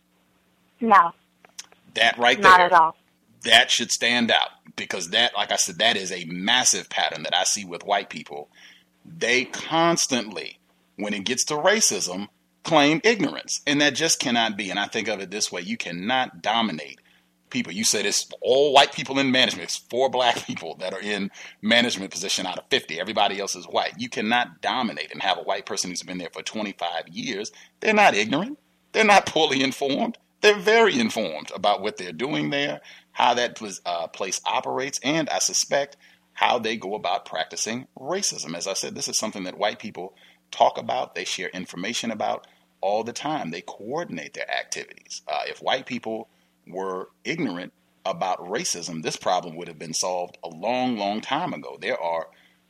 No. That right there. Not at all. That should stand out, because that, like I said, that is a massive pattern that I see with white people. They constantly, when it gets to racism, claim ignorance, and that just cannot be. And I think of it this way. You cannot dominate people. You said it's all white people in management. It's 4 black people that are in management position out of 50. Everybody else is white. You cannot dominate and have a white person who's been there for 25 years. They're not ignorant. They're not poorly informed. They're very informed about what they're doing there, how that place operates, and I suspect how they go about practicing racism. As I said, this is something that white people talk about. They share information about all the time. They coordinate their activities. If white people were ignorant about racism, this problem would have been solved a long, long time ago. There are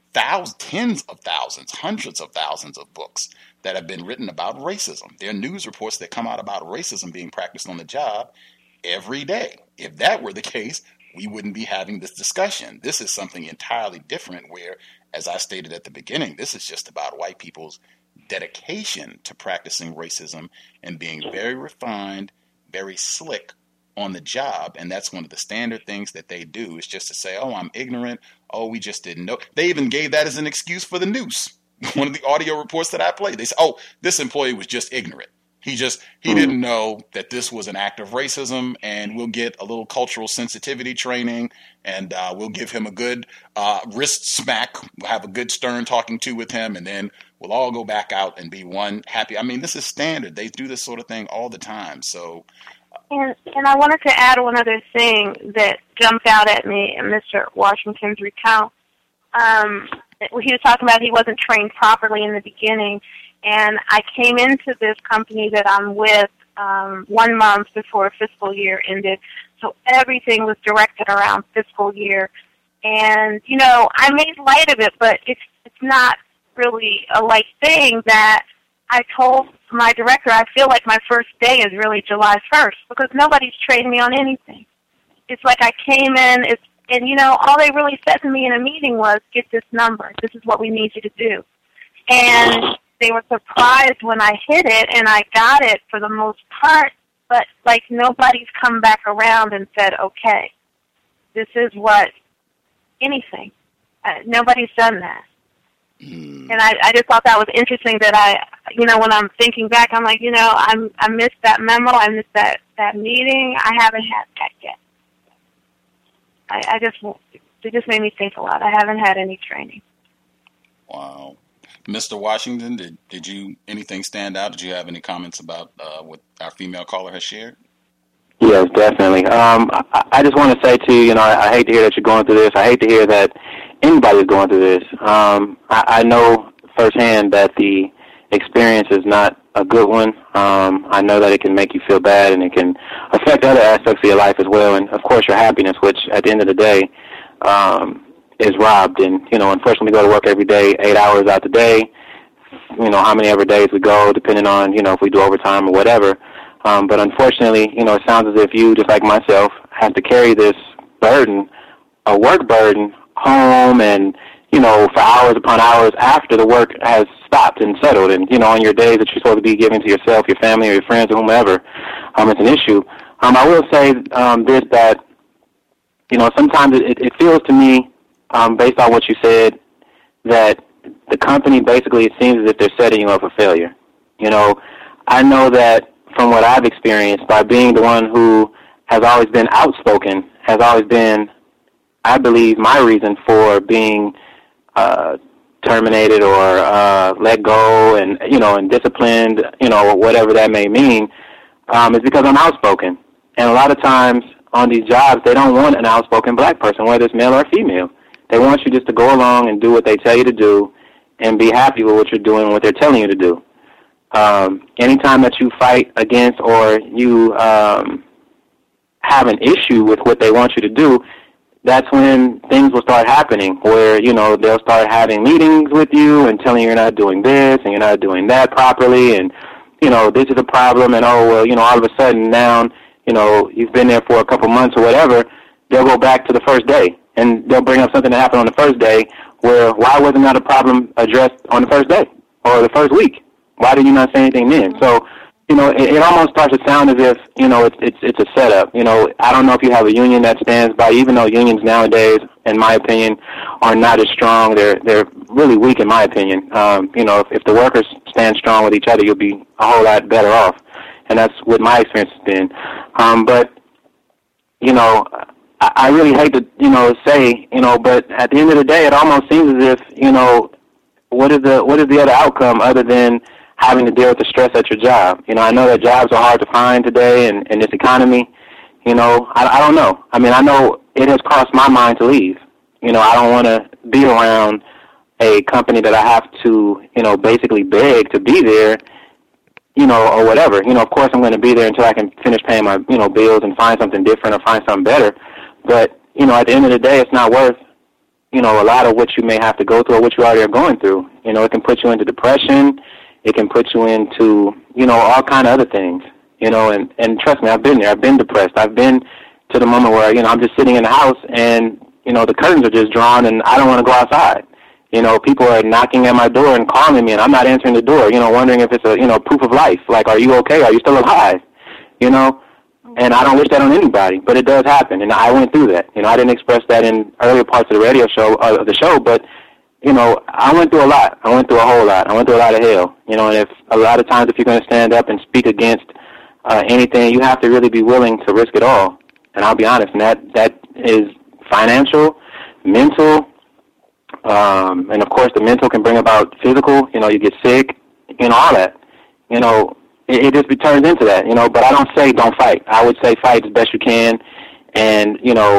tens of thousands, hundreds of thousands of books that have been written about racism. There are news reports that come out about racism being practiced on the job every day. If that were the case, we wouldn't be having this discussion. This is something entirely different where, as I stated at the beginning, this is just about white people's dedication to practicing racism and being very refined, very slick on the job. And that's one of the standard things that they do, is just to say, oh, I'm ignorant. Oh, we just didn't know. They even gave that as an excuse for the noose. One of the audio reports that I played, they said, oh, this employee was just ignorant. He didn't know that this was an act of racism, and we'll get a little cultural sensitivity training, and we'll give him a good wrist smack. We'll have a good stern talking to with him, and then we'll all go back out and be one happy. I mean, this is standard. They do this sort of thing all the time. So, and I wanted to add one other thing that jumped out at me in Mr. Washington's recount. He was talking about he wasn't trained properly in the beginning. And I came into this company that I'm with 1 month before fiscal year ended, so everything was directed around fiscal year. And, you know, I made light of it, but it's not really a light thing that I told my director I feel like my first day is really July 1st because nobody's trained me on anything. It's like I came in, and, you know, all they really said to me in a meeting was, get this number. This is what we need you to do. And they were surprised when I hit it, and I got it for the most part, but, like, nobody's come back around and said, okay, this is what, anything. Nobody's done that. And I just thought that was interesting that you know, when I'm thinking back, I'm like, you know, I missed that memo, I missed that meeting, I haven't had that yet. It just made me think a lot. I haven't had any training. Wow. Mr. Washington, did you anything stand out? Did you have any comments about what our female caller has shared? Yes, definitely. I just want to say to you, you know, I hate to hear that you're going through this. I hate to hear that anybody's going through this. I know firsthand that the experience is not a good one. I know that it can make you feel bad and it can affect other aspects of your life as well. And, of course, your happiness, which at the end of the day is robbed. And, you know, unfortunately, we go to work every day, 8 hours out the day, you know, how many ever days we go, depending on, you know, if we do overtime or whatever. But unfortunately, you know, it sounds as if you, just like myself, have to carry this burden, a work burden, home and, you know, for hours upon hours after the work has stopped and settled. And, you know, on your days that you're supposed to be giving to yourself, your family, or your friends, or whomever, it's an issue. I will say this, that, you know, sometimes it feels to me, based on what you said, that the company basically, it seems as if they're setting you up for failure. You know, I know that from what I've experienced, by being the one who has always been outspoken, has always been, I believe, my reason for being terminated or let go and, you know, and disciplined, you know, whatever that may mean, is because I'm outspoken. And a lot of times on these jobs, they don't want an outspoken black person, whether it's male or female. They want you just to go along and do what they tell you to do and be happy with what you're doing and what they're telling you to do. Anytime that you fight against or you have an issue with what they want you to do, that's when things will start happening where, you know, they'll start having meetings with you and telling you you're not doing this and you're not doing that properly and, you know, this is a problem and, oh, well, you know, all of a sudden now, you know, you've been there for a couple months or whatever, they'll go back to the first day and they'll bring up something that happened on the first day where why wasn't that a problem addressed on the first day or the first week? Why did you not say anything then? So, you know, it almost starts to sound as if, you know, it's a setup. You know, I don't know if you have a union that stands by, even though unions nowadays, in my opinion, are not as strong. They're really weak, in my opinion. You know, if the workers stand strong with each other, you'll be a whole lot better off. And that's what my experience has been. But, you know, I really hate to, you know, say, you know, but at the end of the day, it almost seems as if, you know, what is the other outcome other than having to deal with the stress at your job? You know, I know that jobs are hard to find today in this economy. You know, I don't know. I mean, I know it has crossed my mind to leave. You know, I don't want to be around a company that I have to, you know, basically beg to be there, you know, or whatever. You know, of course I'm going to be there until I can finish paying my, you know, bills and find something different or find something better. But, you know, at the end of the day, it's not worth, you know, a lot of what you may have to go through or what you already are going through. You know, it can put you into depression. It can put you into, you know, all kind of other things, you know, and trust me, I've been there. I've been depressed. I've been to the moment where, you know, I'm just sitting in the house and, you know, the curtains are just drawn and I don't want to go outside. You know, people are knocking at my door and calling me and I'm not answering the door, you know, wondering if it's a, you know, proof of life. Like, are you okay? Are you still alive? You know, and I don't wish that on anybody, but it does happen. And I went through that. You know, I didn't express that in earlier parts of the radio show, of the show, but I went through a lot. I went through a whole lot. I went through a lot of hell. And if a lot of times if you're going to stand up and speak against anything, you have to really be willing to risk it all. And I'll be honest, and that is financial, mental, and of course the mental can bring about physical. You get sick, all that. It just turns into that. But I don't say don't fight. I would say fight as best you can. And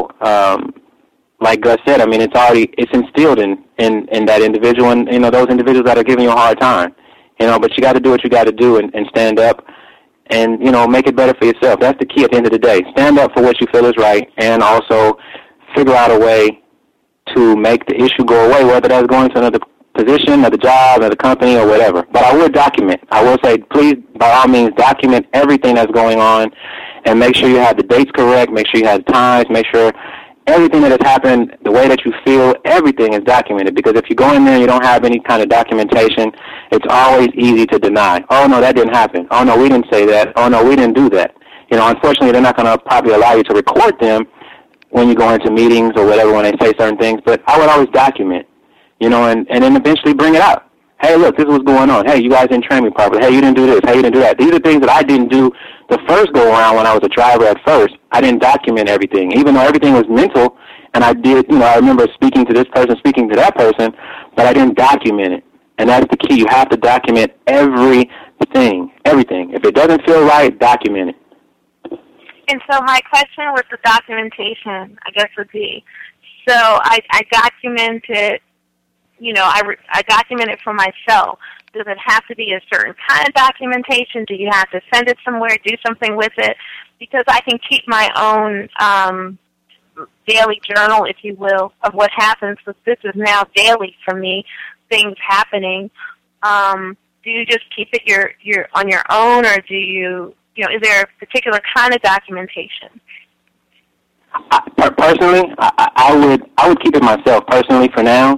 like Gus said, I mean, it's instilled in that individual, and those individuals that are giving you a hard time. But you got to do what you got to do and stand up. And, make it better for yourself. That's the key at the end of the day. Stand up for what you feel is right, and also figure out a way to make the issue go away, whether that's going to another position, another job, another company, or whatever. But I would document. I will say, please, by all means, document everything that's going on, and make sure you have the dates correct, make sure you have the times, make sure everything that has happened, the way that you feel, everything is documented. Because if you go in there and you don't have any kind of documentation, it's always easy to deny. Oh, no, that didn't happen. Oh, no, we didn't say that. Oh, no, we didn't do that. Unfortunately, they're not going to probably allow you to record them when you go into meetings or whatever when they say certain things. But I would always document, and then eventually bring it out. Hey, look, this is what's going on. Hey, you guys didn't train me properly. Hey, you didn't do this. Hey, you didn't do that. These are things that I didn't do the first go-around when I was a driver at first. I didn't document everything, even though everything was mental, and I did, I remember speaking to this person, speaking to that person, but I didn't document it. And that's the key. You have to document everything. If it doesn't feel right, document it. And so my question with the documentation, I guess, would be, so I document it, I document it for myself. Does it have to be a certain kind of documentation? Do you have to send it somewhere, do something with it? Because I can keep my own daily journal, if you will, of what happens, because this is now daily for me, things happening. Do you just keep it your on your own, or do you, is there a particular kind of documentation? Personally, I would keep it myself personally for now.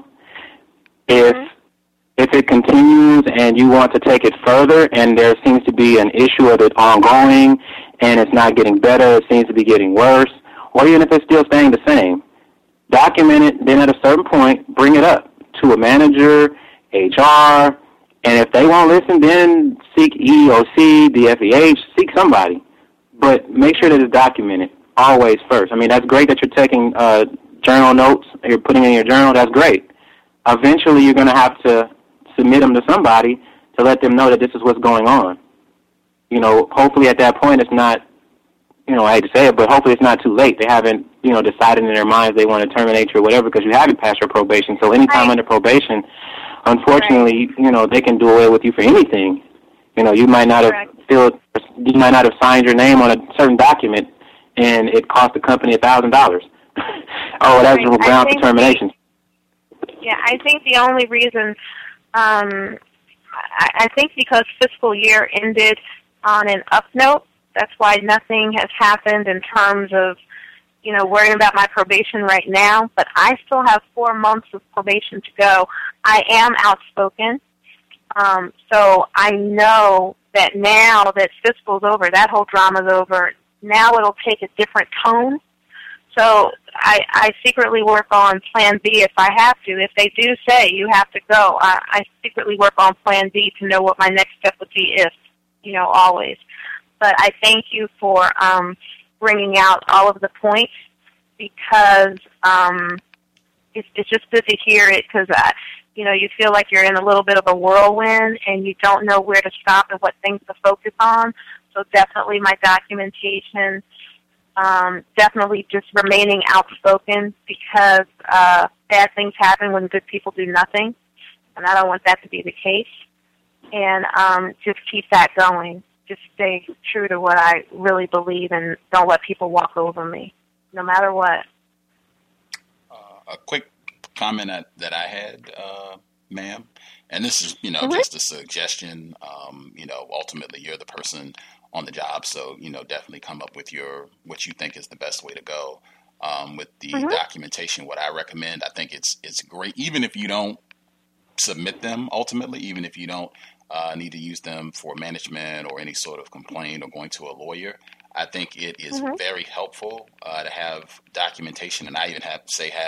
If it continues and you want to take it further and there seems to be an issue of it ongoing and it's not getting better, it seems to be getting worse, or even if it's still staying the same, document it, then at a certain point, bring it up to a manager, HR, and if they won't listen, then seek EEOC, the FEH, seek somebody. But make sure that it's documented always first. I mean, that's great that you're taking journal notes, you're putting in your journal, that's great. Eventually, you're going to have to submit them to somebody to let them know that this is what's going on. Hopefully at that point it's not, I hate to say it, but hopefully it's not too late. They haven't, decided in their minds they want to terminate you or whatever because you haven't passed your probation. So anytime under probation, unfortunately, they can do away with you for anything. You might not have signed your name on a certain document and it cost the company $1,000. Oh, that's a ground for termination. Yeah, I think the only reason, I think because fiscal year ended on an up note, that's why nothing has happened in terms of, worrying about my probation right now. But I still have 4 months of probation to go. I am outspoken. So I know that now that fiscal's over, that whole drama's over, now it'll take a different tone. So I secretly work on Plan B if I have to. If they do say you have to go, I secretly work on Plan B to know what my next step would be if, always. But I thank you for bringing out all of the points because it's just good to hear it because, you feel like you're in a little bit of a whirlwind and you don't know where to stop and what things to focus on. So definitely my documentation. Definitely just remaining outspoken because bad things happen when good people do nothing, and I don't want that to be the case. And just keep that going. Just stay true to what I really believe and don't let people walk over me, no matter what. A quick comment that I had, ma'am, and this is, just a suggestion. Ultimately you're the person on the job, so definitely come up with what you think is the best way to go with the documentation. What I recommend, I think it's great, even if you don't submit them. Ultimately, even if you don't need to use them for management or any sort of complaint or going to a lawyer, I think it is very helpful to have documentation, and I even have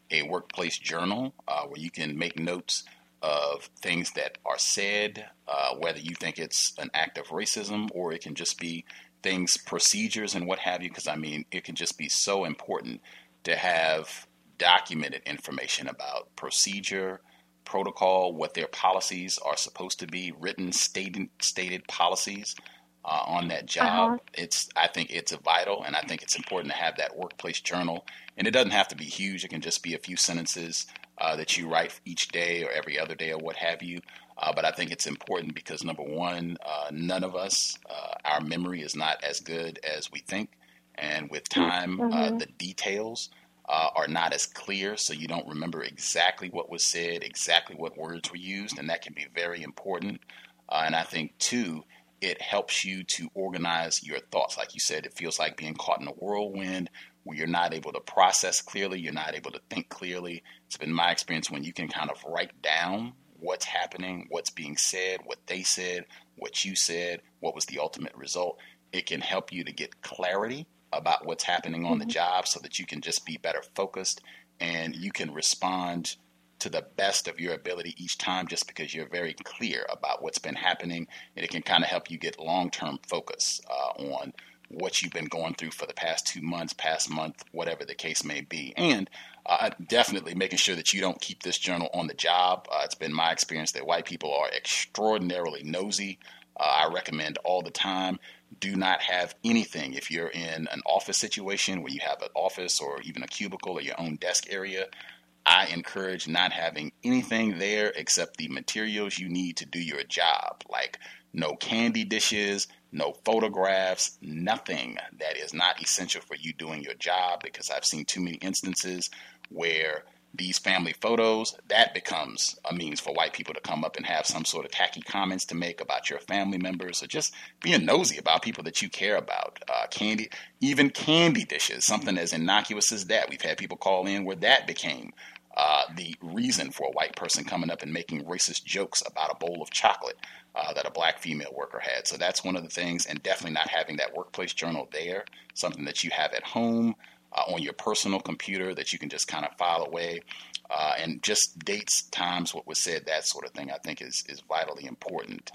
a workplace journal where you can make notes of things that are said, whether you think it's an act of racism or it can just be things, procedures and what have you, because I mean, it can just be so important to have documented information about procedure, protocol, what their policies are supposed to be, written, stated policies on that job. I think it's vital, and I think it's important to have that workplace journal. And it doesn't have to be huge. It can just be a few sentences that you write each day or every other day or what have you. But I think it's important because, number one, none of us, our memory is not as good as we think. And with time, the details are not as clear, so you don't remember exactly what was said, exactly what words were used, and that can be very important. And I think, too, it helps you to organize your thoughts. Like you said, it feels like being caught in a whirlwind where you're not able to process clearly, you're not able to think clearly. It's been my experience when you can kind of write down what's happening, what's being said, what they said, what you said, what was the ultimate result. It can help you to get clarity about what's happening on the job so that you can just be better focused and you can respond to the best of your ability each time just because you're very clear about what's been happening. And it can kind of help you get long-term focus on what you've been going through for the past 2 months, past month, whatever the case may be. And definitely making sure that you don't keep this journal on the job. It's been my experience that white people are extraordinarily nosy. I recommend all the time, do not have anything. If you're in an office situation where you have an office or even a cubicle or your own desk area, I encourage not having anything there except the materials you need to do your job, like no candy dishes, no photographs, nothing that is not essential for you doing your job, because I've seen too many instances where these family photos, that becomes a means for white people to come up and have some sort of tacky comments to make about your family members, or just being nosy about people that you care about. Candy, even candy dishes, something as innocuous as that. We've had people call in where that became the reason for a white person coming up and making racist jokes about a bowl of chocolate that a black female worker had. So that's one of the things, and definitely not having that workplace journal there, something that you have at home, on your personal computer that you can just kind of file away, and just dates, times, what was said, that sort of thing, I think is vitally important.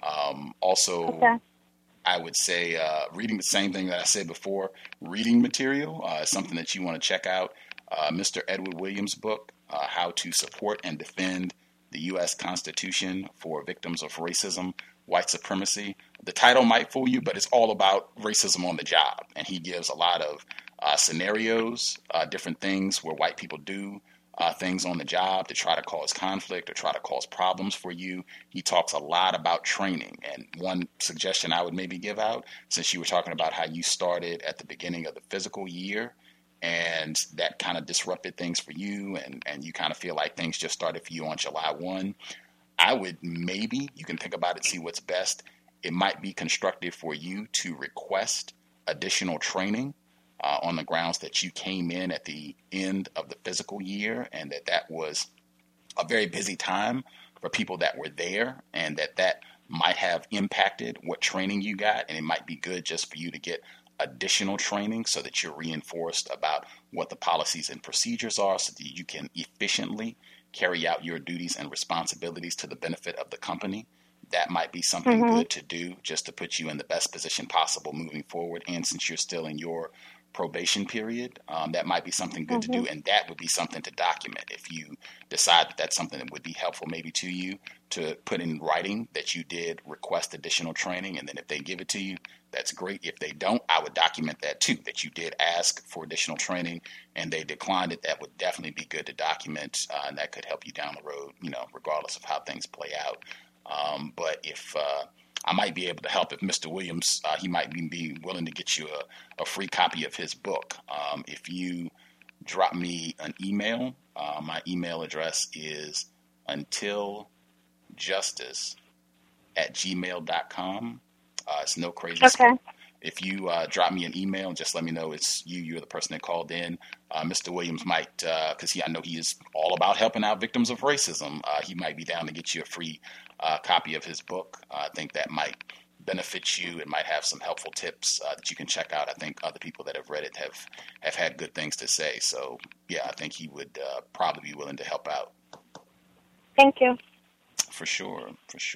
Also, I would say reading the same thing that I said before, reading material is something that you want to check out. Mr. Edward Williams' book, How to Support and Defend the U.S. Constitution for Victims of Racism, White Supremacy. The title might fool you, but it's all about racism on the job. And he gives a lot of scenarios, different things where white people do things on the job to try to cause conflict or try to cause problems for you. He talks a lot about training. And one suggestion I would maybe give out, since you were talking about how you started at the beginning of the physical year, and that kind of disrupted things for you, and you kind of feel like things just started for you on July 1, I would maybe, you can think about it, see what's best. It might be constructive for you to request additional training on the grounds that you came in at the end of the physical year, and that was a very busy time for people that were there, and that might have impacted what training you got, and it might be good just for you to get additional training so that you're reinforced about what the policies and procedures are so that you can efficiently carry out your duties and responsibilities to the benefit of the company. That might be something good to do just to put you in the best position possible moving forward. And since you're still in your probation period, that might be something good to do, and that would be something to document if you decide that that's something that would be helpful maybe to you, to put in writing that you did request additional training, and then if they give it to you, that's great. If they don't, I would document that too, that you did ask for additional training and they declined it. That would definitely be good to document, and that could help you down the road, regardless of how things play out. But if I might be able to help if Mr. Williams, he might be willing to get you a free copy of his book. If you drop me an email, my email address is untiljustice@gmail.com. It's no crazy stuff. If you drop me an email, just let me know it's you're the person that called in. Mr. Williams might, because I know he is all about helping out victims of racism. He might be down to get you a free copy of his book. I think that might benefit you. It might have some helpful tips that you can check out. I think other people that have read it have had good things to say. So, yeah, I think he would probably be willing to help out. Thank you. For sure.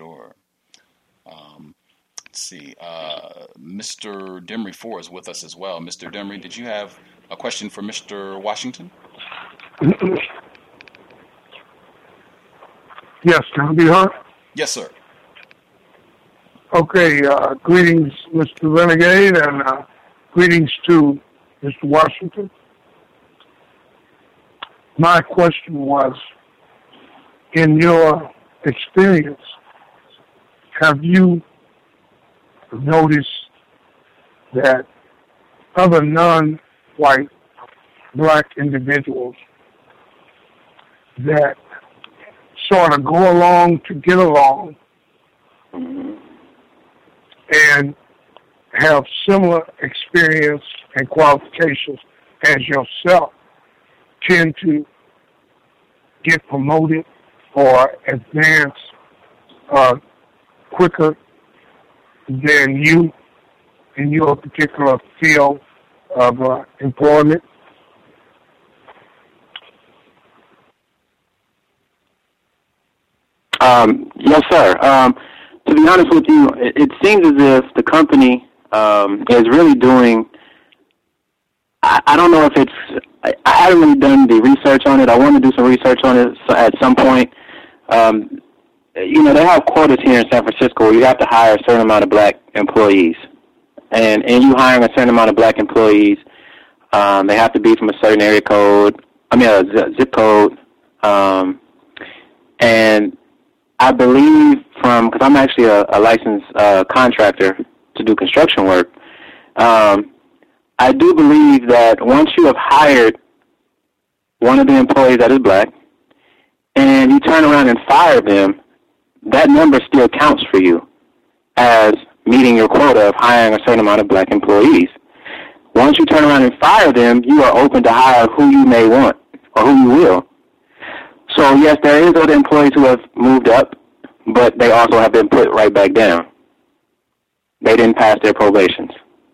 Let's see. Mr. Demery 4 is with us as well. Mr. Demery, did you have a question for Mr. Washington? Yes, can I be heard? Yes, sir. Okay, greetings, Mr. Renegade, and greetings to Mr. Washington. My question was, in your experience, have you noticed that other non-white black individuals that sort of go along to get along and have similar experience and qualifications as yourself tend to get promoted or advance quicker than you in your particular field of employment? Yes, sir. To be honest with you, it seems as if the company is really doing, I don't know if it's, I haven't really done the research on it. I want to do some research on it at some point. You know, they have quotas here in San Francisco where you have to hire a certain amount of black employees. And you hiring a certain amount of black employees, they have to be from a certain area code, zip code. And I believe because I'm actually a licensed contractor to do construction work, I do believe that once you have hired one of the employees that is black and you turn around and fire them, that number still counts for you as meeting your quota of hiring a certain amount of black employees. Once you turn around and fire them, you are open to hire who you may want or who you will. So, yes, there is other employees who have moved up, but they also have been put right back down. They didn't pass their probations.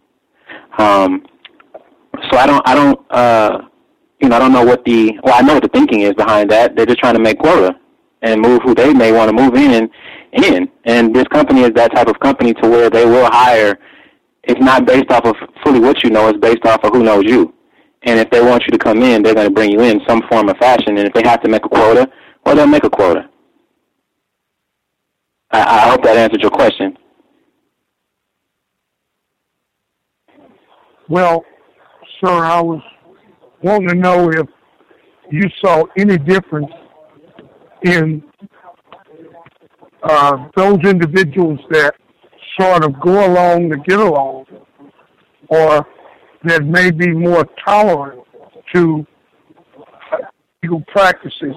So I don't know what I know what the thinking is behind that. They're just trying to make quota and move who they may want to move in. And this company is that type of company to where they will hire. It's not based off of fully what you know. It's based off of who knows you. And if they want you to come in, they're going to bring you in some form of fashion. And if they have to make a quota, well, they'll make a quota. I hope that answered your question. Well, sir, I was wanting to know if you saw any difference in those individuals that sort of go along to get along, or that may be more tolerant to legal practices,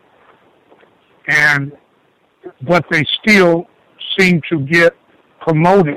but they still seem to get promoted,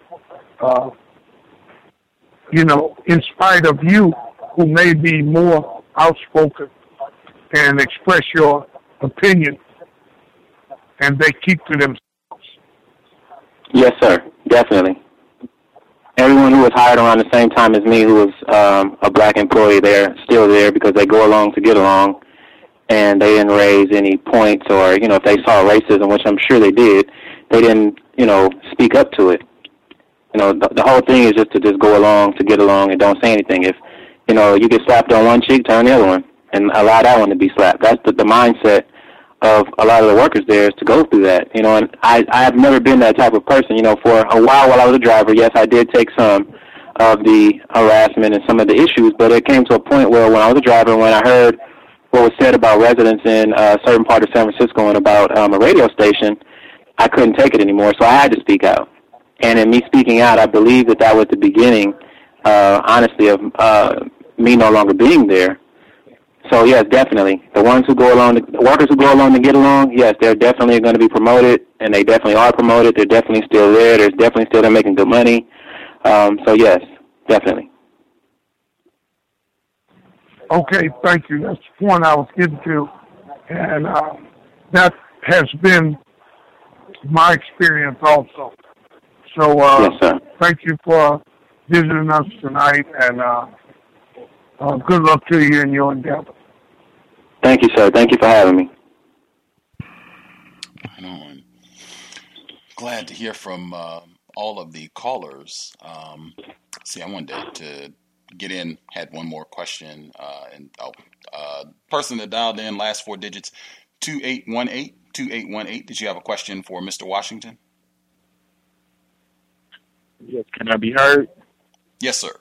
in spite of you, who may be more outspoken and express your opinion, and they keep to themselves. Yes, sir, definitely. Everyone who was hired around the same time as me who was a black employee, they're still there because they go along to get along, and they didn't raise any points or, if they saw racism, which I'm sure they did, they didn't, speak up to it. The whole thing is just to go along to get along and don't say anything. If, you get slapped on one cheek, turn the other one and allow that one to be slapped. That's the mindset of a lot of the workers there, is to go through that. And I have never been that type of person. For a while I was a driver, yes, I did take some of the harassment and some of the issues, but it came to a point where when I was a driver, when I heard what was said about residents in a certain part of San Francisco and about a radio station, I couldn't take it anymore, so I had to speak out. And in me speaking out, I believe that was the beginning, honestly, of me no longer being there. So, yes, definitely. The workers who go along to get along, yes, they're definitely going to be promoted, and they definitely are promoted. They're definitely still there. They're definitely still there making good money. So, yes, definitely. Okay, thank you. That's the point I was getting to. And that has been my experience also. So Yes, sir. thank you for visiting us tonight, and good luck to you in your endeavor. Thank you, sir. Thank you for having me. Right on. Glad to hear from all of the callers. I wanted to get in, had one more question. Person that dialed in, last four digits, 2818. 2818. Did you have a question for Mr. Washington? Yes, can I be heard? Yes, sir.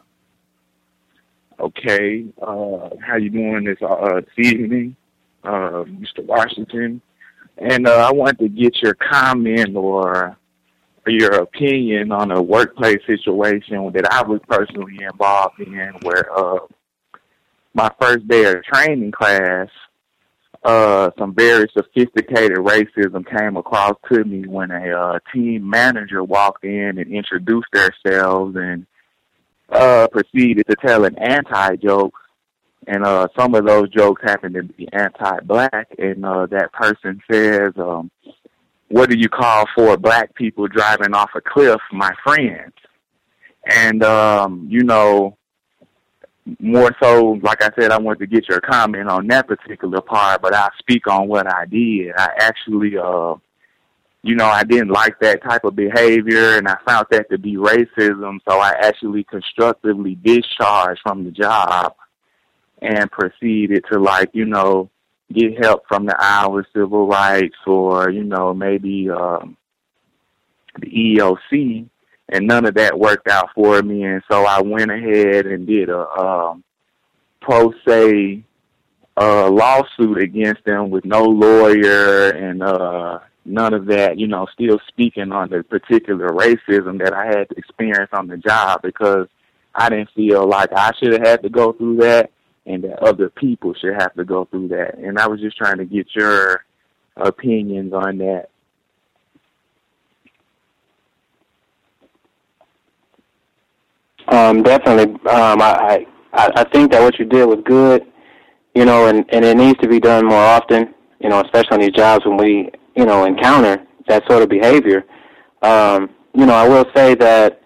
Okay. How you doing this evening, Mr. Washington? And I wanted to get your comment or your opinion on a workplace situation that I was personally involved in, where my first day of training class, some very sophisticated racism came across to me when a team manager walked in and introduced themselves and proceeded to tell an anti-joke. And some of those jokes happened to be anti-black. And that person says, what do you call four black people driving off a cliff, my friends? And, more so, like I said, I wanted to get your comment on that particular part, but I'll speak on what I did. I actually, I didn't like that type of behavior, and I found that to be racism, so I actually constructively discharged from the job and proceeded to, get help from the Iowa Civil Rights or, maybe the EEOC. And none of that worked out for me, and so I went ahead and did a pro se lawsuit against them with no lawyer and none of that, still speaking on the particular racism that I had to experience on the job, because I didn't feel like I should have had to go through that and that other people should have to go through that. And I was just trying to get your opinions on that. Definitely. I think that what you did was good, and it needs to be done more often, especially on these jobs when we, encounter that sort of behavior. I will say that,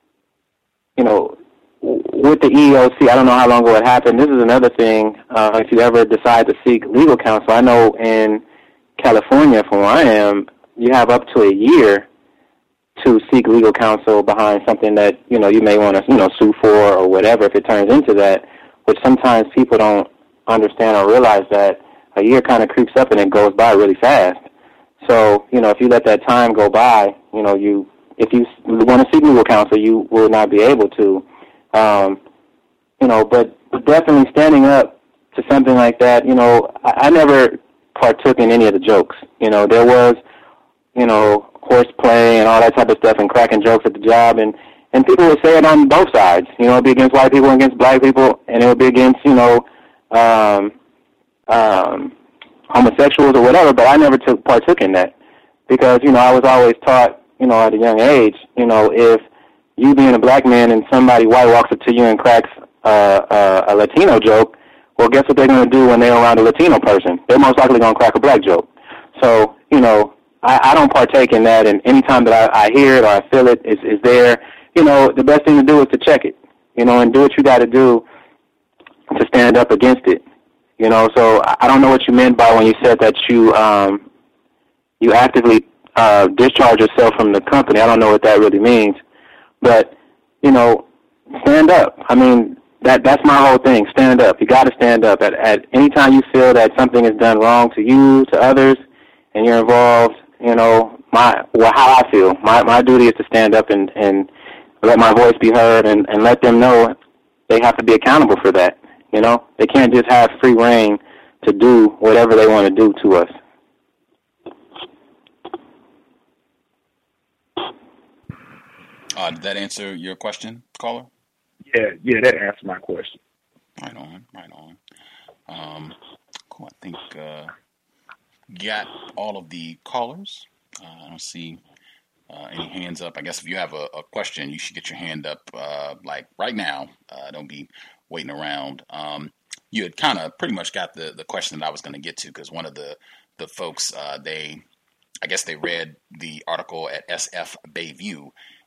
with the EEOC, I don't know how long ago it happened. This is another thing, if you ever decide to seek legal counsel. I know in California, from where I am, you have up to a year to seek legal counsel behind something that, you may want to, sue for or whatever if it turns into that, which sometimes people don't understand or realize that a year kind of creeps up and it goes by really fast. So, if you let that time go by, if you want to seek legal counsel, you will not be able to. But definitely standing up to something like that, I never partook in any of the jokes. There was, horseplay and all that type of stuff and cracking jokes at the job, and people would say it on both sides. It would be against white people and against black people, and it would be against, homosexuals or whatever, but I never partook in that because, I was always taught, at a young age, if you being a black man and somebody white walks up to you and cracks a Latino joke, well, guess what they're going to do when they're around a Latino person? They're most likely going to crack a black joke. So, I don't partake in that, and any time that I hear it or I feel it is there, the best thing to do is to check it, and do what you got to do to stand up against it. So I don't know what you meant by when you said that you actively discharge yourself from the company. I don't know what that really means. But, stand up. I mean, that's my whole thing. Stand up. You got to stand up. At any time you feel that something is done wrong to you, to others, and you're involved, how I feel. My duty is to stand up and let my voice be heard and let them know they have to be accountable for that. They can't just have free reign to do whatever they want to do to us. Did that answer your question, caller? Yeah, that answered my question. Right on. Cool. I think got all of the callers. I don't see any hands up. I guess if you have a question, you should get your hand up like right now. Don't be waiting around. You had kind of pretty much got the question that I was going to get to, because one of the folks, I guess they read the article at SF Bayview,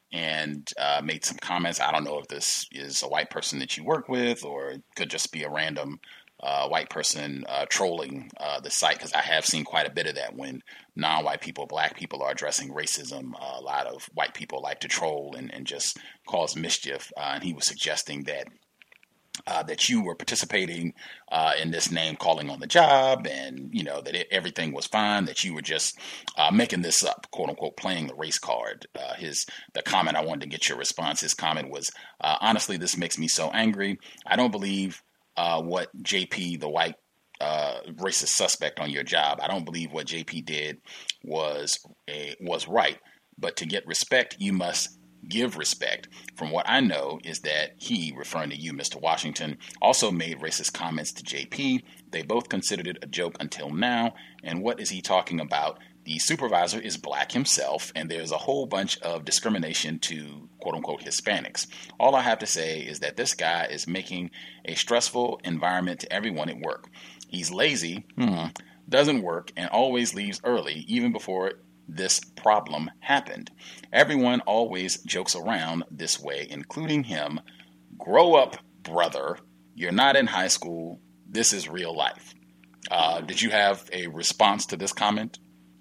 and made some comments. I don't know if this is a white person that you work with, or it could just be a random white person trolling the site, because I have seen quite a bit of that when non-white people, black people are addressing racism. A lot of white people like to troll and just cause mischief. And he was suggesting that that you were participating in this name calling on the job, and that everything was fine, that you were just making this up, quote unquote, playing the race card. The comment, I wanted to get your response. His comment was, honestly, this makes me so angry. I don't believe what JP, the white racist suspect on your job, I don't believe what JP did was right. But to get respect, you must give respect. From what I know is that he, referring to you, Mr. Washington, also made racist comments to JP. They both considered it a joke until now. And what is he talking about? The supervisor is black himself, and there's a whole bunch of discrimination to quote-unquote Hispanics. All I have to say is that this guy is making a stressful environment to everyone at work. He's lazy, doesn't work, and always leaves early, even before this problem happened. Everyone always jokes around this way, including him. Grow up, brother. You're not in high school. This is real life. Did you have a response to this comment?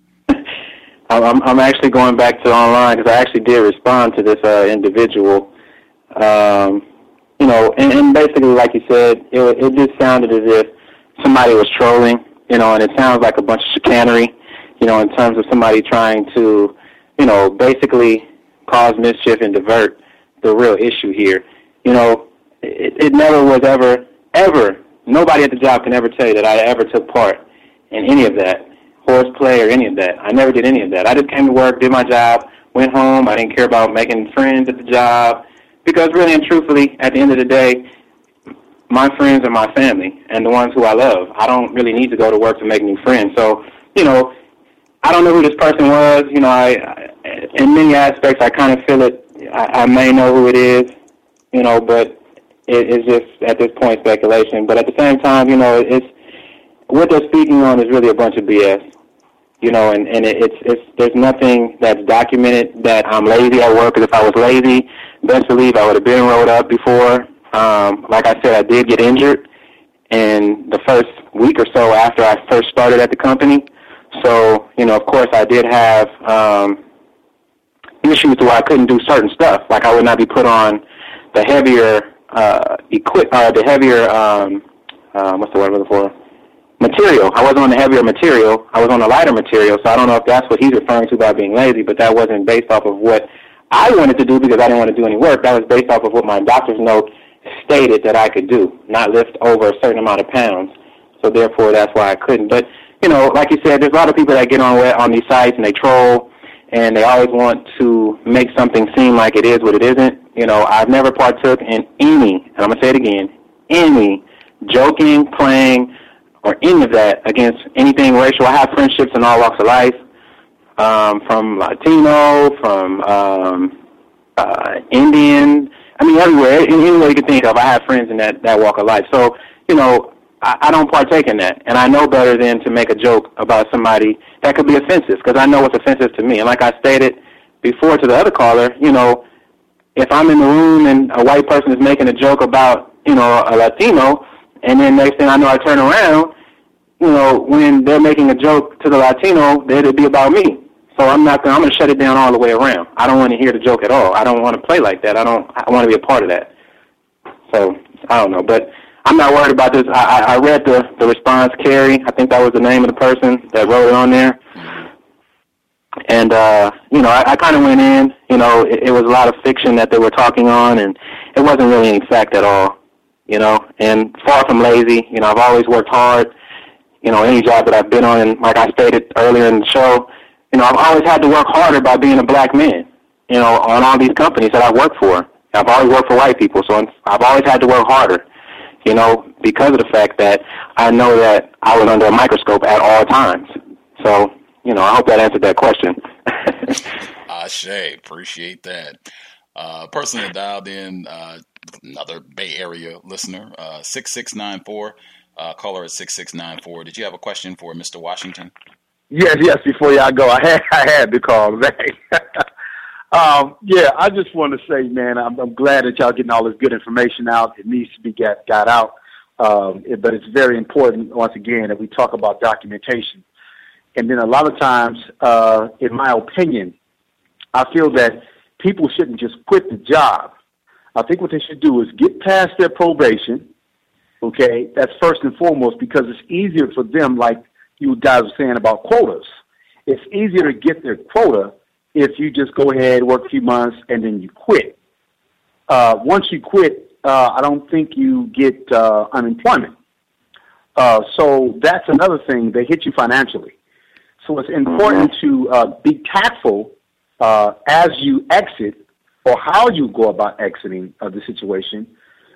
I'm actually going back to online because I actually did respond to this individual. And basically, like you said, it just sounded as if somebody was trolling, and it sounds like a bunch of chicanery, in terms of somebody trying to, basically cause mischief and divert the real issue here. It never was ever, nobody at the job can ever tell you that I ever took part in any of that, horseplay or any of that. I never did any of that. I just came to work, did my job, went home. I didn't care about making friends at the job because really and truthfully, at the end of the day, my friends are my family and the ones who I love. I don't really need to go to work to make new friends. So, I don't know who this person was. I in many aspects, I kind of feel it. I may know who it is, but it's just at this point speculation. But at the same time, it's what they're speaking on is really a bunch of BS. And it's there's nothing that's documented that I'm lazy at work. Because if I was lazy, best believe I would have been rolled up before. Like I said, I did get injured in the first week or so after I first started at the company. So, of course, I did have issues where I couldn't do certain stuff. Like I would not be put on the heavier what's the word I'm looking for? Material. I wasn't on the heavier material. I was on the lighter material. So I don't know if that's what he's referring to by being lazy, but that wasn't based off of what I wanted to do because I didn't want to do any work. That was based off of what my doctor's note stated that I could do, not lift over a certain amount of pounds. So therefore, that's why I couldn't. But like you said, there's a lot of people that get on these sites and they troll, and they always want to make something seem like it is what it isn't. I've never partook in any, and I'm going to say it again, any joking, playing, or any of that against anything racial. I have friendships in all walks of life, from Latino, from Indian, everywhere, any way you can think of. I have friends in that walk of life. So, I don't partake in that, and I know better than to make a joke about somebody that could be offensive, because I know what's offensive to me. And like I stated before to the other caller, if I'm in the room and a white person is making a joke about, a Latino, and then next thing I know I turn around, when they're making a joke to the Latino, it'll be about me. So I'm going to shut it down all the way around. I don't want to hear the joke at all. I don't want to play like that. I want to be a part of that. So, I don't know, but I'm not worried about this. I read the response, Carrie. I think that was the name of the person that wrote it on there. And, I kind of went in, it was a lot of fiction that they were talking on, and it wasn't really any fact at all, and far from lazy. I've always worked hard, any job that I've been on, and like I stated earlier in the show, I've always had to work harder by being a black man, on all these companies that I've worked for. I've always worked for white people, so I've always had to work harder. Because of the fact that I know that I was under a microscope at all times. So, I hope that answered that question. Ashe, appreciate that. Person that dialed in, another Bay Area listener, 6694, caller at 6694. Did you have a question for Mr. Washington? Yes, before y'all go, I had to call back. Yeah, I just want to say, man, I'm glad that y'all getting all this good information out. It needs to be got out. But it's very important, once again, that we talk about documentation. And then a lot of times, in my opinion, I feel that people shouldn't just quit the job. I think what they should do is get past their probation. Okay, that's first and foremost, because it's easier for them, like you guys were saying about quotas. It's easier to get their quota if you just go ahead, work a few months, and then you quit. Once you quit, I don't think you get unemployment. So that's another thing. They hit you financially. So it's important to be tactful as you exit or how you go about exiting the situation.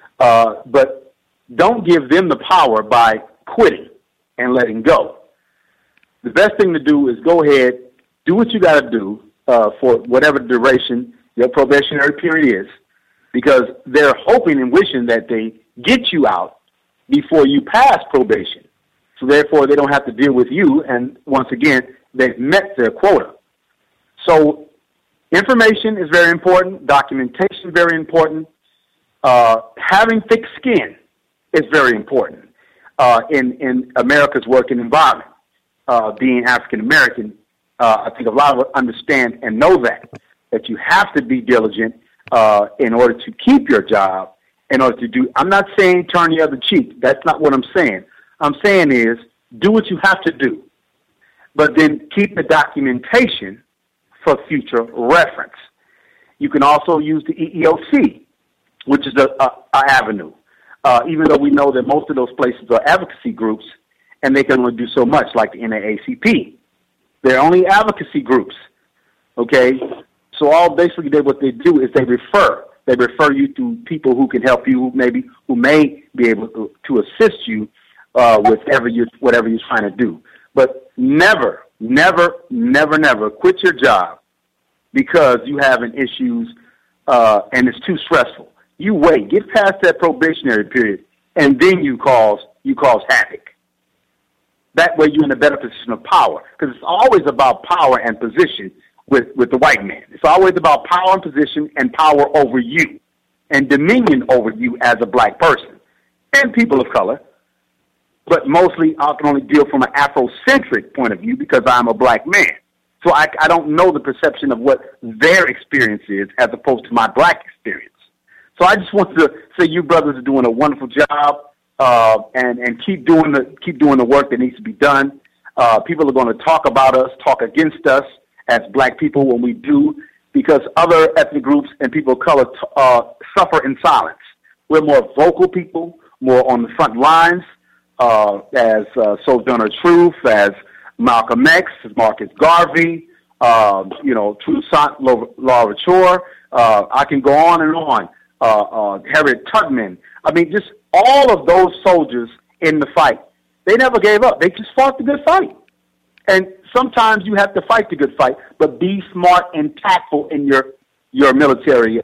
But don't give them the power by quitting and letting go. The best thing to do is go ahead, do what you got to do for whatever duration your probationary period is, because they're hoping and wishing that they get you out before you pass probation. So therefore, they don't have to deal with you, and once again, they've met their quota. So information is very important, documentation very important, having thick skin is very important in America's working environment. Being African American, I think a lot of us understand and know that you have to be diligent in order to keep your job, in order to do. I'm not saying turn the other cheek. That's not what I'm saying. I'm saying is do what you have to do, but then keep the documentation for future reference. You can also use the EEOC, which is a avenue, even though we know that most of those places are advocacy groups, and they can only do so much, like the NAACP. They're only advocacy groups, okay? So all basically what they do is they refer. They refer you to people who can help you, who may be able to assist you with whatever you're trying to do. But never, never, never, never quit your job because you having issues and it's too stressful. You wait, get past that probationary period, and then you cause havoc. That way you're in a better position of power, because it's always about power and position with the white man. It's always about power and position and power over you and dominion over you as a black person and people of color. But mostly I can only deal from an Afrocentric point of view because I'm a black man. So I don't know the perception of what their experience is as opposed to my black experience. So I just want to say you brothers are doing a wonderful job. And keep doing the work that needs to be done. People are going to talk about us, talk against us as black people when we do, because other ethnic groups and people of color suffer in silence. We're more vocal people, more on the front lines, as Sojourner Truth, as Malcolm X, as Marcus Garvey, Toussaint Louverture. I can go on and on. Harriet Tubman. I mean, just all of those soldiers in the fight, they never gave up. They just fought the good fight. And sometimes you have to fight the good fight, but be smart and tactful in your military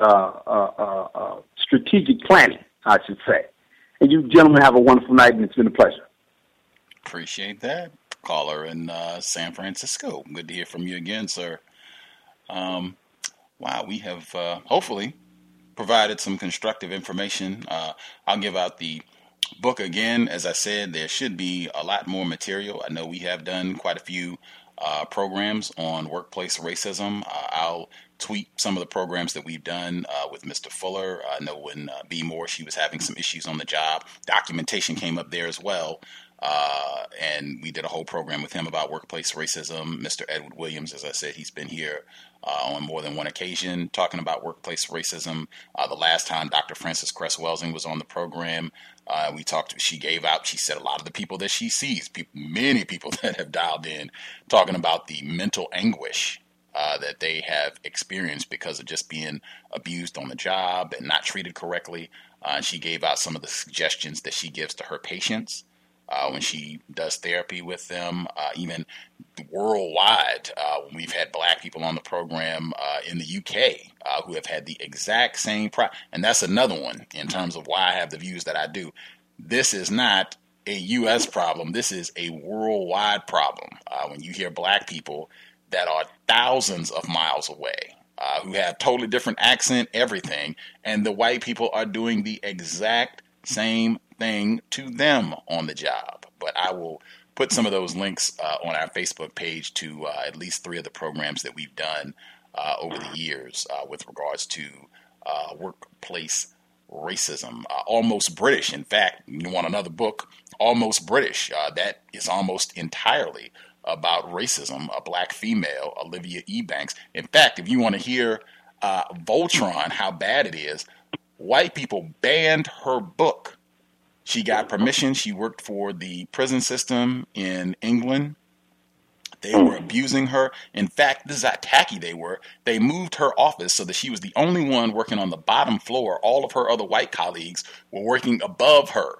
strategic planning, I should say. And you gentlemen have a wonderful night, and it's been a pleasure. Appreciate that. Caller in San Francisco. Good to hear from you again, sir. Wow, we have hopefully provided some constructive information. I'll give out the book again. As I said, there should be a lot more material. I know we have done quite a few programs on workplace racism. I'll tweet some of the programs that we've done with Mr. Fuller. I know when B. Moore, she was having some issues on the job. Documentation came up there as well. And we did a whole program with him about workplace racism. Mr. Edward Williams, as I said, he's been here on more than one occasion talking about workplace racism. The last time Dr. Frances Cress Welsing was on the program, she gave out, she said a lot of the people that she sees, many people that have dialed in, talking about the mental anguish that they have experienced because of just being abused on the job and not treated correctly. She gave out some of the suggestions that she gives to her patients when she does therapy with them, even worldwide. When we've had black people on the program in the UK who have had the exact same problem. And that's another one in terms of why I have the views that I do. This is not a U.S. problem. This is a worldwide problem. When you hear black people that are thousands of miles away who have totally different accent, everything, and the white people are doing the exact same thing to them on the job. But I will put some of those links on our Facebook page to at least 3 of the programs that we've done over the years with regards to workplace racism. Almost British. In fact, you want another book, Almost British. That is almost entirely about racism. A black female, Olivia Ebanks. In fact, if you want to hear Voltron, how bad it is, white people banned her book. She got permission. She worked for the prison system in England. They were abusing her. In fact, this is how tacky they were. They moved her office so that she was the only one working on the bottom floor. All of her other white colleagues were working above her.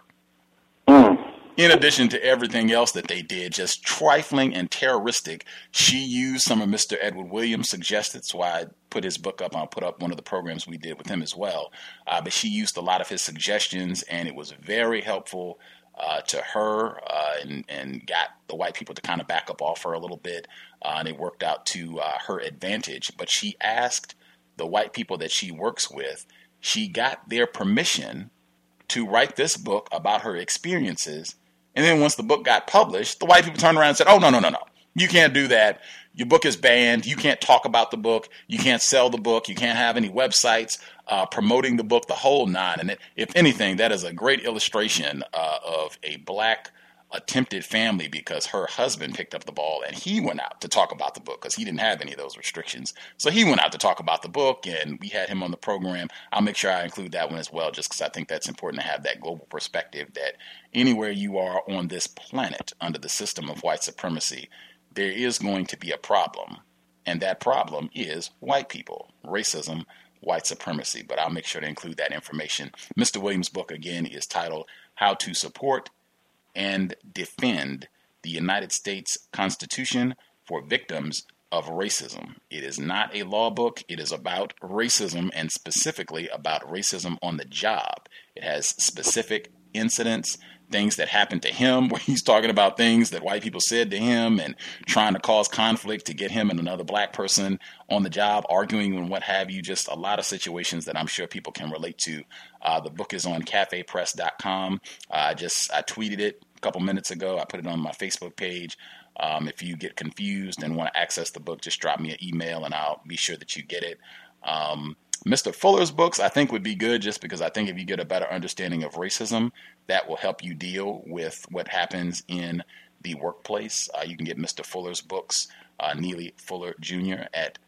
In addition to everything else that they did, just trifling and terroristic. She used some of Mr. Edward Williams' suggested, so I put his book up. I'll put up one of the programs we did with him as well. But she used a lot of his suggestions, and it was very helpful to her and got the white people to kind of back up off her a little bit. And it worked out to her advantage. But she asked the white people that she works with, she got their permission to write this book about her experiences. And then once the book got published, the white people turned around and said, oh, no. You can't do that. Your book is banned. You can't talk about the book. You can't sell the book. You can't have any websites promoting the book, the whole nine. And if anything, that is a great illustration of a black attempted family, because her husband picked up the ball and he went out to talk about the book because he didn't have any of those restrictions. So he went out to talk about the book, and we had him on the program. I'll make sure I include that one as well, just because I think that's important to have that global perspective that anywhere you are on this planet under the system of white supremacy, there is going to be a problem. And that problem is white people, racism, white supremacy. But I'll make sure to include that information. Mr. Williams' book, again, is titled How to Support and Defend the United States Constitution for Victims of Racism. It is not a law book. It is about racism, and specifically about racism on the job. It has specific incidents, things that happened to him, where he's talking about things that white people said to him and trying to cause conflict to get him and another black person on the job, arguing and what have you. Just a lot of situations that I'm sure people can relate to. The book is on cafepress.com. I tweeted it a couple minutes ago. I put it on my Facebook page. If you get confused and want to access the book, just drop me an email and I'll be sure that you get it. Mr. Fuller's books, I think, would be good, just because I think if you get a better understanding of racism, that will help you deal with what happens in the workplace. You can get Mr. Fuller's books, Neely Fuller Jr., at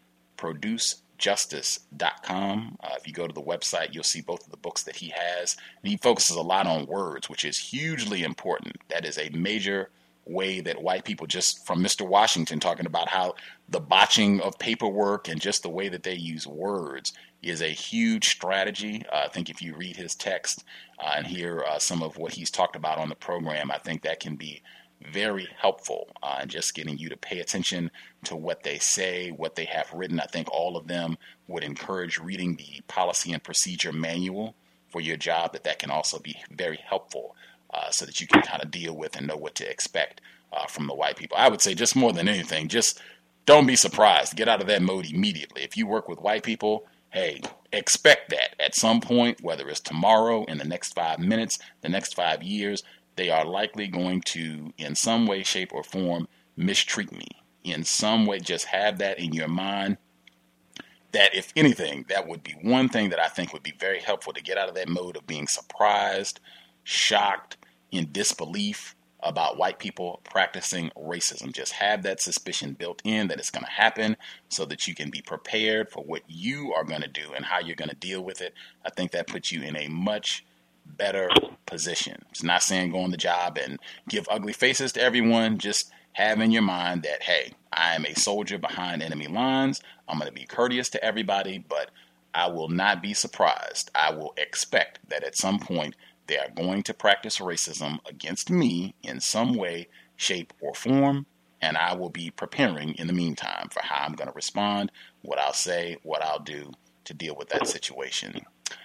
producejustice.com. If you go to the website, you'll see both of the books that he has. And he focuses a lot on words, which is hugely important. That is a major way that white people, just from Mr. Washington talking about how the botching of paperwork and just the way that they use words is a huge strategy. I think if you read his text and hear some of what he's talked about on the program, I think that can be very helpful in just getting you to pay attention to what they say, what they have written. I think all of them would encourage reading the policy and procedure manual for your job. That can also be very helpful so that you can kind of deal with and know what to expect from the white people. I would say, just more than anything, just don't be surprised. Get out of that mode immediately. If you work with white people, hey, expect that at some point, whether it's tomorrow, in the next 5 minutes, the next 5 years, they are likely going to, in some way, shape, or form, mistreat me. In some way, just have that in your mind. That, if anything, that would be one thing that I think would be very helpful, to get out of that mode of being surprised, shocked, in disbelief about white people practicing racism. Just have that suspicion built in that it's going to happen, so that you can be prepared for what you are going to do and how you're going to deal with it. I think that puts you in a much better position. It's not saying go on the job and give ugly faces to everyone. Just have in your mind that, hey, I am a soldier behind enemy lines. I'm going to be courteous to everybody, but I will not be surprised. I will expect that at some point they are going to practice racism against me in some way, shape, or form, and I will be preparing in the meantime for how I'm going to respond, what I'll say, what I'll do to deal with that situation.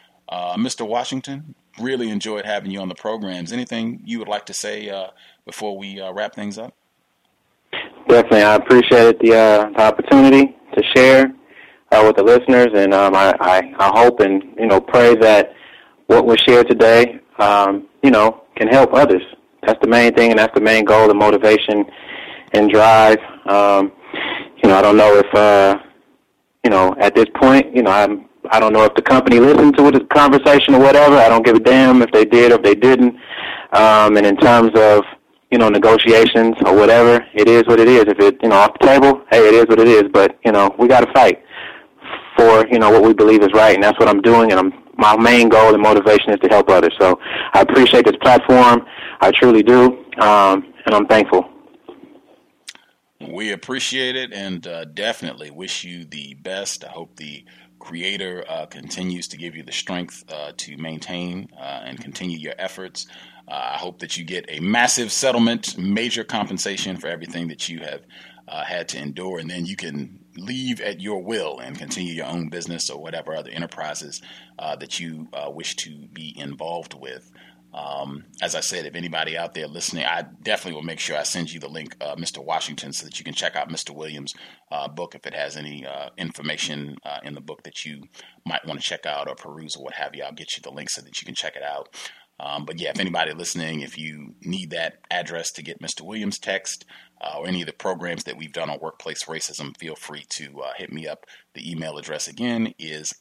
Mr. Washington, really enjoyed having you on the programs. Anything you would like to say before we wrap things up? Definitely. I appreciated the opportunity to share. with the listeners, and I hope and pray that what was shared today, can help others. That's the main thing, and that's the main goal, the motivation and drive. I don't know if at this point, I don't know if the company listened to the conversation or whatever. I don't give a damn if they did or if they didn't. And in terms of negotiations or whatever, it is what it is. If it off the table, hey, it is what it is. But we got to fight for what we believe is right, and that's what I'm doing. And my main goal and motivation is to help others. So I appreciate this platform. I truly do, and I'm thankful. We appreciate it, and definitely wish you the best. I hope the Creator continues to give you the strength to maintain and continue your efforts. I hope that you get a massive settlement, major compensation for everything that you have had to endure, and then you can leave at your will and continue your own business or whatever other enterprises that you wish to be involved with. As I said, if anybody out there listening, I definitely will make sure I send you the link, Mr. Washington, so that you can check out Mr. Williams' book if it has any information in the book that you might want to check out or peruse or what have you. I'll get you the link so that you can check it out. But yeah, if anybody listening, if you need that address to get Mr. Williams' text or any of the programs that we've done on workplace racism, feel free to hit me up. The email address again is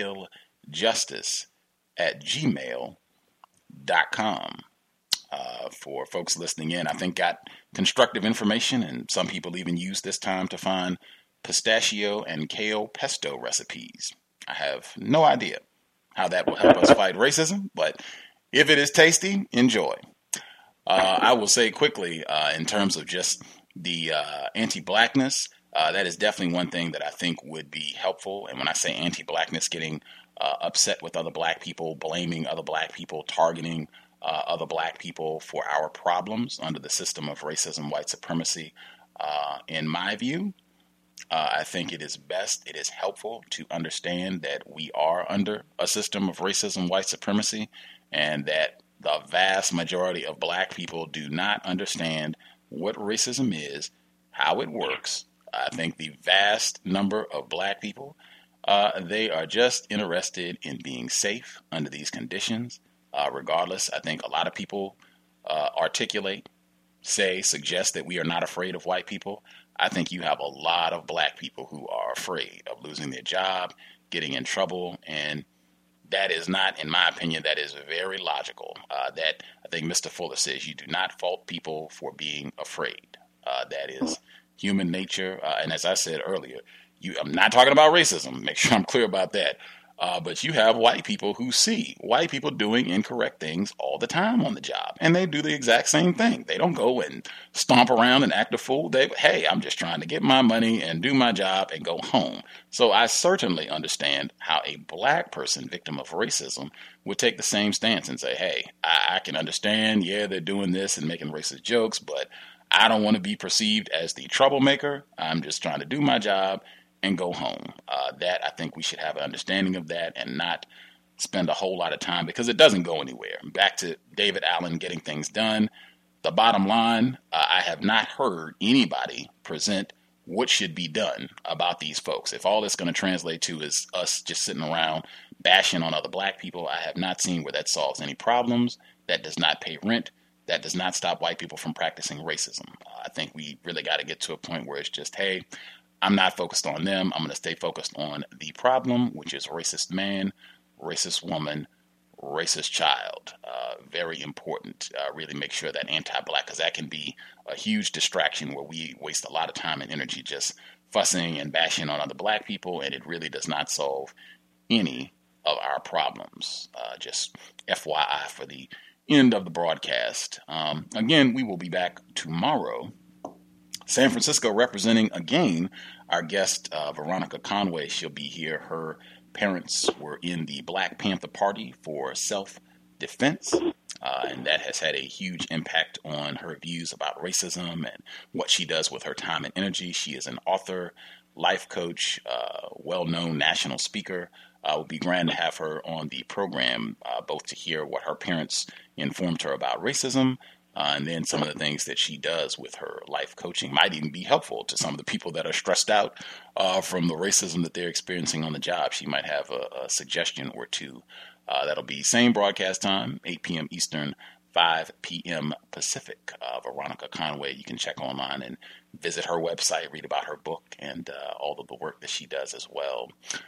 untiljustice@gmail.com. For folks listening in, I think got constructive information, and some people even use this time to find pistachio and kale pesto recipes. I have no idea how that will help us fight racism, but if it is tasty, enjoy. I will say quickly, in terms of just the anti-blackness, that is definitely one thing that I think would be helpful. And when I say anti-blackness, getting upset with other black people, blaming other black people, targeting other black people for our problems under the system of racism, white supremacy, in my view, I think it is helpful to understand that we are under a system of racism, white supremacy, and that the vast majority of black people do not understand what racism is, how it works. I think the vast number of black people, they are just interested in being safe under these conditions. Regardless, I think a lot of people suggest that we are not afraid of white people. I think you have a lot of black people who are afraid of losing their job, getting in trouble, and that is not, in my opinion, that is very logical. That I think Mr. Fuller says you do not fault people for being afraid. That is human nature. And as I said earlier, I'm not talking about racism. Make sure I'm clear about that. But you have white people who see white people doing incorrect things all the time on the job, and they do the exact same thing. They don't go and stomp around and act a fool. Hey, I'm just trying to get my money and do my job and go home. So I certainly understand how a black person victim of racism would take the same stance and say, hey, I can understand, yeah, they're doing this and making racist jokes, but I don't want to be perceived as the troublemaker. I'm just trying to do my job and go home. That I think we should have an understanding of that and not spend a whole lot of time, because it doesn't go anywhere. Back to David Allen getting things done. The bottom line, I have not heard anybody present what should be done about these folks. If all it's going to translate to is us just sitting around bashing on other black people, I have not seen where that solves any problems. That does not pay rent. That does not stop white people from practicing racism. I think we really got to get to a point where it's just, hey, I'm not focused on them. I'm going to stay focused on the problem, which is racist man, racist woman, racist child. Very important. Really make sure that anti-black, because that can be a huge distraction where we waste a lot of time and energy just fussing and bashing on other black people, and it really does not solve any of our problems. Just FYI for the end of the broadcast. Again, we will be back tomorrow. San Francisco representing again our guest, Veronica Conway. She'll be here. Her parents were in the Black Panther Party for self-defense, and that has had a huge impact on her views about racism and what she does with her time and energy. She is an author, life coach, well-known national speaker. It would be grand to have her on the program, both to hear what her parents informed her about racism, And then some of the things that she does with her life coaching might even be helpful to some of the people that are stressed out from the racism that they're experiencing on the job. She might have a suggestion or two. That'll be same broadcast time, 8 p.m. Eastern, 5 p.m. Pacific. Veronica Conway, you can check online and visit her website, read about her book and all of the work that she does as well.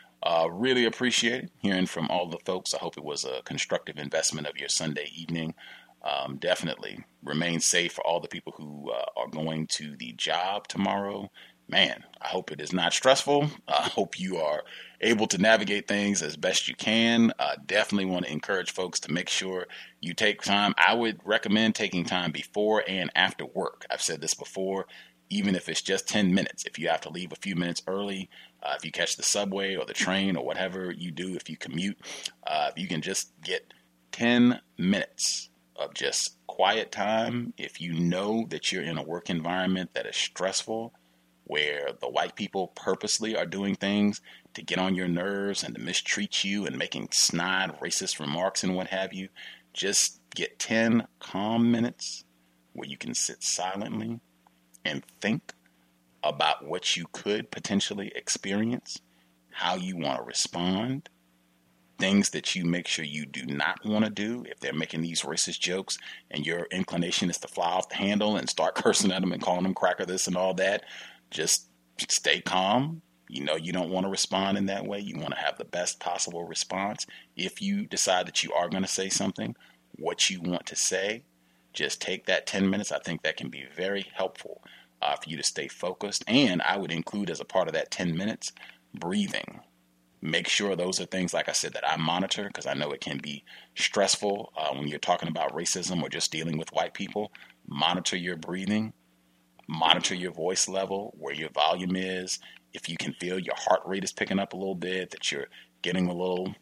Really appreciate hearing from all the folks. I hope it was a constructive investment of your Sunday evening. Definitely remain safe for all the people who are going to the job tomorrow. Man, I hope it is not stressful. I hope you are able to navigate things as best you can. Definitely want to encourage folks to make sure you take time. I would recommend taking time before and after work. I've said this before, even if it's just 10 minutes. If you have to leave a few minutes early, if you catch the subway or the train or whatever you do, if you commute, if you can just get 10 minutes of just quiet time, if you know that you're in a work environment that is stressful, where the white people purposely are doing things to get on your nerves and to mistreat you and making snide, racist remarks and what have you, just get 10 calm minutes where you can sit silently and think about what you could potentially experience, how you want to respond, things that you make sure you do not want to do. If they're making these racist jokes and your inclination is to fly off the handle and start cursing at them and calling them cracker this and all that, just stay calm. You know you don't want to respond in that way. You want to have the best possible response. If you decide that you are going to say something, what you want to say, just take that 10 minutes. I think that can be very helpful for you to stay focused. And I would include as a part of that 10 minutes, breathing. Make sure those are things, like I said, that I monitor, because I know it can be stressful when you're talking about racism or just dealing with white people. Monitor your breathing. Monitor your voice level, where your volume is. If you can feel your heart rate is picking up a little bit, that you're getting a little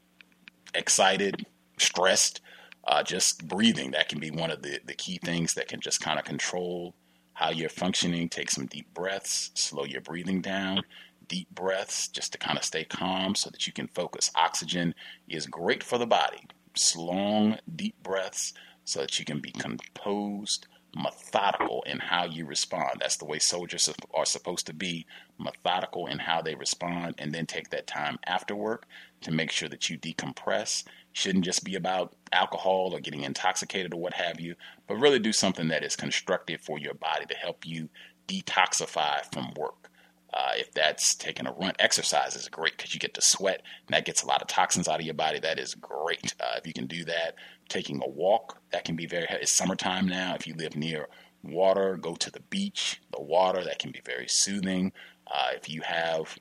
excited, stressed, just breathing. That can be one of the key things that can just kind of control how you're functioning. Take some deep breaths, slow your breathing down. Deep breaths just to kind of stay calm so that you can focus. Oxygen is great for the body. Long, deep breaths so that you can be composed, methodical in how you respond. That's the way soldiers are supposed to be, methodical in how they respond, and then take that time after work to make sure that you decompress. Shouldn't just be about alcohol or getting intoxicated or what have you, but really do something that is constructive for your body to help you detoxify from work. If that's taking a run, exercise is great because you get to sweat and that gets a lot of toxins out of your body. That is great. If you can do that, taking a walk, that can be very, it's summertime now. If you live near water, go to the beach, the water, that can be very soothing. If you have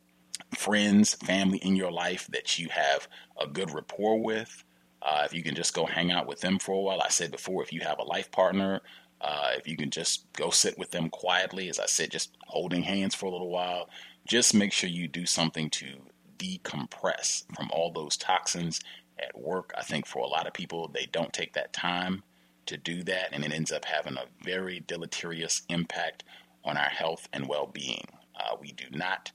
friends, family in your life that you have a good rapport with, if you can just go hang out with them for a while. I said before, if you have a life partner, if you can just go sit with them quietly, as I said, just holding hands for a little while, just make sure you do something to decompress from all those toxins at work. I think for a lot of people, they don't take that time to do that, and it ends up having a very deleterious impact on our health and well-being. We do not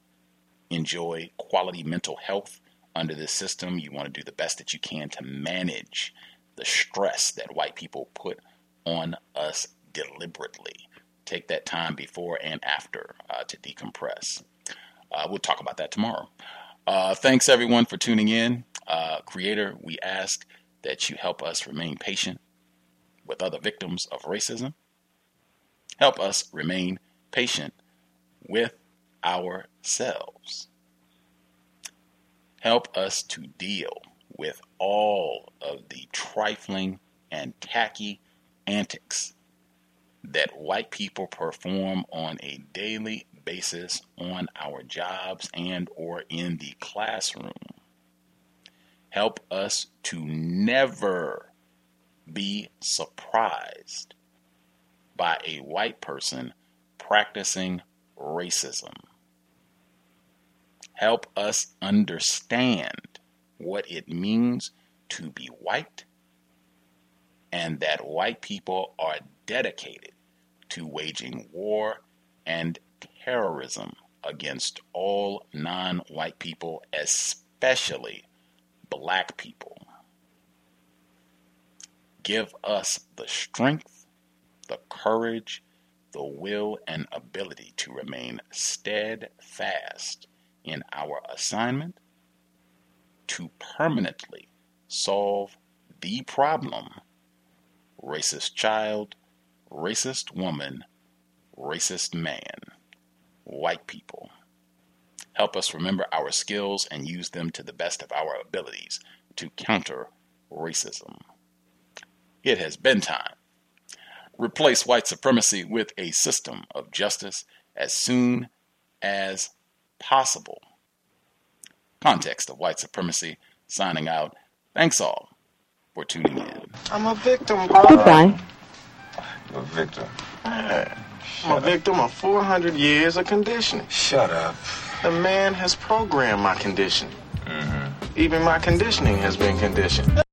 enjoy quality mental health under this system. You want to do the best that you can to manage the stress that white people put on us deliberately. Take that time before and after to decompress. We'll talk about that tomorrow. Thanks everyone for tuning in. Creator, we ask that you help us remain patient with other victims of racism. Help us remain patient with ourselves. Help us to deal with all of the trifling and tacky antics that white people perform on a daily basis on our jobs and or in the classroom. Help us to never be surprised by a white person practicing racism. Help us understand what it means to be white, and that white people are dedicated to waging war and terrorism against all non-white people, especially black people. Give us the strength the courage, the will, and ability to remain steadfast in our assignment to permanently solve the problem: racist child, racist woman, racist man, white people. Help us remember our skills and use them to the best of our abilities to counter racism. It has been time. Replace white supremacy with a system of justice as soon as possible. Context of White Supremacy, signing out. Thanks all for tuning in. I'm a victim. Goodbye. You're a victim. I'm a victim of 400 years of conditioning. Shut up. The man has programmed my conditioning. Even my conditioning has been conditioned.